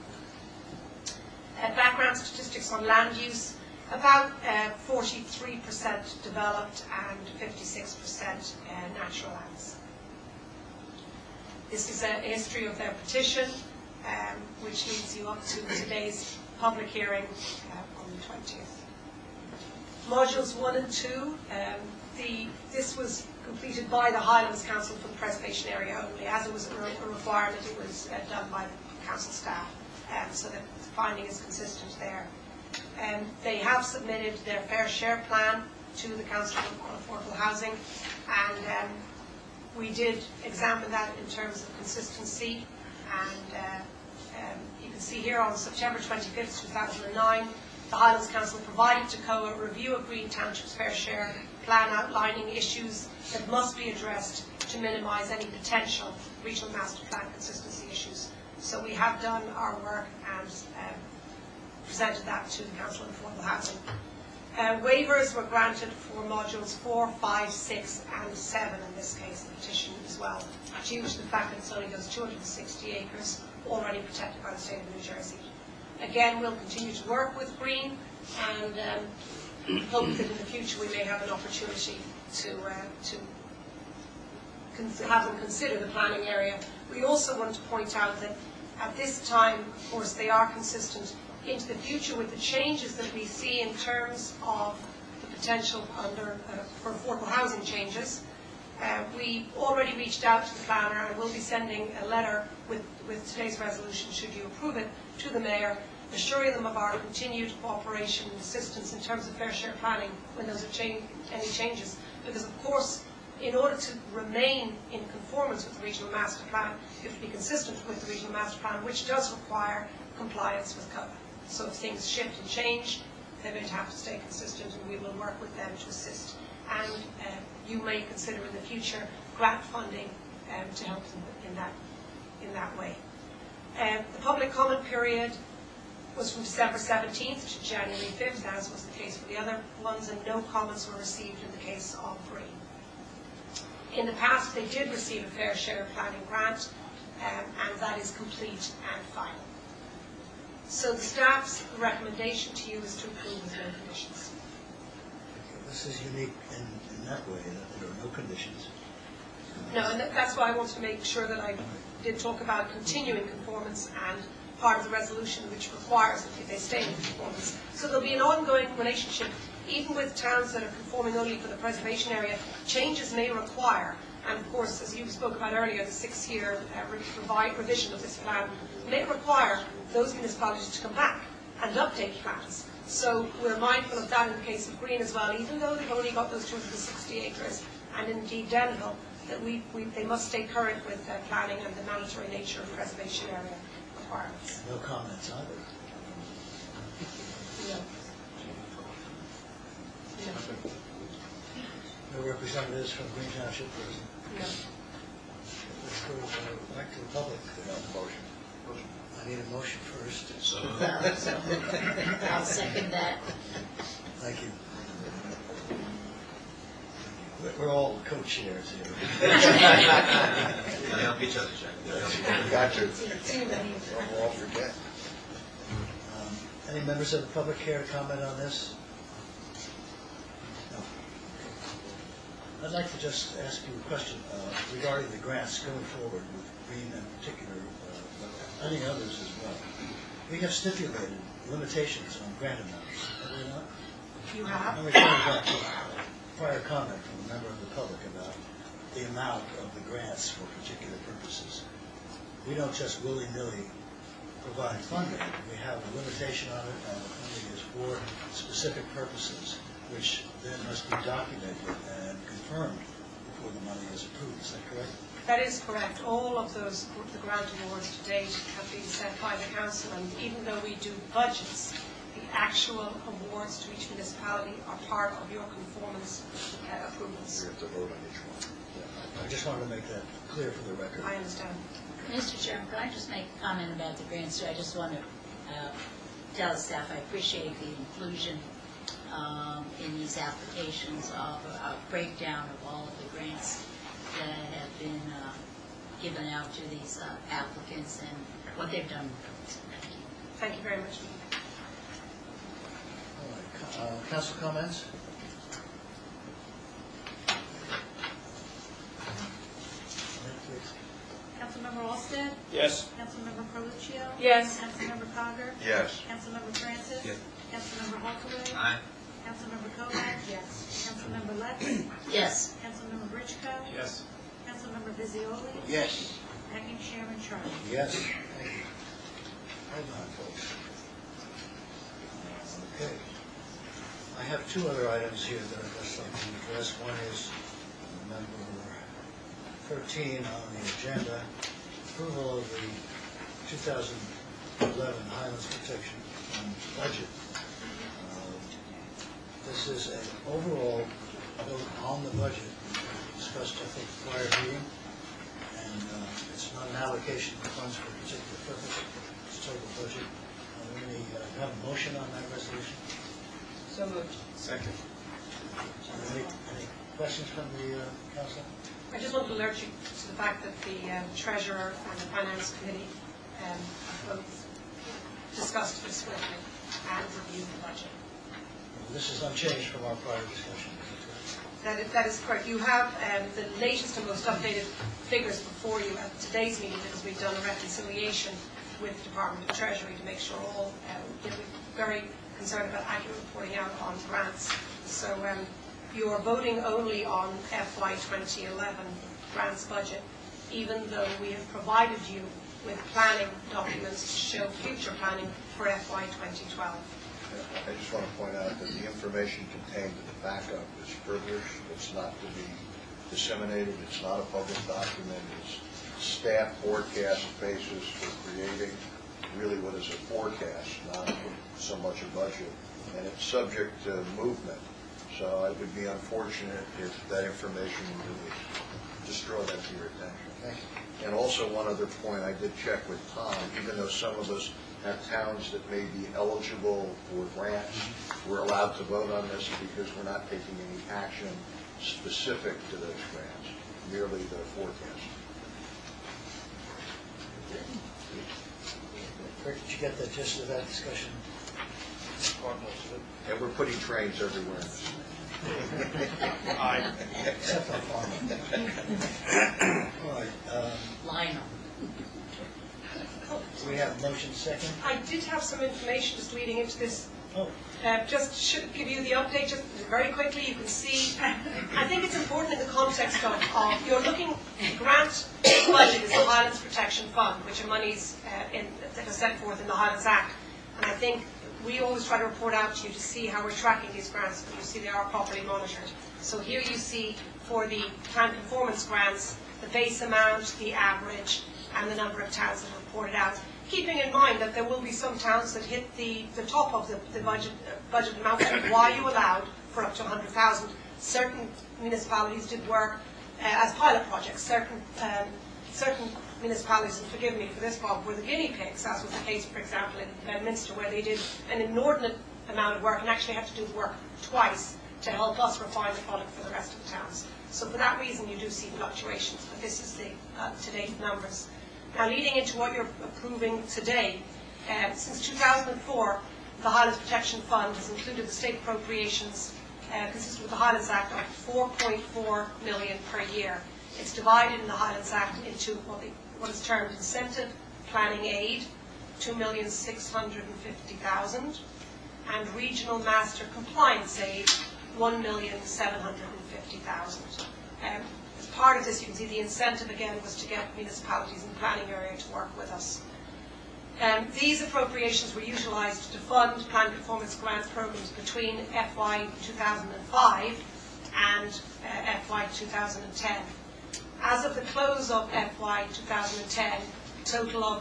Background statistics on land use, about 43% developed and 56% natural lands. This is a history of their petition, which leads you up to today's public hearing on the 20th. Modules 1 and 2, this was completed by the Highlands Council for the preservation area only. As it was a requirement, it was done by the council staff, so that the finding is consistent there. They have submitted their fair share plan to the Council on Affordable Housing, and we did examine that in terms of consistency, and you can see here on September 25th, 2009, the Highlands Council provided to COA a review of Green Township's fair share plan outlining issues that must be addressed to minimise any potential regional master plan consistency issues. So we have done our work and presented that to the Council on Affordable Housing. Waivers were granted for modules 4, 5, 6 and 7 in this case, the petition as well, due to the fact that it's only those 260 acres already protected by the state of New Jersey. Again, we'll continue to work with Green and hope that in the future we may have an opportunity to have them consider the planning area. We also want to point out that at this time, of course, they are consistent into the future with the changes that we see in terms of the potential for affordable housing changes. We already reached out to the planner and will be sending a letter with today's resolution, should you approve it, to the mayor, assuring them of our continued cooperation and assistance in terms of fair share planning when those are any changes. Because of course, in order to remain in conformance with the regional master plan, you have to be consistent with the regional master plan, which does require compliance with COA. So if things shift and change, they're going to have to stay consistent, and we will work with them to assist. And you may consider in the future grant funding to help them in that way. The public comment period was from December 17th to January 5th, as was the case for the other ones, and no comments were received in the case of Green. In the past, they did receive a fair share planning grant, and that is complete and final. So the staff's recommendation to you is to approve with no conditions. This is unique in that way, that there are no conditions. No, and that's why I wanted to make sure that I did talk about continuing conformance and part of the resolution which requires that they stay in conformance. So there'll be an ongoing relationship, even with towns that are conforming only for the preservation area. Changes may require, and of course, as you spoke about earlier, the 6-year revision of this plan may require those municipalities to come back and update plans. So we're mindful of that in the case of Green as well, even though they've only got those 260 acres, and indeed Denville, that they must stay current with planning and the mandatory nature of preservation area requirements. No comments either. No representatives from Green Township present. No. Let's go back to the public. Motion. I need a motion first. I'll second that. Thank you. We're all co-chairs here. Help each other, Jack. Got you. We'll all forget. Any members of the public care to comment on this? No. I'd like to just ask you a question regarding the grants going forward with Green in particular, but I think others as well. We have stipulated limitations on grant amounts, have we not? You have. I'm referring back to a prior comment from a member of the public about the amount of the grants for particular purposes. We don't just willy-nilly provide funding. We have a limitation on it, and the funding is for specific purposes, which then must be documented and confirmed before the money is approved. Is that correct? That is correct. All of those, the grant awards to date have been set by the council, and even though we do budgets, the actual awards to each municipality are part of your conformance approvals. We have to vote on each one. I just wanted to make that clear for the record. I understand. Mr. Chairman, could I just make a comment about the grants? I just want to tell the staff I appreciate the inclusion in these applications of a breakdown of all of the grants that have been given out to these applicants and what they've done. Thank you. Thank you very much. All right. Council comments? Councilmember Olsted? Yes. Councilmember Carluccio? Yes. Councilmember Cogger? Yes. Councilmember Francis? Yes. Councilmember Hulkoway? Aye. Councilmember Kovac? Yes. Councilmember Letts? Yes. Councilmember Richko? Yes. Councilmember Visioli? Yes. Acting Chairman Charlie? Yes. Thank you. Hold on, folks. Okay. I have two other items here that I'd just like to address. One is number 13 on the agenda, approval of the 2011 Highlands Protection Fund budget. This is an overall vote on the budget discussed, I think, prior meeting, and it's not an allocation of funds for a particular purpose. It's total budget. Have a motion on that resolution? So moved. Second. Any questions from the council? I just want to alert you to the fact that the Treasurer and the Finance Committee both discussed this with me and reviewed the budget. This is unchanged from our prior discussion, is that correct? That is correct. You have the latest and most updated figures before you at today's meeting because we've done a reconciliation with the Department of Treasury to make sure all, we're very concerned about accurate reporting out on grants. So you are voting only on FY 2011 grants budget, even though we have provided you with planning documents to show future planning for FY 2012. I just want to point out that the information contained in the backup is privileged. It's not to be disseminated. It's not a public document. It's staff forecast basis for creating really what is a forecast, not so much a budget. And it's subject to movement. So it would be unfortunate if that information was destroyed to your attention. Thank you. And also one other point, I did check with Tom, even though some of us have towns that may be eligible for grants, we're allowed to vote on this because we're not taking any action specific to those grants, merely the forecast. Rick, did you get the gist of that discussion? And we're putting trains everywhere in the city. Aye. Except for farm. All right, Lionel. we have motion second. I did have some information just leading into this. Oh. Just should give you the update just very quickly. You can see, I think it's important in the context of you're looking, grant budget is the Highlands Protection Fund, which are monies that are set forth in the Highlands Act. And I think we always try to report out to you to see how we're tracking these grants, but you see they are properly monitored. So here you see for the plan conformance grants, the base amount, the average, and the number of towns that are reported out. Keeping in mind that there will be some towns that hit the top of the budget amount, and why you allowed for up to 100,000. Certain municipalities did work as pilot projects. Certain municipalities, and forgive me for this, Bob, were the guinea pigs, as was the case, for example, in Bedminster, where they did an inordinate amount of work and actually had to do the work twice to help us refine the product for the rest of the towns. So for that reason, you do see fluctuations, but this is the to-date numbers. Now, leading into what you're approving today, since 2004, the Highlands Protection Fund has included the state appropriations consistent with the Highlands Act of 4.4 million per year. It's divided in the Highlands Act into what is termed incentive planning aid, 2,650,000, and regional master compliance aid, 1,750,000. As part of this, you can see the incentive again was to get municipalities in the planning area to work with us. These appropriations were utilised to fund plan conformance grant programs between FY 2005 and FY 2010. As of the close of FY 2010, a total of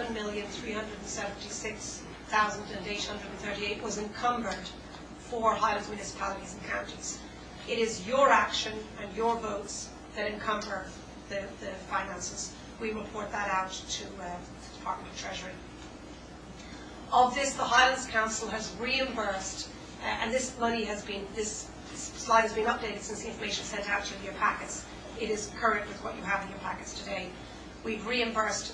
11,376,838 was encumbered for Highlands municipalities and counties. It is your action and your votes that encumber the finances. We report that out to the Department of Treasury. Of this, the Highlands Council has reimbursed, and this money has been, this slide has been updated since the information sent out to your packets. It is current with what you have in your packets today. We've reimbursed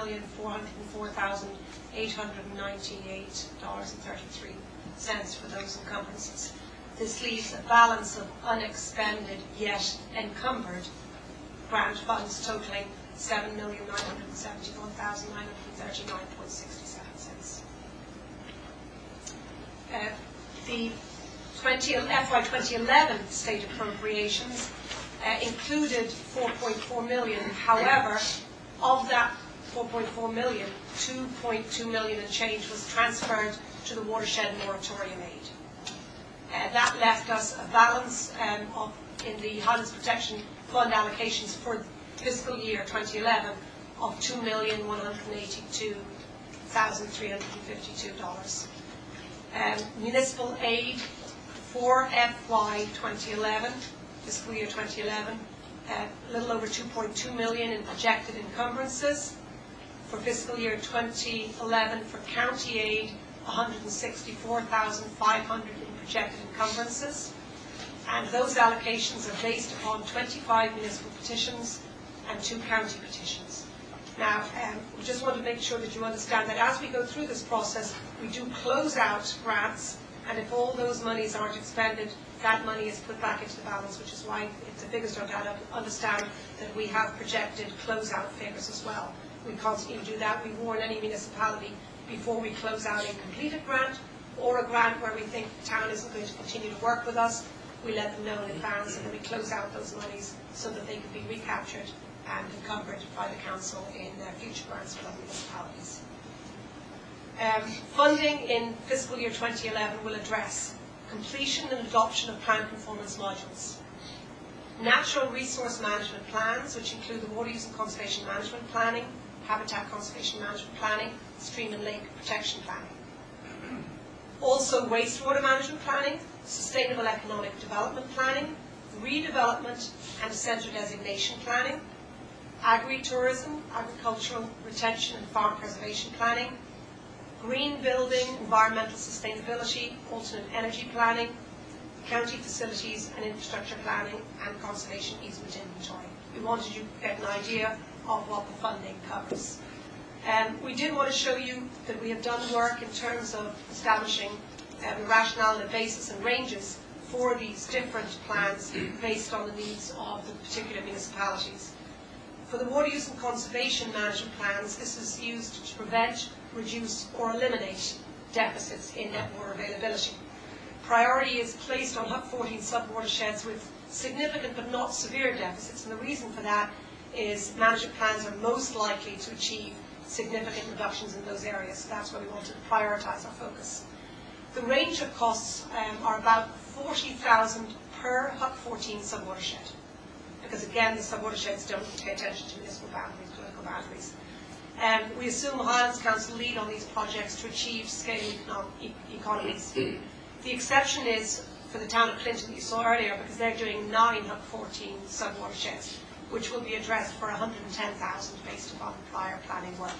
$3,404,898.33 for those encumbrances. This leaves a balance of unexpended yet encumbered grant funds totaling $7,971,939.67. The FY 2011 state appropriations included 4.4 million. However, of that 4.4 million, 2.2 million and change was transferred to the watershed moratorium aid. That left us a balance in the Highlands Protection Fund allocations for fiscal year 2011 of $2,182,352. Municipal aid for FY 2011, fiscal year 2011, a little over 2.2 million in projected encumbrances. For fiscal year 2011, for county aid, 164,500 in projected encumbrances. And those allocations are based upon 25 municipal petitions and 2 county petitions. Now, we just want to make sure that you understand that as we go through this process, we do close out grants, and if all those monies aren't expended, that money is put back into the balance, which is why it's the biggest of that. Understand that we have projected closeout figures as well. We constantly do that. We warn any municipality before we close out a completed grant or a grant where we think the town isn't going to continue to work with us. We let them know in advance, and then we close out those monies so that they can be recaptured and encumbered by the council in future grants for other municipalities. Funding in fiscal year 2011 will address completion and adoption of plan conformance modules, natural resource management plans, which include the water use and conservation management planning, habitat conservation management planning, stream and lake protection planning. Also wastewater management planning, sustainable economic development planning, redevelopment and centre designation planning, agri-tourism, agricultural retention and farm preservation planning, green building, environmental sustainability, alternate energy planning, county facilities and infrastructure planning, and conservation easement inventory. We wanted you to get an idea of what the funding covers. We did want to show you that we have done work in terms of establishing the rationale and basis and ranges for these different plans based on the needs of the particular municipalities. For the water use and conservation management plans, this is used to prevent, reduce or eliminate deficits in net water availability. Priority is placed on HUC 14 sub-watersheds with significant but not severe deficits, and the reason for that is management plans are most likely to achieve significant reductions in those areas. So that's why we want to prioritise our focus. The range of costs are about 40,000 per HUC 14 sub-watershed, because again the sub-watersheds don't pay attention to municipal boundaries, political boundaries. We assume the Highlands Council lead on these projects to achieve scale economies. The exception is for the town of Clinton that you saw earlier, because they're doing 9 HUC 14 sub-watersheds, which will be addressed for 110,000 based upon prior planning work.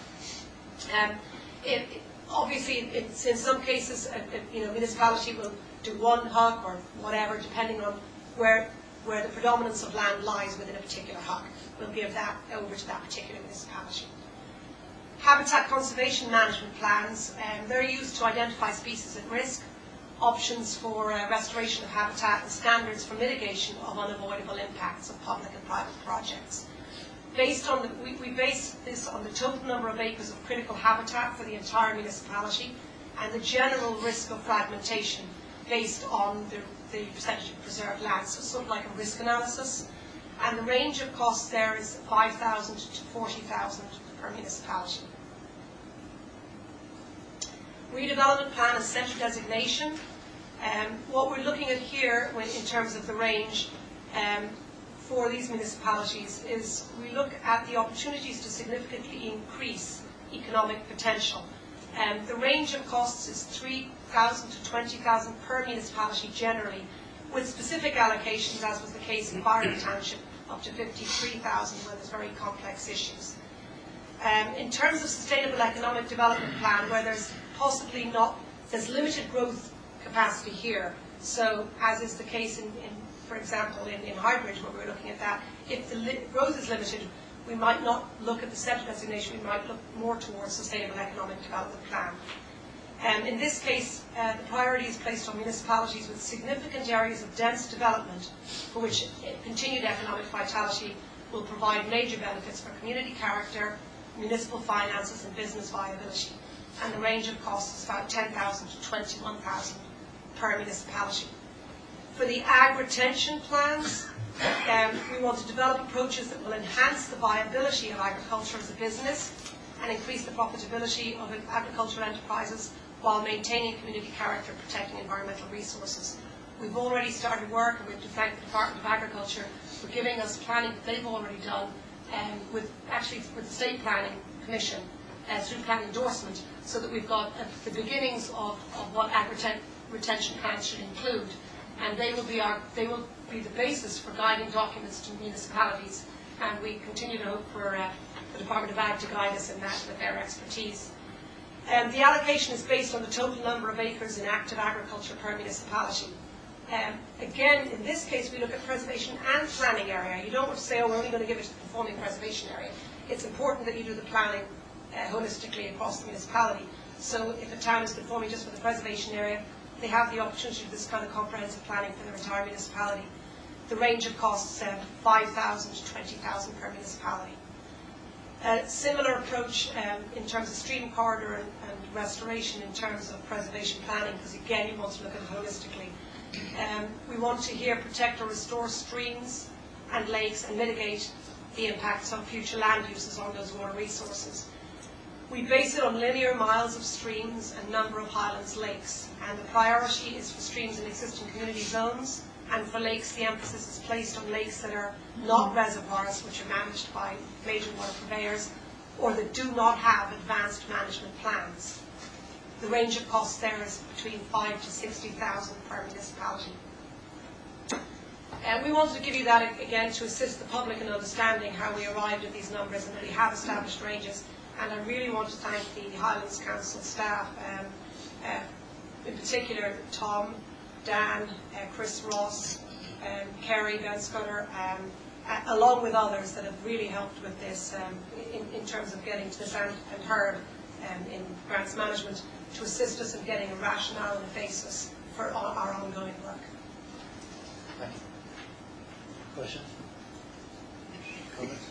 Obviously, in some cases, a municipality will do 1 HUC or whatever, depending on where the predominance of land lies within a particular HUC. We'll give that over to that particular municipality. Habitat conservation management plans, they're used to identify species at risk, options for restoration of habitat, and standards for mitigation of unavoidable impacts of public and private projects. Based on we base this on the total number of acres of critical habitat for the entire municipality and the general risk of fragmentation based on the percentage of preserved land. So it's sort of like a risk analysis. And the range of costs there is 5,000 to 40,000 per municipality. Redevelopment plan and centre designation. What we're looking at here in terms of the range for these municipalities is we look at the opportunities to significantly increase economic potential. The range of costs is 3,000 to 20,000 per municipality generally, with specific allocations, as was the case in Byron Township, up to 53,000 where there's very complex issues. In terms of sustainable economic development plan, where there's possibly there's limited growth capacity here. So, as is the case for example, in Highbridge, where we're looking at that, if the growth is limited, we might not look at the centre designation, we might look more towards sustainable economic development plan. In this case, the priority is placed on municipalities with significant areas of dense development, for which continued economic vitality will provide major benefits for community character, municipal finances and business viability. And the range of costs is about 10,000 to 21,000 per municipality. For the ag-retention plans, we want to develop approaches that will enhance the viability of agriculture as a business and increase the profitability of agricultural enterprises while maintaining community character and protecting environmental resources. We've already started work, and we have to thank the Department of Agriculture for giving us planning that they've already done with the State Planning Commission through planning endorsement, so that we've got the beginnings of what ag-retention plans should include. And they will be the basis for guiding documents to municipalities, and we continue to hope for the Department of Ag to guide us in that with their expertise. The allocation is based on the total number of acres in active agriculture per municipality. Again, in this case, we look at preservation and planning area. You don't want to say, oh, we're only going to give it to the performing preservation area. It's important that you do the planning holistically across the municipality. So if a town is conforming just for the preservation area, they have the opportunity to do this kind of comprehensive planning for their entire municipality. The range of costs, 5,000 to 20,000 per municipality. A similar approach in terms of stream corridor and restoration in terms of preservation planning, because again, you want to look at it holistically. We want to here protect or restore streams and lakes and mitigate the impacts on future land uses on those water resources. We base it on linear miles of streams and number of highlands lakes, and the priority is for streams in existing community zones, and for lakes the emphasis is placed on lakes that are not reservoirs, which are managed by major water purveyors, or that do not have advanced management plans. The range of costs there is between 5,000 to 60,000 per municipality. And we wanted to give you that again to assist the public in understanding how we arrived at these numbers and that we have established ranges. And I really want to thank the Highlands Council staff, in particular Tom, Dan, Chris Ross, Kerry, Ben Scudder, along with others that have really helped with this in terms of getting to this, and Herb in grants management, to assist us in getting a rationale and a basis for our ongoing work. Thank you. Questions? Comments?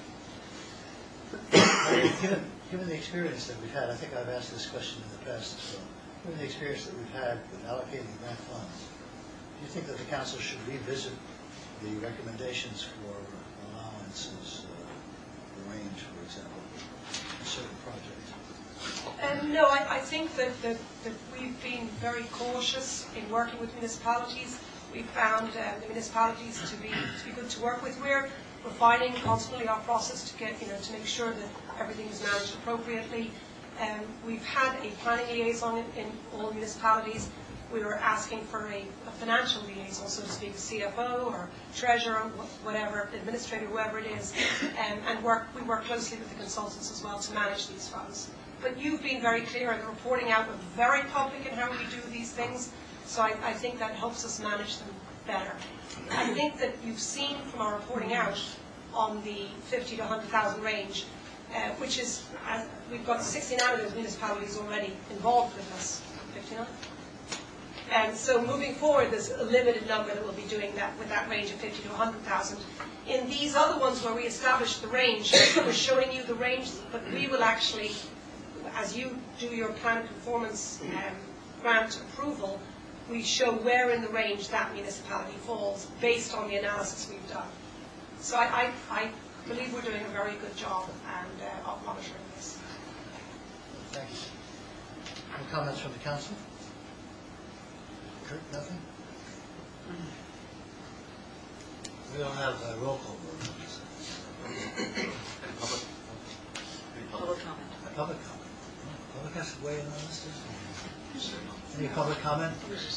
Given the experience that we've had, I think I've asked this question in the past as well. Given the experience that we've had with allocating grant funds, do you think that the council should revisit the recommendations for allowances, the range, for example, in certain projects? No, I think that we've been very cautious in working with municipalities. We've found the municipalities to be good to work with. We're refining constantly our process to get, to make sure that everything is managed appropriately. We've had a planning liaison in all municipalities. We were asking for a financial liaison, so to speak, CFO or treasurer, whatever, administrator, whoever it is, and we work closely with the consultants as well to manage these funds. But you've been very clear, and the reporting out was very public in how we do these things, so I think that helps us manage them better. I think that you've seen from our reporting out on the 50 to 100,000 range, which is, we've got 69 of those municipalities already involved with us. 59? And so moving forward, there's a limited number that will be doing that with that range of 50 to 100,000. In these other ones where we established the range, we're showing you the range, but we will actually, as you do your plan conformance grant approval, we show where in the range that municipality falls based on the analysis we've done. So I believe we're doing a very good job of monitoring this. Thank you. Any comments from the council? Kurt, nothing? We don't have a roll call vote. Public comment. Public comment. Public has to weigh in on this. Any public comment?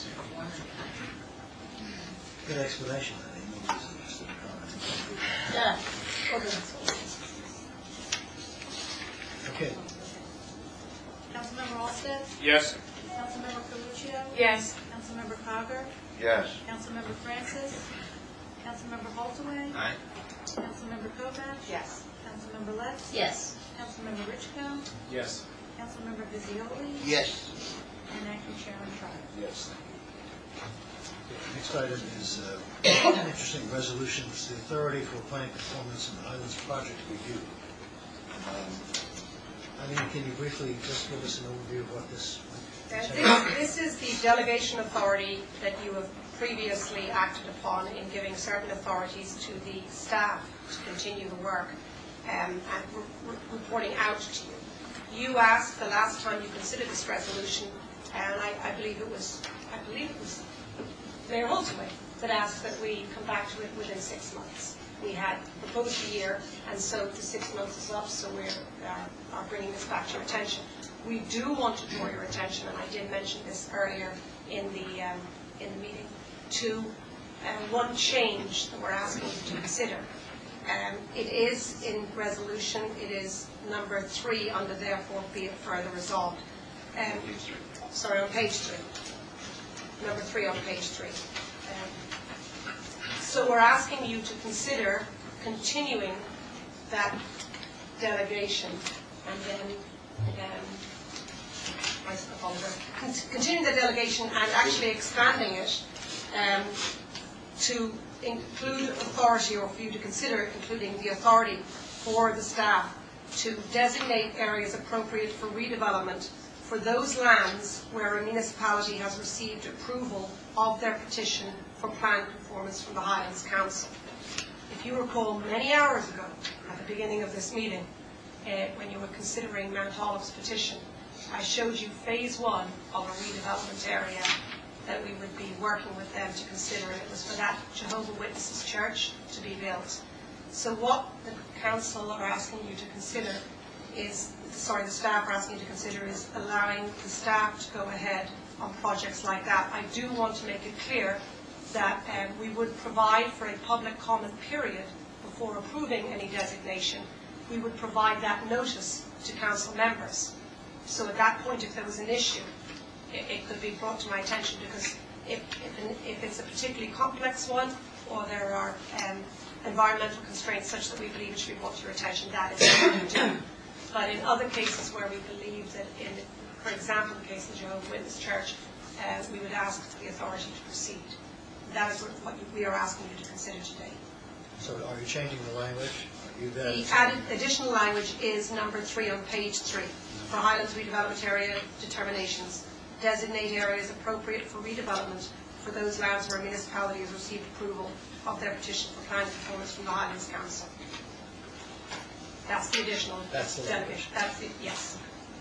Good explanation. I think nobody's interested in commenting. Yeah. Okay. Councilmember Alsted? Yes. Councilmember Carluccio? Yes. Councilmember Cogger? Yes. Councilmember Francis? Councilmember Holtaway? Aye. Councilmember Kovach? Yes. Councilmember Letts? Yes. Councilmember Richco? Yes. Councilmember Visioli? Yes. And Acting Chairman Tribe. Yes. Next item is an interesting resolution. It's the authority for planning performance in the Highlands project review. Eileen, can you briefly just give us an overview of what this This is the delegation authority that you have previously acted upon in giving certain authorities to the staff to continue the work and reporting out to you. You asked the last time you considered this resolution, and I believe it was Mayor Holtaway that asked that we come back to it within 6 months. We had proposed a year, and so the 6 months is up, so we are bringing this back to your attention. We do want to draw your attention, and I did mention this earlier in the meeting, to one change that we're asking you to consider. It is in resolution. It is number 3 under therefore be it further resolved. Sorry, on page 3. Number 3 on page 3. So we're asking you to consider continuing that delegation and then continuing the delegation and actually expanding it to include authority, or for you to consider including the authority for the staff to designate areas appropriate for redevelopment for those lands where a municipality has received approval of their petition for plan conformance from the Highlands Council. If you recall, many hours ago, at the beginning of this meeting, when you were considering Mount Olive's petition, I showed you phase 1 of a redevelopment area that we would be working with them to consider. It was for that Jehovah's Witnesses church to be built. So what the council are asking you to consider is, the staff are asking you to consider is allowing the staff to go ahead on projects like that. I do want to make it clear that we would provide for a public comment period before approving any designation. We would provide that notice to council members. So at that point, if there was an issue, it could be brought to my attention, because if it's a particularly complex one, or there are environmental constraints such that we believe it should be brought to your attention, that is what we do. But in other cases where we believe that, for example, the case of the Jehovah's Witness Church, we would ask the authority to proceed. that is what we are asking you to consider today. So are you changing the language? You've The added additional language is number 3 on page 3. For Highlands redevelopment area determinations, designate areas appropriate for redevelopment for those lands where a municipality has received approval of their petition for planning performance from the Highlands Council. That's the additional delegation. That's it, yes.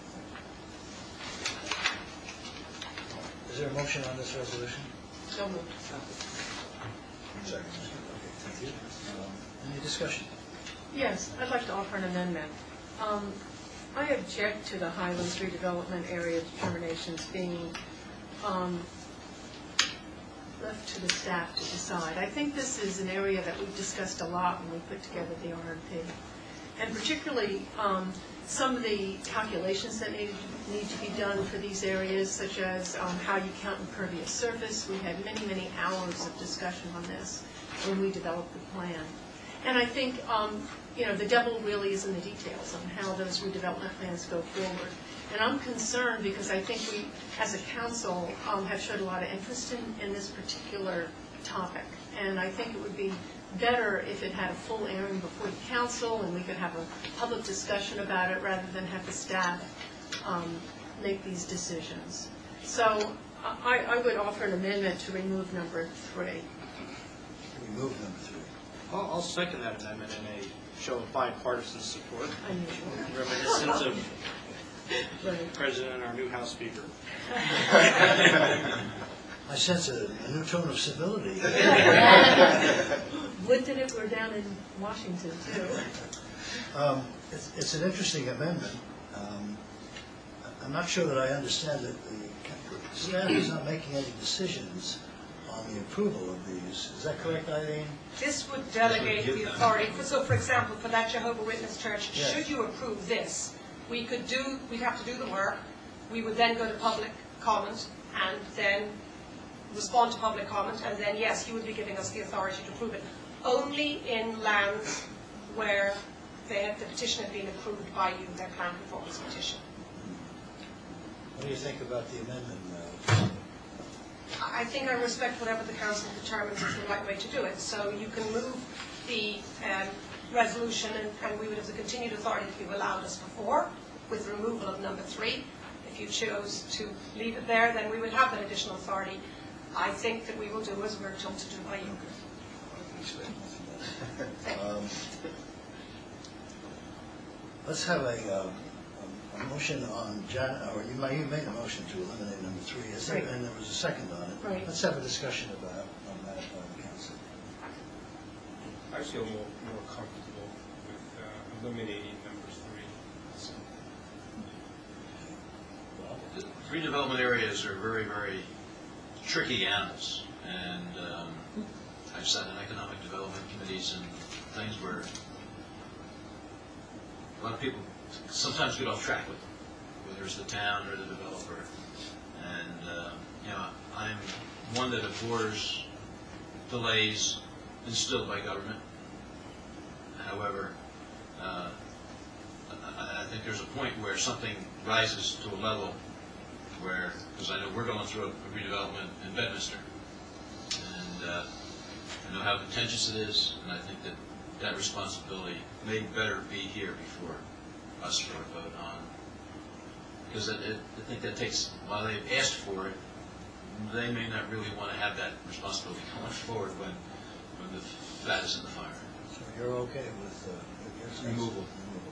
Is there a motion on this resolution? So moved. Second. Okay, thank you. Any discussion? Yes, I'd like to offer an amendment. I object to the Highlands redevelopment area determinations being left to the staff to decide. I think this is an area that we've discussed a lot when we put together the RMP. And particularly some of the calculations that need to be done for these areas, such as how you count impervious surface. We had many, many hours of discussion on this when we developed the plan. And I think the devil really is in the details on how those redevelopment plans go forward. And I'm concerned because I think we, as a council, have showed a lot of interest in this particular topic. And I think it would be better if it had a full airing before the council and we could have a public discussion about it rather than have the staff make these decisions. So I would offer an amendment to remove number 3. Remove number 3. I'll second that amendment in a show of bipartisan support. Unusual. Reminiscent of the President and our new House Speaker. I sense a new tone of civility. Would that it were down in Washington, too. It's an interesting amendment. I'm not sure that I understand that the staff is not making any decisions on the approval of these. Is that correct, Eileen? This would delegate the authority. So, for example, for that Jehovah's Witness church, Yes. should you approve this, we'd have to do the work. We would then go to public comment and then respond to public comment, and then, yes, you would be giving us the authority to approve it. Only in lands where the petition had been approved by you, their plan performance petition. What do you think about the amendment? I think I respect whatever the council determines is the right way to do it. So you can move the resolution, and we would have the continued authority that you've allowed us before, with removal of number 3. If you chose to leave it there, then we would have that additional authority. I think that we will do as we're told to do by you. Let's have a motion on or you made a motion to eliminate number 3, Right. And there was a second on it. Right. Let's have a discussion about on that council. I feel more comfortable with eliminating number 3. Redevelopment areas are very, very tricky animals, and I've sat in economic development committees and things where a lot of people sometimes get off track with them, whether it's the town or the developer. And I'm one that abhors delays instilled by government. However, I think there's a point where something rises to a level where, because I know we're going through a redevelopment in Bedminster, and I know how contentious it is, and I think that responsibility may better be here before us for a vote on. Because I think that takes, while they've asked for it, they may not really want to have that responsibility going forward when the fat is in the fire. So you're okay with removal?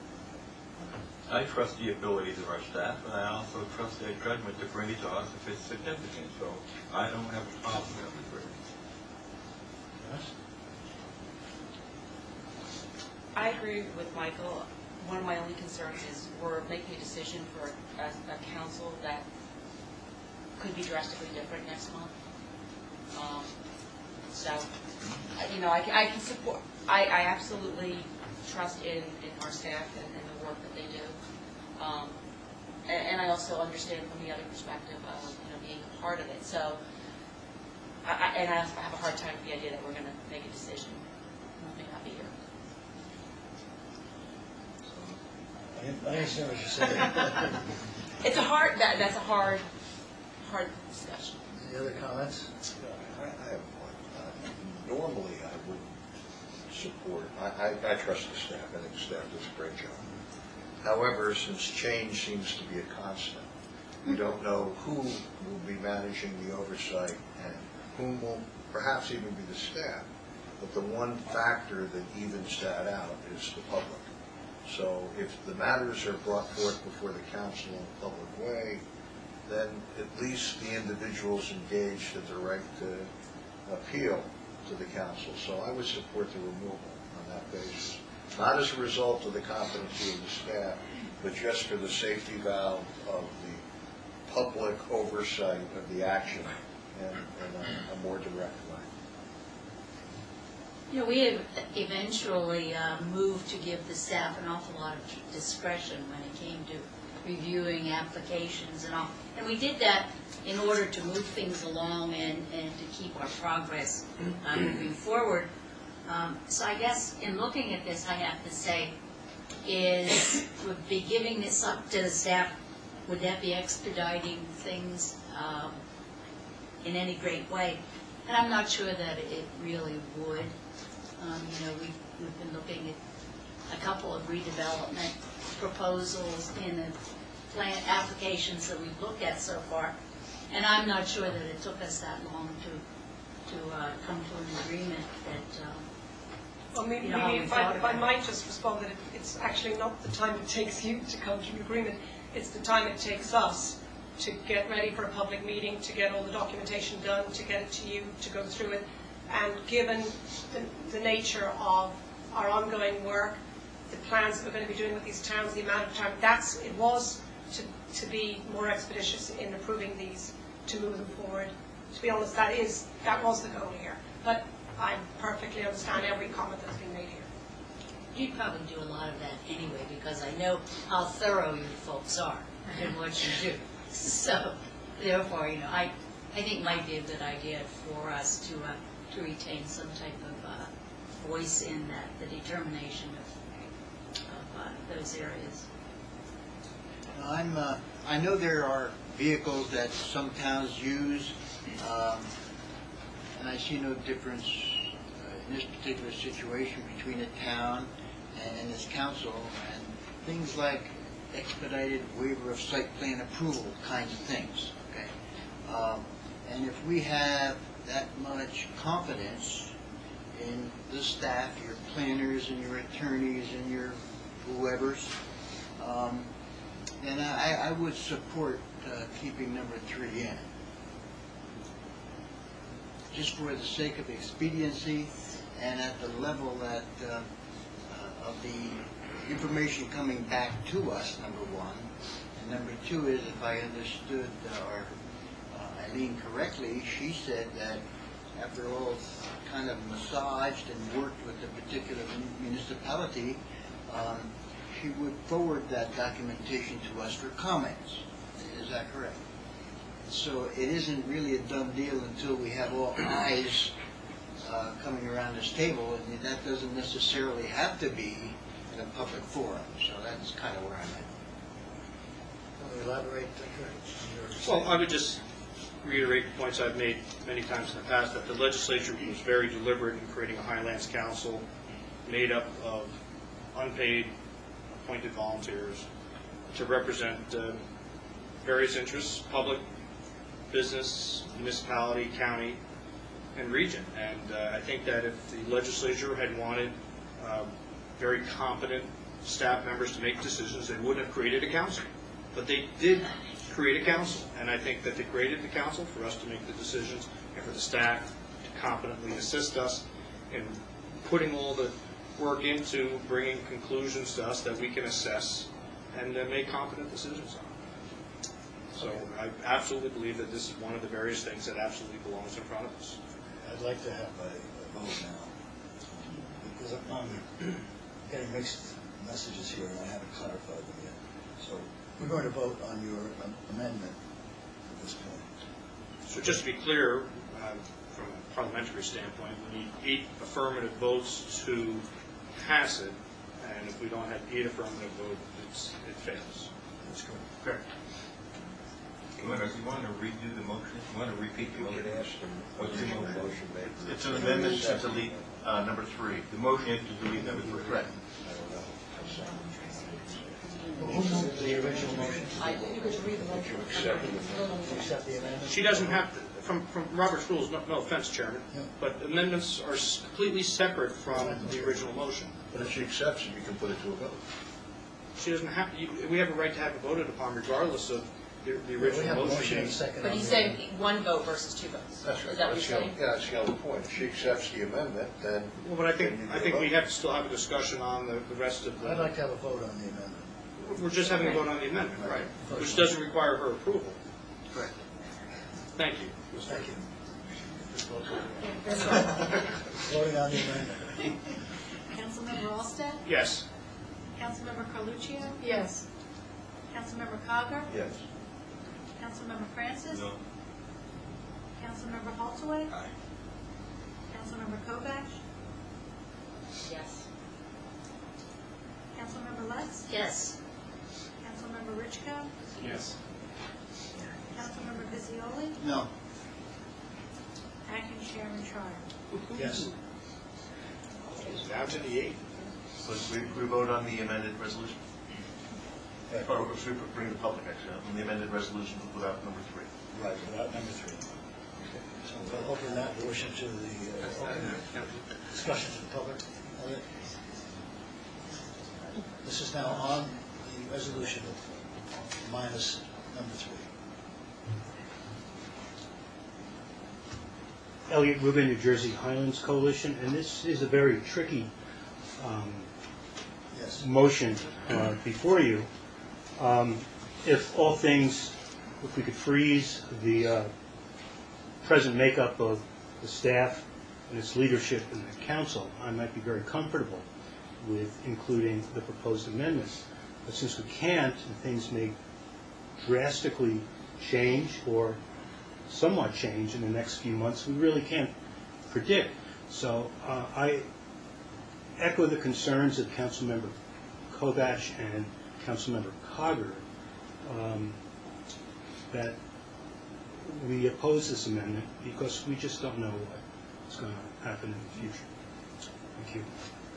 I trust the abilities of our staff, and I also trust their judgment to bring it to us if it's significant. So I don't have a problem with it. Yes? I agree with Michael. One of my only concerns is we're making a decision for a council that could be drastically different next month. I can support, I absolutely trust in our staff and the work that they do. And I also understand from the other perspective of being a part of it. So, I have a hard time with the idea that we're going to make a decision. I may not be here. I understand what you're saying. It's a hard. That's a hard discussion. Any other comments? I have one. normally I would support. I trust the staff. I think the staff does a great job. However, since change seems to be a constant, we don't know who will be managing the oversight and whom will perhaps even be the staff. But the one factor that evens that out is the public. So if the matters are brought forth before the council in a public way, then at least the individuals engaged have the right to appeal to the council. So I would support the removal on that basis. Not as a result of the competency of the staff, but just for the safety valve of the public oversight of the action in a more direct way. You know, we have eventually moved to give the staff an awful lot of discretion when it came to reviewing applications and all. And we did that in order to move things along and to keep our progress moving forward. So I guess in looking at this, I have to say, would be giving this up to the staff, would that be expediting things in any great way? And I'm not sure that it really would. You know, we've been looking at a couple of redevelopment proposals in the plan applications that we've looked at so far, and I'm not sure that it took us that long to come to an agreement that. Well, maybe if I might just respond that it's actually not the time it takes you to come to an agreement, it's the time it takes us to get ready for a public meeting, to get all the documentation done, to get it to you, to go through it. And given the nature of our ongoing work, the plans that we're going to be doing with these towns, the amount of time, it was to be more expeditious in approving these, to move them forward. To be honest, that was the goal here. But I perfectly understand every comment that's been made here. You'd probably do a lot of that anyway, because I know how thorough you folks are in what you do. So, therefore, you know, I think it might be a good idea for us to retain some type of voice in that, the determination of those areas. I know there are vehicles that some towns use, and I see no difference in this particular situation between a town and its council, and things like expedited waiver of site plan approval kinds of things. Okay, and if we have that much confidence in the staff, your planners and your attorneys and your whoever's, then I would support keeping number 3 in. Just for the sake of expediency and at the level that of the information coming back to us, number 1. And number 2 is, if I understood Eileen correctly, she said that after all kind of massaged and worked with the particular municipality, she would forward that documentation to us for comments. Is that correct? So it isn't really a done deal until we have all eyes coming around this table, and that doesn't necessarily have to be in a public forum. So that's kind of where I'm at. Want to elaborate? Well, I would just reiterate the points I've made many times in the past, that the legislature was very deliberate in creating a Highlands Council made up of unpaid, appointed volunteers to represent various interests, public, business, municipality, county, and region. And I think that if the legislature had wanted very competent staff members to make decisions, they would have created a council. But they did create a council, and I think that they created the council for us to make the decisions and for the staff to competently assist us in putting all the work into bringing conclusions to us that we can assess and make competent decisions on. So I absolutely believe that this is one of the various things that absolutely belongs in front of us. I'd like to have a vote now, because I'm getting mixed messages here and I haven't clarified them yet. So we're going to vote on your amendment at this point. So just to be clear, from a parliamentary standpoint, we need 8 affirmative votes to pass it, and if we don't have 8 affirmative votes, it fails. That's correct. Correct. You want to redo the motion? You want to repeat the motion? What's the motion? It's an amendment to delete number 3. The motion is to delete number 3. Correct. Who moved the original motion? You could read the motion. Accept the amendment? She doesn't have to, from Robert's rules, no offense, Chairman, but amendments are completely separate from the original motion. But if she accepts it, you can put it to a vote. She doesn't have, we have a right to have it voted upon regardless of the We original have a motion motion. and a second. But he's saying one vote versus 2 votes. That's right. Is that what you're saying? Yeah, that's the other point. If she accepts the amendment, then... Well, but I think we have to still have a discussion on the rest of I'd the, like to have a vote on the amendment. we're just having a vote on the amendment, right? Which doesn't require her approval. Correct. Thank you. Thank you. Voting on the amendment. Councilmember Alsted? Yes. Councilmember Carluccio? Yes. Councilmember Cogger? Yes. Councilmember Francis? No. Councilmember Haltaway? Aye. Councilmember Kovacs? Yes. Councilmember Lutz? Yes. Councilmember Richko? Yes. Councilmember Visioli? No. Acting Chairman Schreier? Yes. Down to the 8. So we vote on the amended resolution? Or if we bring the public, actually, on the amended resolution without number 3. Right, without number 3. So we'll open that motion to the, open discussion to the public. This is now on the resolution minus number 3. Elliot Rubin, New Jersey Highlands Coalition, and this is a very tricky motion before you. If all things, if we could freeze the present makeup of the staff and its leadership in the council, I might be very comfortable with including the proposed amendments. But since we can't, and things may drastically change or somewhat change in the next few months, we really can't predict. So I echo the concerns of Councilmember Kovacs and Councilmember Cogger that we oppose this amendment because we just don't know what's going to happen in the future. Thank you.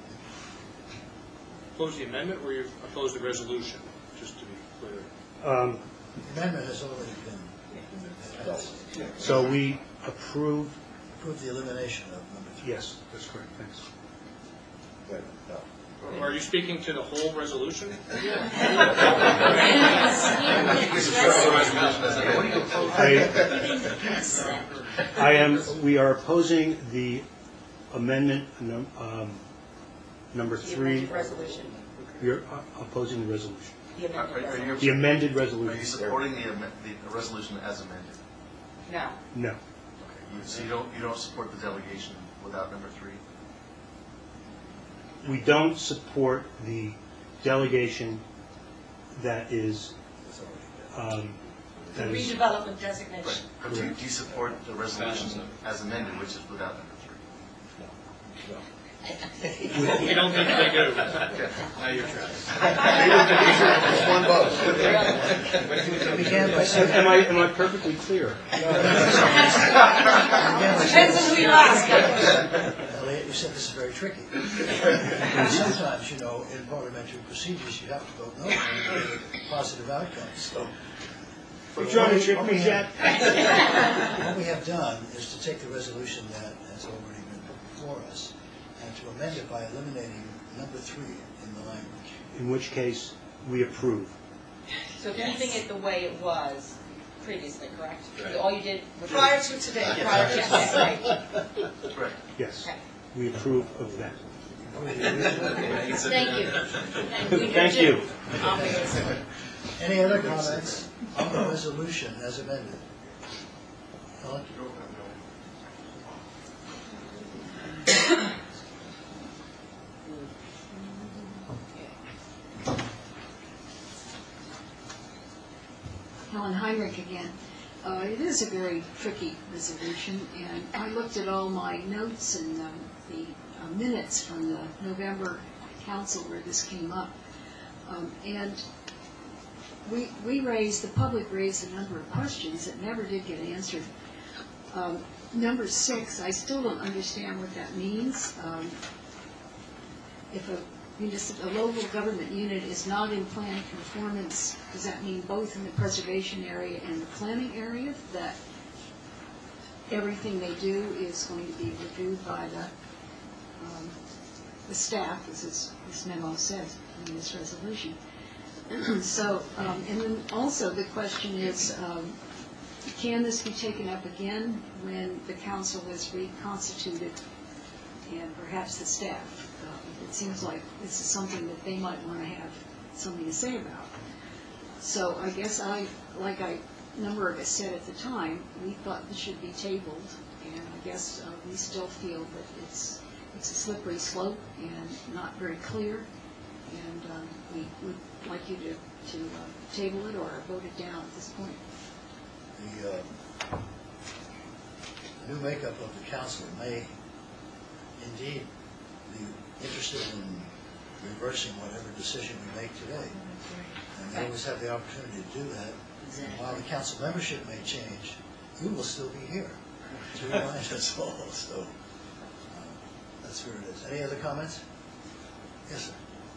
Oppose the amendment or you oppose the resolution, just to be clear? The amendment has already been passed. So we approve the elimination of number 3. Yes, that's correct. Thanks. Are you speaking to the whole resolution? I am. We are opposing the amendment number 3. Resolution. We are opposing the resolution. The amended resolution. The amended resolution. Are you supporting the resolution as amended? No. No. Okay. So you don't support the delegation without number 3? We don't support the delegation that is The redevelopment designation. Right. But do you support the resolution as amended, which is without number 3? No. We don't think they do. Now you're trying. One vote. Am I perfectly clear? Depends on who you ask. Elliot, you said this is very tricky. And sometimes, in parliamentary procedures, you have to vote no and get positive outcomes. So, You're trying to trick me, Jack? What we have done is to take the resolution that has already been before us and to amend it by eliminating number 3 in the language. In which case, we approve. So keeping it the way it was previously, correct? Right. All you did was... Prior to today. Prior to today. That's right. Yes. Okay. We approve of that. Thank you. Thank you. Any other comments on the resolution as amended? Ellen? Helen Heinrich again. It is a very tricky resolution, and I looked at all my notes and the minutes from the November council where this came up. And the public raised a number of questions that never did get answered. Number 6, I still don't understand what that means. If a local government unit is not in plan conformance, does that mean both in the preservation area and the planning area, that everything they do is going to be reviewed by the staff, as this memo says in this resolution? So, and then also the question is, can this be taken up again when the council is reconstituted and perhaps the staff? It seems like this is something that they might want to have something to say about. So I guess a number of us said at the time, we thought this should be tabled, and I guess we still feel that it's a slippery slope and not very clear, and we would like you to table it or vote it down at this point. The new makeup of the council may indeed be interested in reversing whatever decision we make today. And they always have the opportunity to do that. And while the council membership may change, you will still be here to remind us all. So that's where it is. Any other comments? Yes, sir.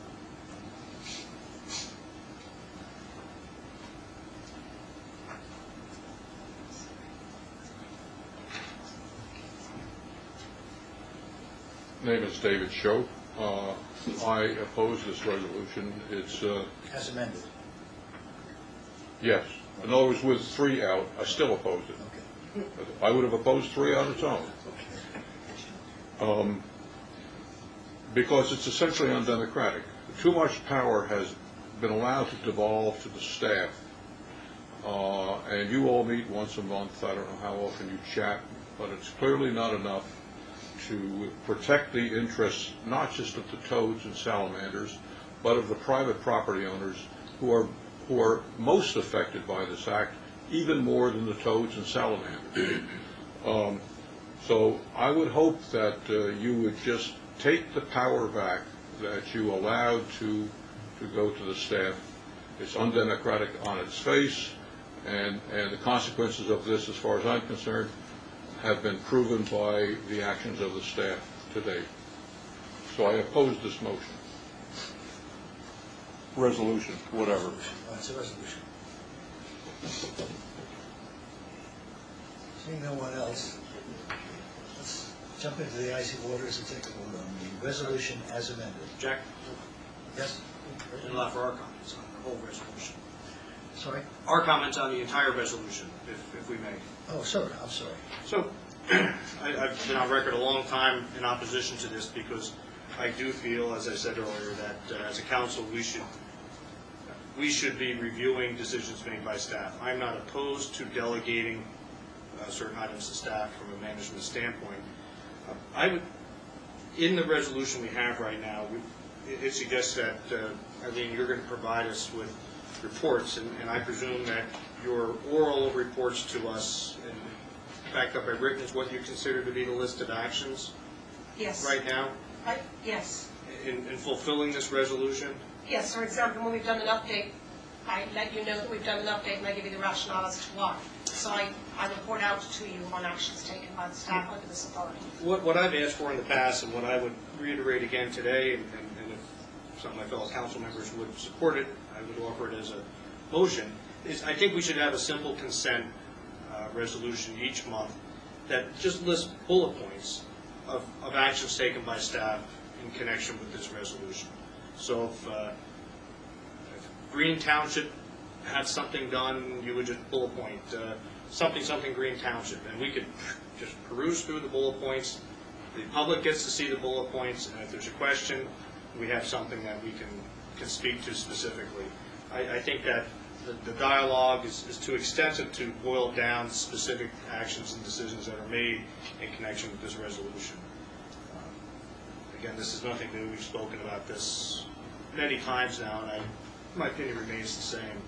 Name is David Shope. I oppose this resolution. It's as amended. Yes. In other words, with 3 out, I still oppose it. Okay. I would have opposed 3 on its own. Okay. Because it's essentially undemocratic. Too much power has been allowed to devolve to the staff. And you all meet once a month. I don't know how often you chat, but it's clearly not enough to protect the interests not just of the toads and salamanders, but of the private property owners who are most affected by this act, even more than the toads and salamanders. So I would hope that you would just take the power back that you allowed to go to the staff. It's undemocratic on its face, and the consequences of this, as far as I'm concerned, have been proven by the actions of the staff today. So I oppose this motion. Resolution, whatever. It's a resolution. Seeing no one else, let's jump into the icy waters and take a vote on the resolution as amended. Jack? Yes? And allow for our comments on the whole resolution. Sorry? Our comments on the entire resolution, if we may. Oh, sorry. I'm sorry. So, I've been on record a long time in opposition to this because I do feel, as I said earlier, that as a council we should be reviewing decisions made by staff. I'm not opposed to delegating certain items to staff from a management standpoint. In the resolution we have right now, it suggests that, Eileen, you're going to provide us with reports, and I presume that your oral reports to us, and backed up by written, is what you consider to be the list of actions? Yes. Right now? Yes. In fulfilling this resolution? Yes, for example, when we've done an update, I let you know that we've done an update and I give you the rationale as to why. So I report out to you on actions taken by the staff under this authority. What I've asked for in the past, and what I would reiterate again today, and if some of my fellow council members would support it, I would offer it as a motion, is I think we should have a simple consent resolution each month that just lists bullet points of actions taken by staff in connection with this resolution. So if Green Township had something done, you would just bullet point something Green Township, and we could just peruse through the bullet points. The public gets to see the bullet points, and if there's a question, we have something that we can speak to specifically. I think that the dialogue is too extensive to boil down specific actions and decisions that are made in connection with this resolution. Again, this is nothing new. We've spoken about this many times now, and my opinion remains the same.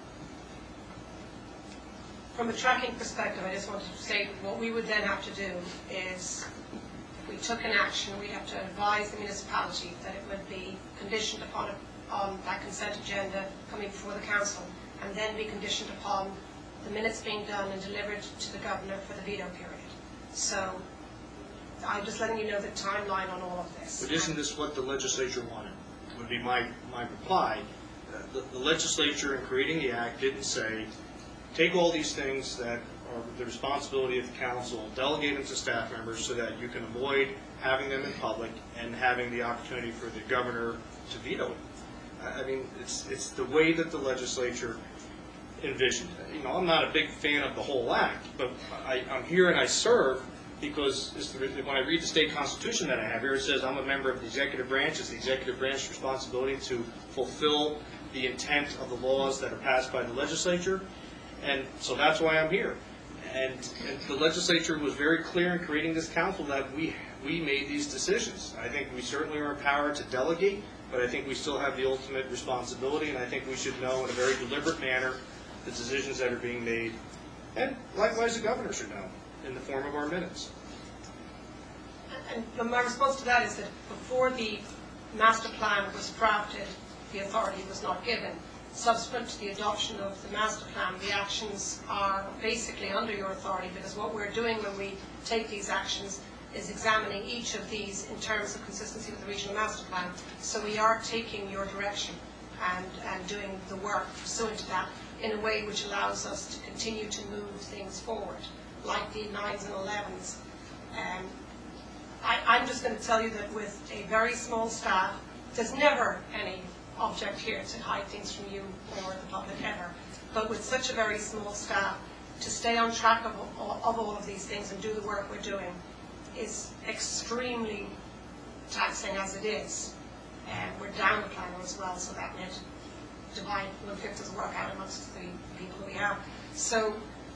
From a tracking perspective, I just wanted to say what we would then have to do is, if we took an action, we'd have to advise the municipality that it would be conditioned upon that consent agenda coming before the council, and then be conditioned upon the minutes being done and delivered to the governor for the veto period. So I'm just letting you know the timeline on all of this. But isn't this what the legislature wanted? Would be my reply. The legislature in creating the act didn't say, take all these things that are the responsibility of the council, delegate them to staff members so that you can avoid having them in public and having the opportunity for the governor to veto it. I mean, it's the way that the legislature envisioned it. You know, I'm not a big fan of the whole act, but I'm here and I serve because when I read the state constitution that I have here, it says I'm a member of the executive branch. It's the executive branch's responsibility to fulfill the intent of the laws that are passed by the legislature, and so that's why I'm here. And the legislature was very clear in creating this council that we made these decisions. I think we certainly are empowered to delegate, but I think we still have the ultimate responsibility, and I think we should know in a very deliberate manner the decisions that are being made, and likewise the governor should know in the form of our minutes. And my response to that is that before the master plan was drafted, the authority was not given. Subsequent to the adoption of the master plan, the actions are basically under your authority, because what we're doing when we take these actions is examining each of these in terms of consistency with the regional master plan. So we are taking your direction and doing the work pursuant to that in a way which allows us to continue to move things forward, like the 9s and 11s. I'm just going to tell you that with a very small staff, there's never any object here to hide things from you or the public ever. But with such a very small staff, to stay on track of all of these things and do the work we're doing is extremely taxing as it is. And we're down the planner as well, so that meant divide 1/5 doesn't work out amongst the people we have. So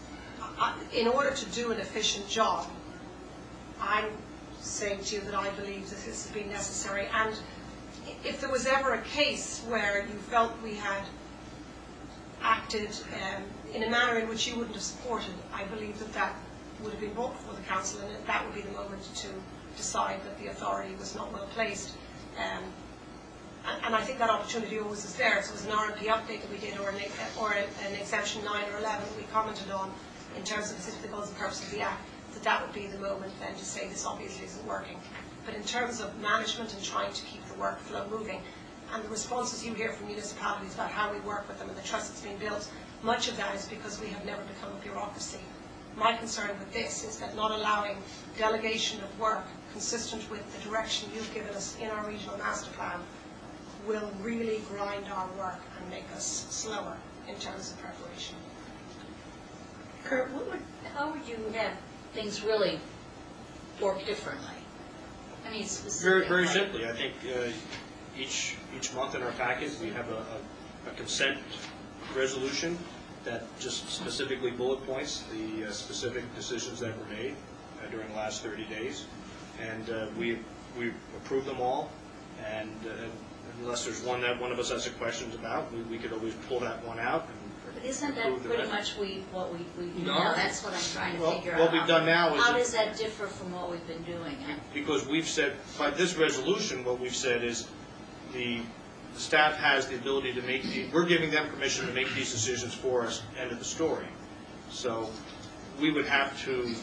in order to do an efficient job, I'm saying to you that I believe that this has been necessary. And if there was ever a case where you felt we had acted in a manner in which you wouldn't have supported, I believe that that would have been brought before the council, and that would be the moment to decide that the authority was not well placed. And I think that opportunity always is there. So it was an RMP update that we did, or an exemption 9 or 11 that we commented on in terms of the goals and purposes of the Act, that would be the moment then to say this obviously isn't working. But in terms of management and trying to keep the workflow moving, and the responses you hear from municipalities about how we work with them and the trust that's being built, much of that is because we have never become a bureaucracy. My concern with this is that not allowing delegation of work consistent with the direction you've given us in our regional master plan will really grind our work and make us slower in terms of preparation. Kurt, how would you have things really work differently? I mean, specifically. Very simply. I think each month in our package we have a consent resolution that just specifically bullet points the specific decisions that were made during the last 30 days. And we approve them all. And unless there's one that one of us has questions about, we could always pull that one out. But isn't that pretty much what we do No. now? That's what I'm trying to figure out. What we've done now is... How does that differ from what we've been doing? Because we've said, by this resolution, what we've said is the staff has the ability to make, we're giving them permission to make these decisions for us, end of the story. So we would have to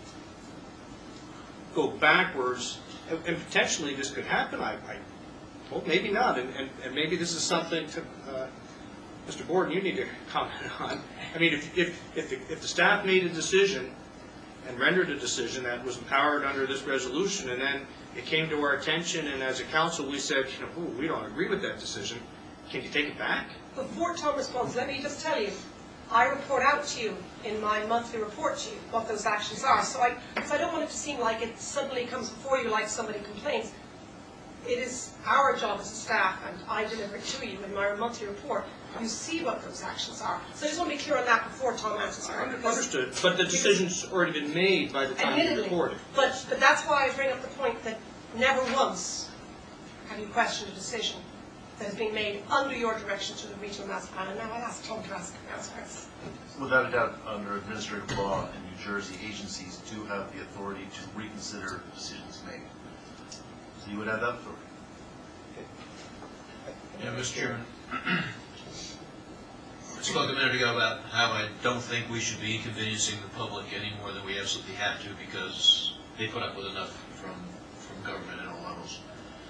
go backwards, and potentially this could happen. Well, maybe not, and maybe this is something to, Mr. Borden, you need to comment on. I mean, if the staff made a decision and rendered a decision that was empowered under this resolution, and then it came to our attention, and as a council we said, we don't agree with that decision, can you take it back? Before Tom responds, let me just tell you, I report out to you in my monthly report to you what those actions are. So I don't want it to seem like it suddenly comes before you like somebody complains. It is our job as a staff, and I deliver it to you in my monthly report. You see what those actions are. So I just want to be clear on that before Tom answers her. Understood, but the decision's already been made by the time you report it. But that's why I bring up the point that never once have you questioned a decision that has been made under your direction to the regional master plan. And now I'll ask Tom to answer first. Without a doubt, under administrative law in New Jersey, agencies do have the authority to reconsider decisions made. So you would have that authority. Yeah, Mr. Chairman. spoke a minute ago about how I don't think we should be inconveniencing the public any more than we absolutely have to because they put up with enough from government at all levels.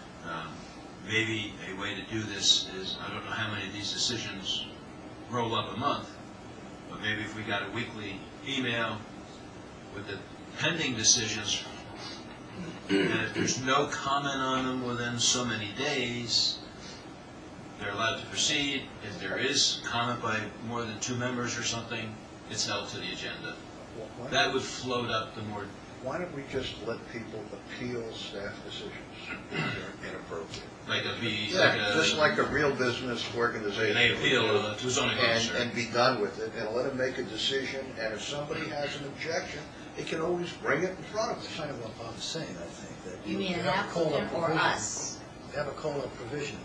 Maybe a way to do this is, I don't know how many of these decisions roll up a month, but maybe if we got a weekly email with the pending decisions, and if there's no comment on them within so many days, they're allowed to proceed. If there is comment by more than 2 members or something, it's held to the agenda. That would float up the more... Why don't we just let people appeal staff decisions if they're inappropriate? Just like a real business organization. They appeal to zoning officer. And be done with it, and let them make a decision, and if somebody has an objection, they can always bring it in front of us. That's kind of what Bob was saying, I think. That You mean an have a COLA applicant or provision. us? You have a COLA provision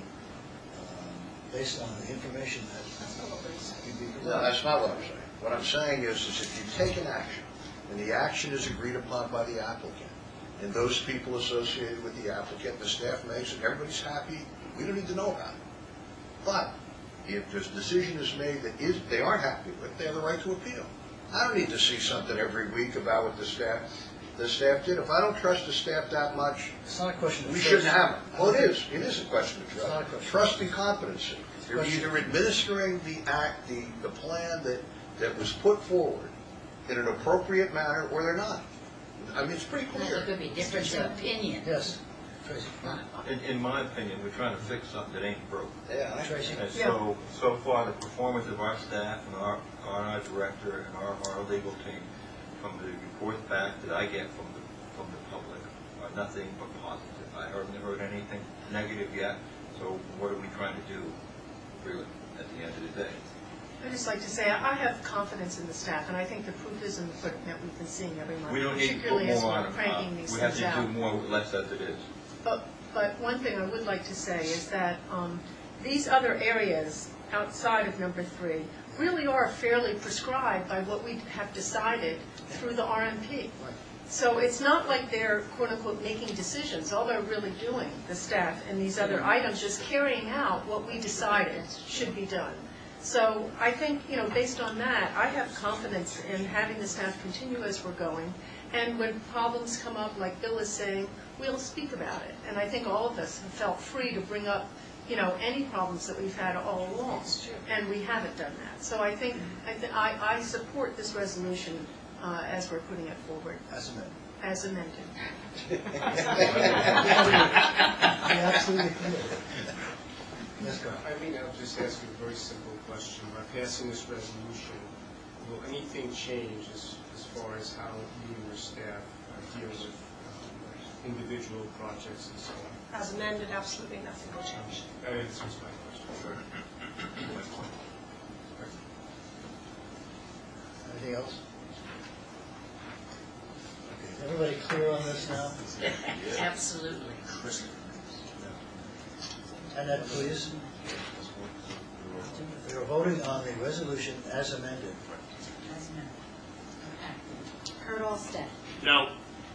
based on the information that you'd be provided. No, that's not what I'm saying. What I'm saying is if you take an action, and the action is agreed upon by the applicant, and those people associated with the applicant, the staff makes it, everybody's happy, we don't need to know about it. But if this decision is made that they aren't happy with, they have the right to appeal. I don't need to see something every week about what the staff did. If I don't trust the staff that much, it's not a question of we trust. shouldn't have it. Well, it is. It is a question of It's not a trust. question. Trust and competency. You're either administering the plan that was put forward in an appropriate manner, or they're not. I mean, it's pretty clear. There could be difference of opinion. Yes. Tracy. In my opinion, we're trying to fix something that ain't broke. Yeah. Tracy. And so far, the performance of our staff and our director and our legal team, from the reports back that I get from the public, are nothing but positive. I haven't heard anything negative yet. So what are we trying to do, really, at the end of the day? I'd just like to say, I have confidence in the staff, and I think the proof is in the pudding that we've been seeing every month. We don't need to put particularly as more we're on cranking these We have things to out. do more with less as it is. But one thing I would like to say is that these other areas outside of number 3 really are fairly prescribed by what we have decided through the RMP. So it's not like they're, quote unquote, making decisions. All they're really doing, the staff and these other items, is carrying out what we decided should be done. So I think, based on that, I have confidence in having the staff continue as we're going. And when problems come up, like Bill is saying, we'll speak about it. And I think all of us have felt free to bring up, any problems that we've had all along. And we haven't done that. So I think, I support this resolution as we're putting it forward. As amended. As amended. Absolutely committed. Yes, Carl. I mean, I'll just ask you a very simple question. By passing this resolution, will anything change as far as how you and your staff deal with individual projects and so on? As amended, absolutely nothing will change. That answers my question. Anything else? Okay, is everybody clear on this now? Absolutely. Annette, please. We are voting on the resolution as amended. Kurt Allstead. No.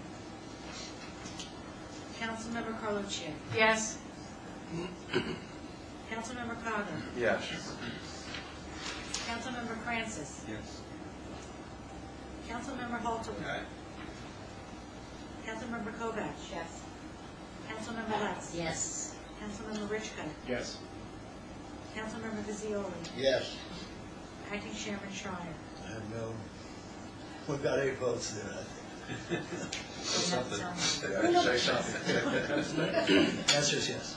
Councilmember Carlucci. Yes. Councilmember Cotter. Yes. Councilmember Francis. Yes. Councilmember Halterman. Aye. Councilmember Kovach. Yes. Councilmember Lutz. Yes. Councilmember Richka. Yes. Councilmember Visioli. Yes. Acting Chairman Schreier. I have no, we've got 8 votes there, I think. Say something. Answer is yes.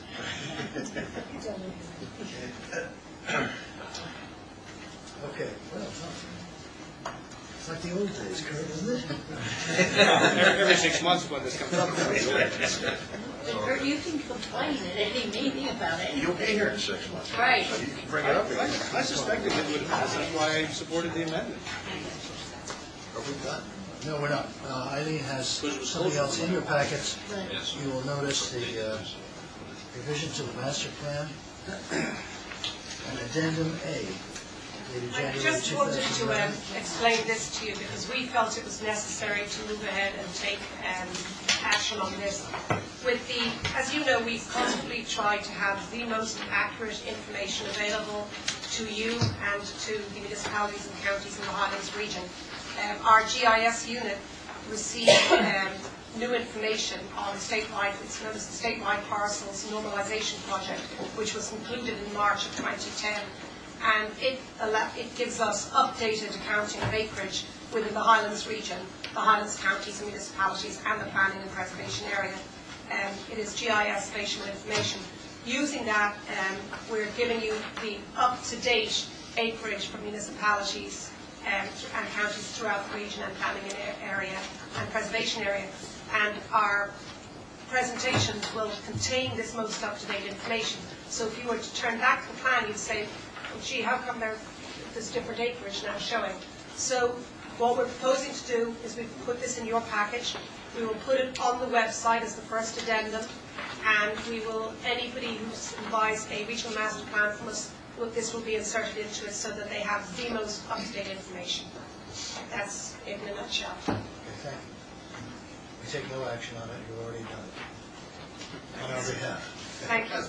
Okay, well, it's like the old days, Kurt, isn't it? Every 6 months when this comes up. Kurt, you can complain at any meeting about it. You'll be here in 6 months. Right. So you can bring it up again. I suspected it would pass, that's why I supported the amendment. Are we done? No, we're not. Eileen has something else in your packets. Yes. You will notice the revision to the master plan, and addendum A, dated I January just wanted to 2009. explain this to you because we felt it was necessary to move ahead and take action on this. With as you know, we constantly try to have the most accurate information available to you and to the municipalities and counties in the Highlands region. Our GIS unit received new information on statewide, it's known as the Statewide Parcels Normalization Project, which was concluded in March of 2010. And it gives us updated accounting of acreage within the Highlands region, the Highlands counties and municipalities, and the planning and preservation area. It is GIS spatial information. Using that, we're giving you the up-to-date acreage for municipalities and counties throughout the region and planning area and preservation area. And our presentations will contain this most up-to-date information. So if you were to turn back the plan, you'd say, oh, gee, how come there's different acreage now showing? So what we're proposing to do is we put this in your package. We will put it on the website as the first addendum, and we will, anybody who buys a regional master plan from us, this will be inserted into it so that they have the most up-to-date information. That's it in a nutshell. Okay, thank you. We take no action on it, you've already done it. On our behalf. Thank you.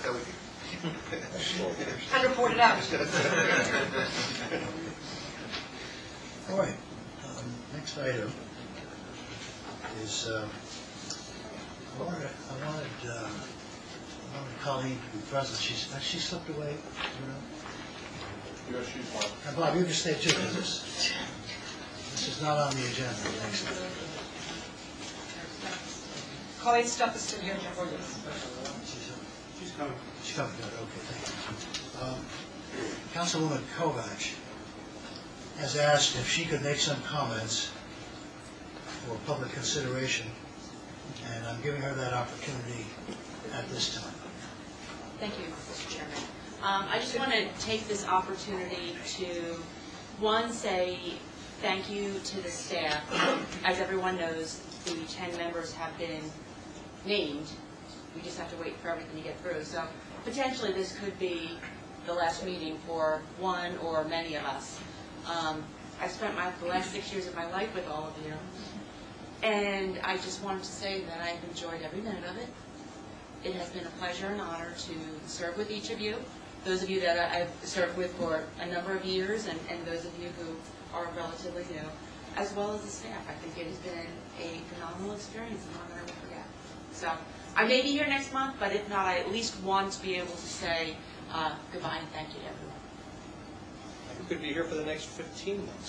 And report it out. All right, next item is, I wanted Colleen to be present. She slipped away, you know? Yes, she's one. And Bob, you can stay too, because this is not on the agenda. Thanks. Colleen's stuff is still here, Jeff. She's coming. She's coming, good, okay, thank you. Councilwoman Kovach has asked if she could make some comments for public consideration, and I'm giving her that opportunity at this time. Thank you, Mr. Chairman. I just want to take this opportunity to, one, say thank you to the staff. As everyone knows, the 10 members have been named. We just have to wait for everything to get through. So potentially this could be the last meeting for one or many of us. I've spent the last 6 years of my life with all of you, and I just wanted to say that I've enjoyed every minute of it. It has been a pleasure and honor to serve with each of you, those of you that I've served with for a number of years, and those of you who are relatively new, as well as the staff. I think it has been a phenomenal experience and one that I will forget. So I may be here next month, but if not, I at least want to be able to say goodbye and thank you to everyone. You could be here for the next 15 months.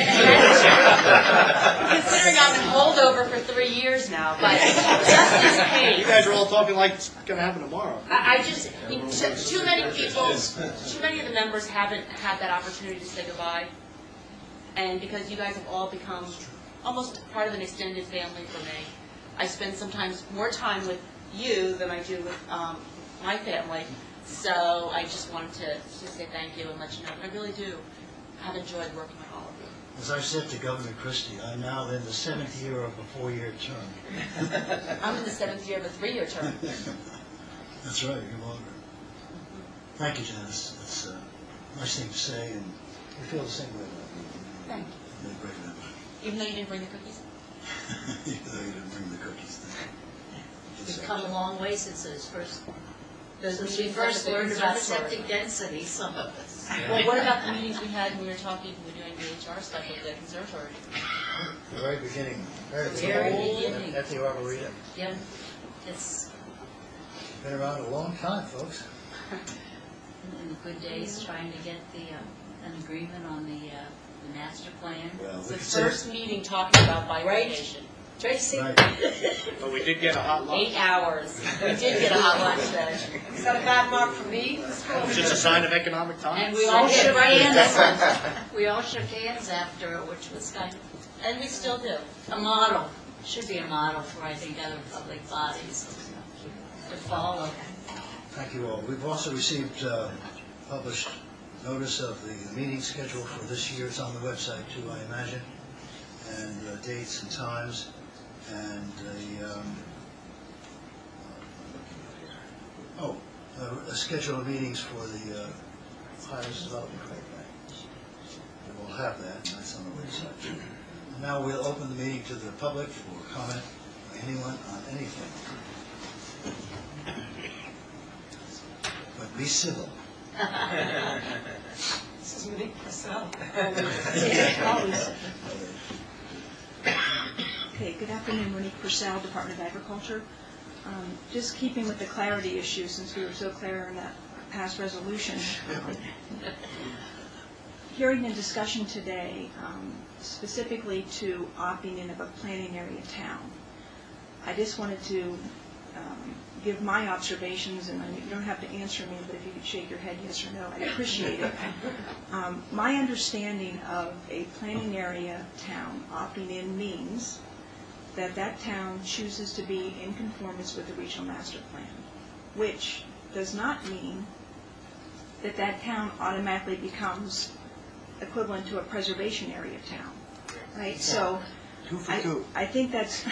Considering I'm in holdover for 3 years now, but just in case. You guys are all talking like it's going to happen tomorrow. I just, too many people, too many of the members haven't had that opportunity to say goodbye. And because you guys have all become almost part of an extended family for me, I spend sometimes more time with you than I do with my family. So I just wanted to say thank you and let you know that I really do have enjoyed working with all of you. As I said to Governor Christie, I'm now in the 7th year of a 4-year term. I'm in the 7th year of a 3-year term. That's right, you're longer. Thank you, Janice. That's a nice thing to say, and we feel the same way about you. Thank you. You're a great member. Even though you didn't bring the cookies? Even though you didn't bring the cookies. We've come a long way since those first, Since we first learned about septic density, some of us. Well, what about the meetings we had when we were talking, we were doing the HR stuff at the conservatory? The very beginning. Very beginning. At the Arboretum. Yeah, it's Been around a long time, folks. in the good days trying to get an agreement on the master plan. Well, It's we the could say, first meeting talking about bifurcation. Tracy? Right. But we did get a hot lunch. 8 hours. We did get a hot lunch then. Is that a bad mark for me? It's just a sign of economic time. And we all shook hands. We all shook hands after, which was kind of And we still do. a model. Should be a model for, I think, other public bodies to follow. Thank you all. We've also received published notice of the meeting schedule for this year. It's on the website too, I imagine, and dates and times, and a schedule of meetings for the Highlands Development Program. And we'll have that, and that's on the website. And now we'll open the meeting to the public for comment by anyone on anything. But be civil. is Monique Purcell. Okay, good afternoon, Monique Purcell, Department of Agriculture. Just keeping with the clarity issue, since we were so clear in that past resolution. Hearing and discussion today, specifically to opting in of a planning area town. I just wanted to give my observations, and you don't have to answer me, but if you could shake your head yes or no, I'd appreciate it. My understanding of a planning area town opting in means that that town chooses to be in conformance with the regional master plan, which does not mean that that town automatically becomes equivalent to a preservation area town, right? So I think that's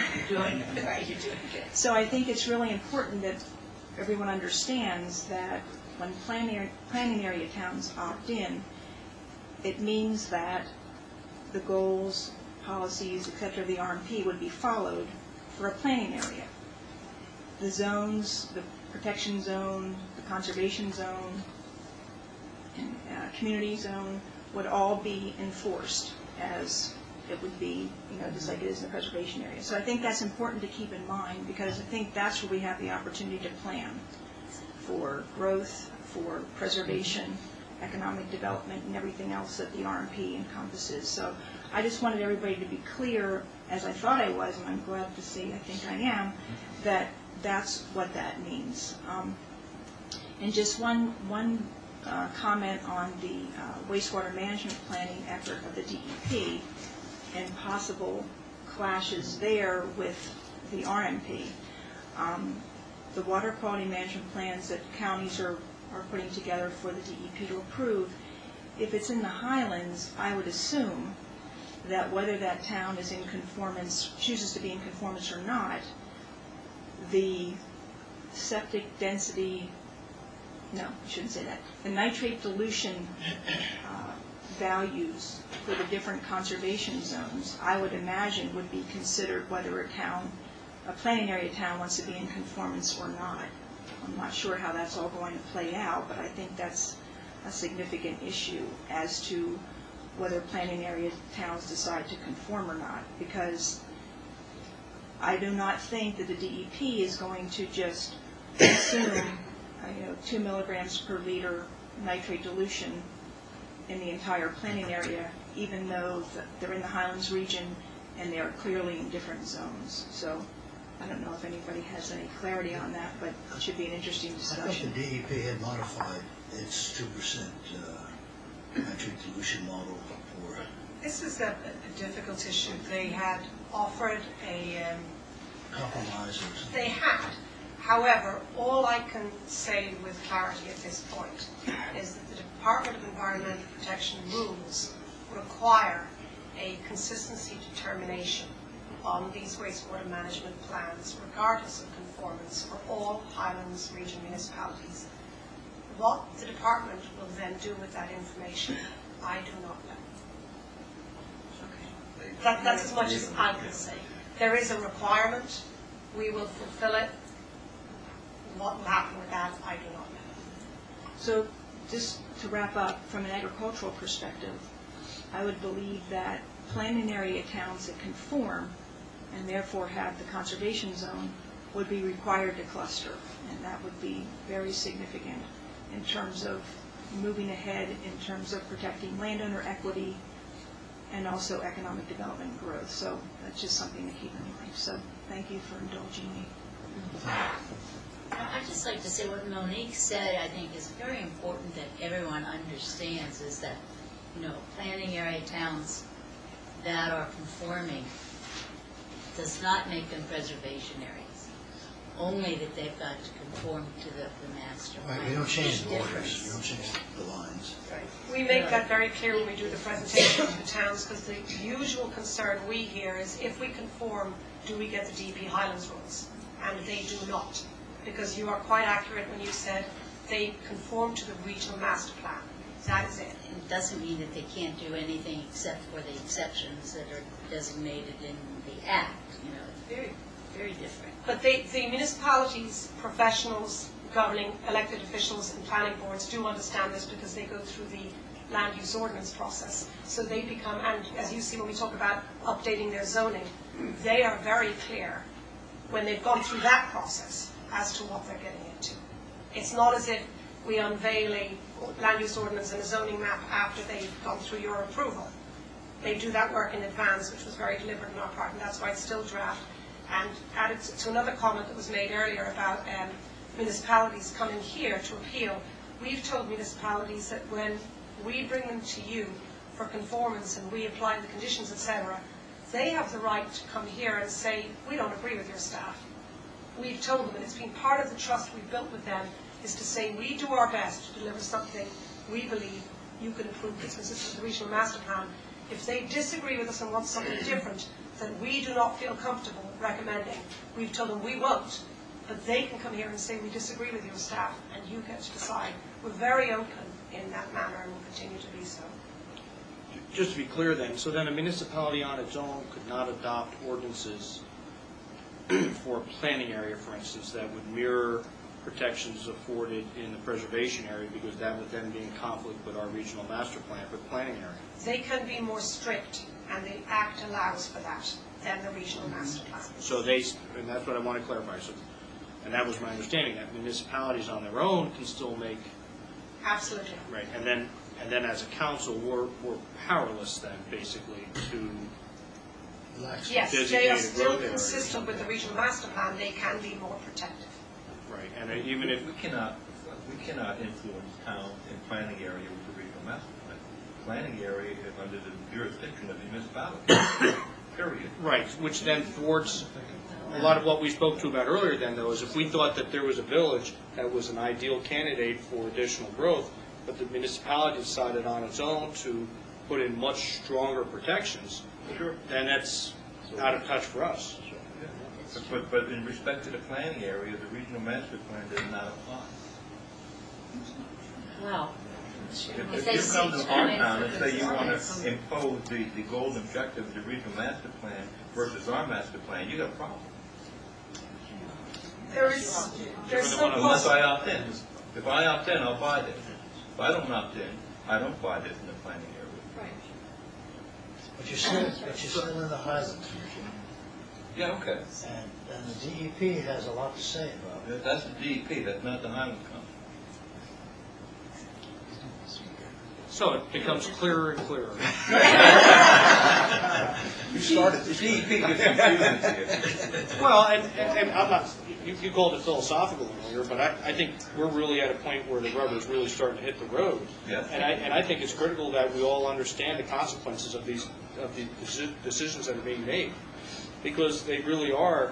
so I think it's really important that everyone understands that when planning area towns opt in, it means that the goals, policies, etc. of the RMP would be followed for a planning area. The zones, the protection zone, the conservation zone, and community zone would all be enforced as it would be, just like it is in the preservation area. So I think that's important to keep in mind, because I think that's where we have the opportunity to plan for growth, for preservation, economic development, and everything else that the RMP encompasses. So I just wanted everybody to be clear, as I thought I was, and I'm glad to say I think I am, that that's what that means. And just one comment on the wastewater management planning effort of the DEP and possible clashes there with the RMP. The water quality management plans that counties are putting together for the DEP to approve, if it's in the Highlands, I would assume that whether that town is in conformance, chooses to be in conformance or not, the septic density, no, I shouldn't say that, the nitrate dilution values for the different conservation zones, I would imagine would be considered whether a planning area town wants to be in conformance or not. I'm not sure how that's all going to play out, but I think that's a significant issue as to whether planning area towns decide to conform or not, because I do not think that the DEP is going to just assume 2 milligrams per liter nitrate dilution in the entire planning area, even though they're in the Highlands region and they are clearly in different zones. So I don't know if anybody has any clarity on that, but it should be an interesting discussion. I thought the DEP had modified its 2% nitrate dilution model for... This is a difficult issue. They had offered a... compromise. They had. However, all I can say with clarity at this point is that the Department of Environmental Protection rules require a consistency determination on these wastewater management plans, regardless of conformance, for all Highlands region municipalities. What the department will then do with that information, I do not know. Okay. That's as much as I can say. There is a requirement. We will fulfill it. What will happen with that, I do not know. So just to wrap up, from an agricultural perspective, I would believe that planning area towns that conform and therefore have the conservation zone would be required to cluster, and that would be very significant in terms of moving ahead, in terms of protecting landowner equity and also economic development and growth. So that's just something to keep in mind. So thank you for indulging me. I'd just like to say what Monique said, I think is very important that everyone understands, is that, planning area towns that are conforming does not make them preservation areas. Only that they've got to conform to the master plan. Right, we don't change the borders, we don't change the lines. Right. We make that very clear when we do the presentation to the towns, because the usual concern we hear is if we conform, do we get the DP Highlands rules? And they do not. Because you are quite accurate when you said they conform to the regional master plan. That is it. It doesn't mean that they can't do anything except for the exceptions that are designated in the Act. It's very, very different. But the municipalities, professionals, governing elected officials and planning boards do understand this, because they go through the land use ordinance process. So they become, and as you see when we talk about updating their zoning, they are very clear when they've gone through that process as to what they're getting into. It's not as if we unveil a land use ordinance and a zoning map after they've gone through your approval. They do that work in advance, which was very deliberate on our part, and that's why it's still draft. And added to another comment that was made earlier about municipalities coming here to appeal, we've told municipalities that when we bring them to you for conformance and we apply the conditions, etc., they have the right to come here and say, we don't agree with your staff. We've told them, and it's been part of the trust we've built with them, is to say we do our best to deliver something we believe you can approve that's consistent with the regional master plan. If they disagree with us and want something different that we do not feel comfortable recommending, we've told them we won't. But they can come here and say we disagree with your staff and you get to decide. We're very open in that manner and will continue to be so. Just to be clear then, so then a municipality on its own could not adopt ordinances for a planning area, for instance, that would mirror protections afforded in the preservation area, because that would then be in conflict with our regional master plan for the planning area. They can be more strict, and the Act allows for that, than the regional master plan. So and that's what I want to clarify. So, and that was my understanding, that municipalities on their own can still make. Absolutely. Right, and then as a council, we're powerless then, basically, to. Yes, they are still consistent with the regional master plan. They can be more protective. Right, and even if we cannot influence town in planning area with the regional master plan. Planning area is under the jurisdiction of the municipality. Period. Right, which then thwarts a lot of what we spoke to about earlier. Then, though, is if we thought that there was a village that was an ideal candidate for additional growth, but the municipality decided on its own to put in much stronger protections, then that's out of touch for us. But in respect to the planning area, the regional master plan does not apply. Wow. If you come to our town and say you want to impose the golden objective of the regional master plan versus our master plan, you got a problem. There's some unless I opt in. If I opt in, I'll buy this. If I don't opt in, I don't buy this in the planning area. Right. But you're still in the Highlands. Yeah, okay. And the DEP has a lot to say about it. That's the DEP, that's not the Highlands Council. So it becomes clearer and clearer. You started the DEP gets confusing here. Well, and I'm not, you called it philosophical earlier, but I think we're really at a point where the rubber's really starting to hit the road. Yes. And I think it's critical that we all understand the consequences of the decisions that are being made, because they really are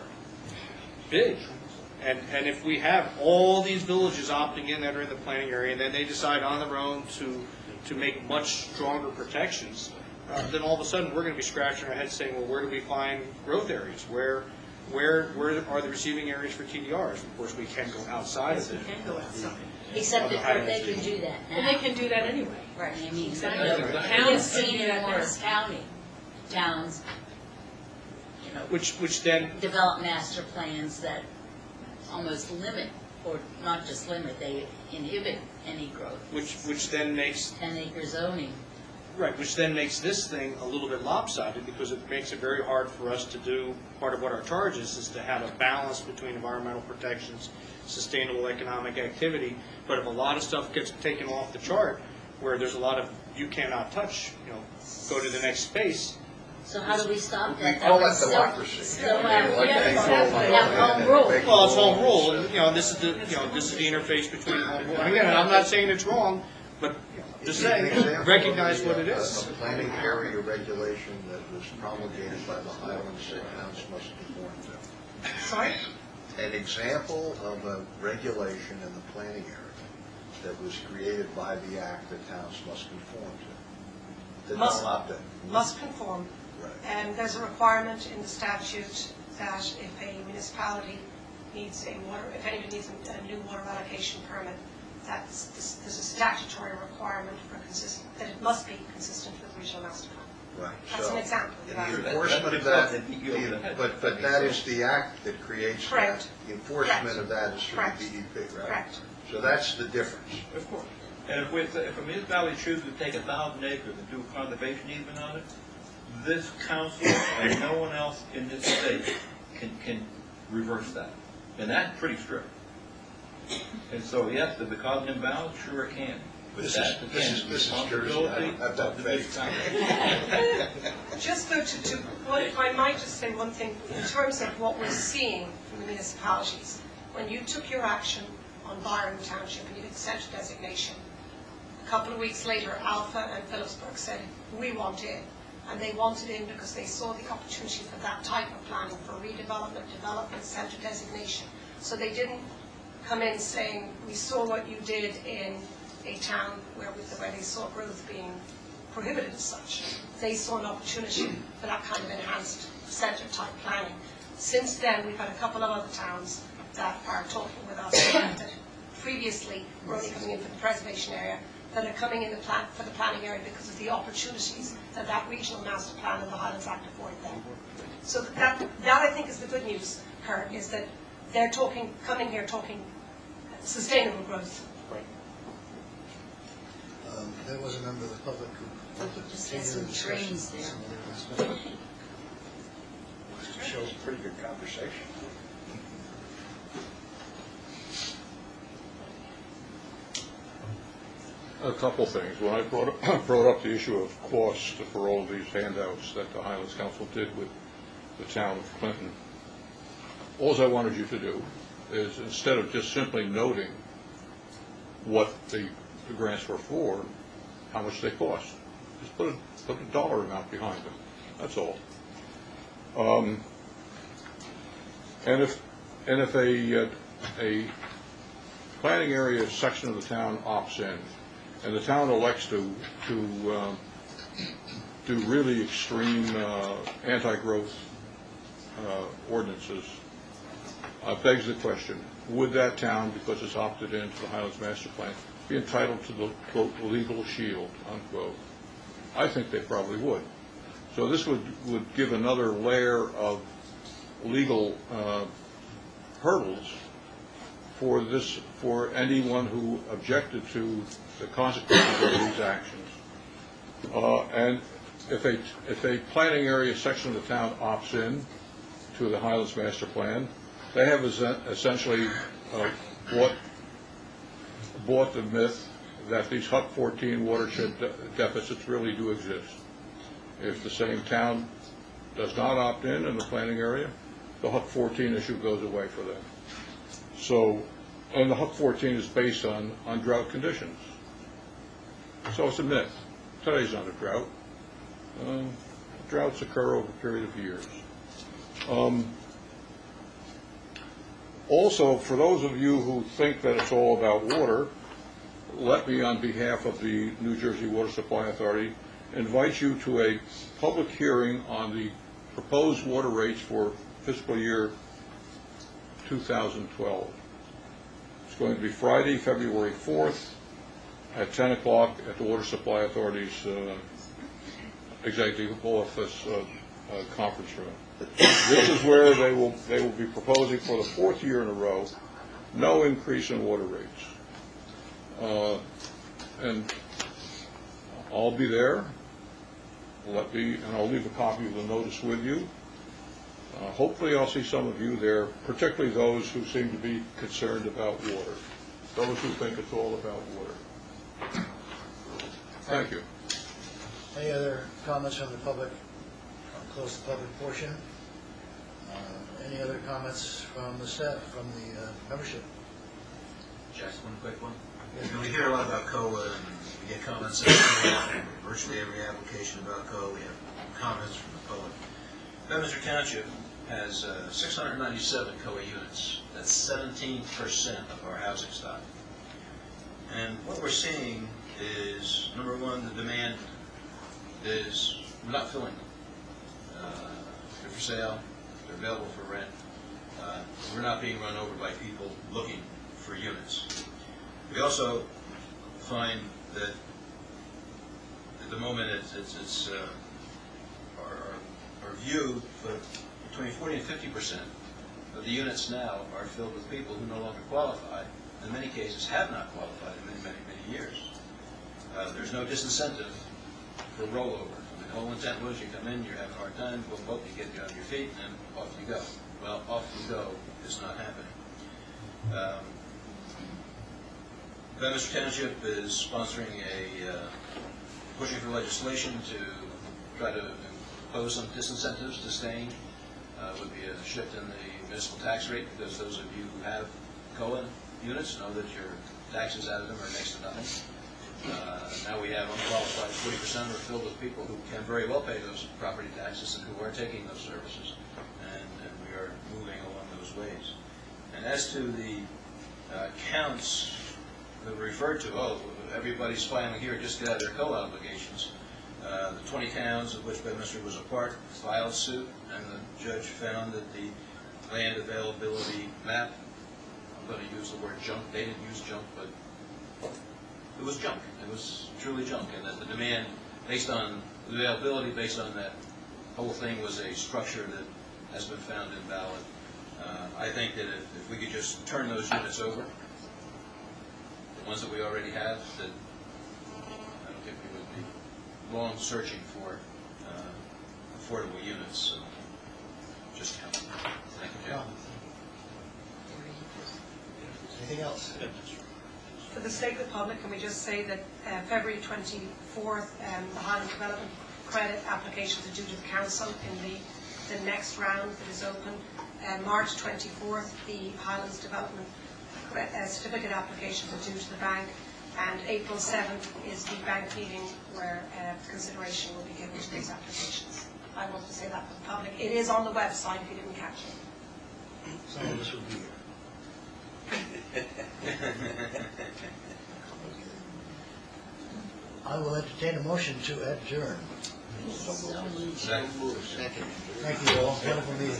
big. And if we have all these villages opting in that are in the planning area, and then they decide on their own to make much stronger protections, then all of a sudden we're going to be scratching our heads saying, well, where do we find growth areas? Where are the receiving areas for TDRs? Of course, we can go outside of it. We can go outside. Except if they can do that now. And they can do that anyway. Right, I mean, Except we the have towns seen can do in that Morris now. County, towns, you know, which then develop master plans that almost limit, or not just limit, they inhibit any growth. Which then makes 10-acre zoning. Right, which then makes this thing a little bit lopsided, because it makes it very hard for us to do, part of what our charge is to have a balance between environmental protections, sustainable economic activity. But if a lot of stuff gets taken off the chart, where there's a lot of you cannot touch, go to the next space. So how do we stop that? We call that democracy. Still have home rule. Well, it's home rule, and this is the interface between home rule. And again, I'm not saying it's wrong, but just saying, recognize what it is. A planning area regulation that was promulgated by the Highlands that towns must conform to. Sorry? An example of a regulation in the planning area that was created by the Act that towns must conform to. Did not opt in. Must conform. Right. And there's a requirement in the statute that if a municipality needs if anybody needs a new water allocation permit, there's a statutory requirement for that it must be consistent with the regional master plan. Right. That's an example. The enforcement of that, but that is the Act that creates that. The enforcement of that is through the DEP, right? Correct. So that's the difference. Of course. And if a municipality chooses to take 1,000 acres and do a conservation easement on it, this council and no one else in this state can reverse that. And that's pretty strict. And so, yes, does it cause an imbalance? Sure it can. But This that's, is Jersey. I've done faith. Just though if I might just say one thing, in terms of what we're seeing from the municipalities, when you took your action on Byron Township and you did centre designation, a couple of weeks later, Alpha and Phillipsburg said, we want in. And they wanted in because they saw the opportunity for that type of planning, for redevelopment, development, centre designation. So they didn't come in saying, we saw what you did in a town where they saw growth being prohibited as such. They saw an opportunity for that kind of enhanced centre type planning. Since then, we've had a couple of other towns that are talking with us that previously were only coming in for the preservation area, that are coming in for the planning area because of the opportunities that regional master plan and the Highlands Act afford them. So that I think is the good news, Kurt, is that they're coming here talking sustainable growth. There was a member of the public who... We could just get some trains there. Shows a pretty good conversation. A couple things. When I brought up the issue of cost for all of these handouts that the Highlands Council did with the town of Clinton, all I wanted you to do is, instead of just simply noting what the grants were for, how much they cost, just put a dollar amount behind them. That's all. And if a planning area section of the town opts in, and the town elects to do really extreme anti-growth ordinances, begs the question, would that town, because it's opted into the Highlands Master Plan, be entitled to the, quote, legal shield, unquote? I think they probably would. So this would give another layer of legal hurdles for anyone who objected to the consequences of these actions. And if a planning area section of the town opts in to the Highlands Master Plan, they have essentially bought the myth that these HUC 14 watershed deficits really do exist. If the same town does not opt in the planning area, the HUC 14 issue goes away for them. So, and the HUC 14 is based on drought conditions. So it's a myth. Today's not a drought. Droughts occur over a period of years. Also, for those of you who think that it's all about water, let me, on behalf of the New Jersey Water Supply Authority, invite you to a public hearing on the proposed water rates for fiscal year 2012. It's going to be Friday, February 4th at 10 o'clock at the Water Supply Authority's Executive Office conference room. This is where they will be proposing for the fourth year in a row no increase in water rates. And I'll be there. And I'll leave a copy of the notice with you. Hopefully I'll see some of you there, particularly those who seem to be concerned about water, those who think it's all about water. Thank you. Any other comments from the public? I'll close the public portion. Any other comments from the staff, from the membership? Just one quick one. We hear a lot about COA, and we get comments on virtually every application about COA. We have comments from the public. Bedminster Township has 697 COA units. That's 17% of our housing stock. And what we're seeing is, number one, the demand is, we're not filling them. They're for sale, they're available for rent. We're not being run over by people looking for units. We also find that at the moment it's our view, but between 40 and 50% of the units now are filled with people who no longer qualify in many cases, have not qualified in many, many, many years. There's no disincentive for rollover. I mean, the whole intent was you come in, you're having a hard time, boom, boom, you get you on your feet, and off you go. Well, off you go is not happening. Bedminster Township is sponsoring pushing for legislation to try to impose some disincentives to staying. Would be a shift in the municipal tax rate, because those of you who have COA units know that your taxes out of them are next to nothing. Now we have unqualified 40% are filled with people who can very well pay those property taxes and who are taking those services, and we are moving along those ways. And as to the counts that were referred to, everybody's finally here just get out of their COA obligations. The 20 towns of which Bedminster was a part filed suit, and the judge found that the land availability map, I'm going to use the word junk, they didn't use junk, but it was junk. It was truly junk, and that the demand based on the availability, based on that whole thing, was a structure that has been found invalid. I think that if we could just turn those units over, the ones that we already have, that I don't think we would be long searching for affordable units. So just count. Thank you, John. Anything else? For the sake of the public, can we just say that February 24th, the Highland Development Credit applications are due to the council in the next round that is open. March 24th, the Highlands Development certificate applications are due to the bank, and April 7th is the bank meeting where consideration will be given to these applications. I want to say that for the public. It is on the website if you didn't catch it. Some of us will be here. I will entertain a motion to adjourn. Second. Thank you all. Wonderful meeting.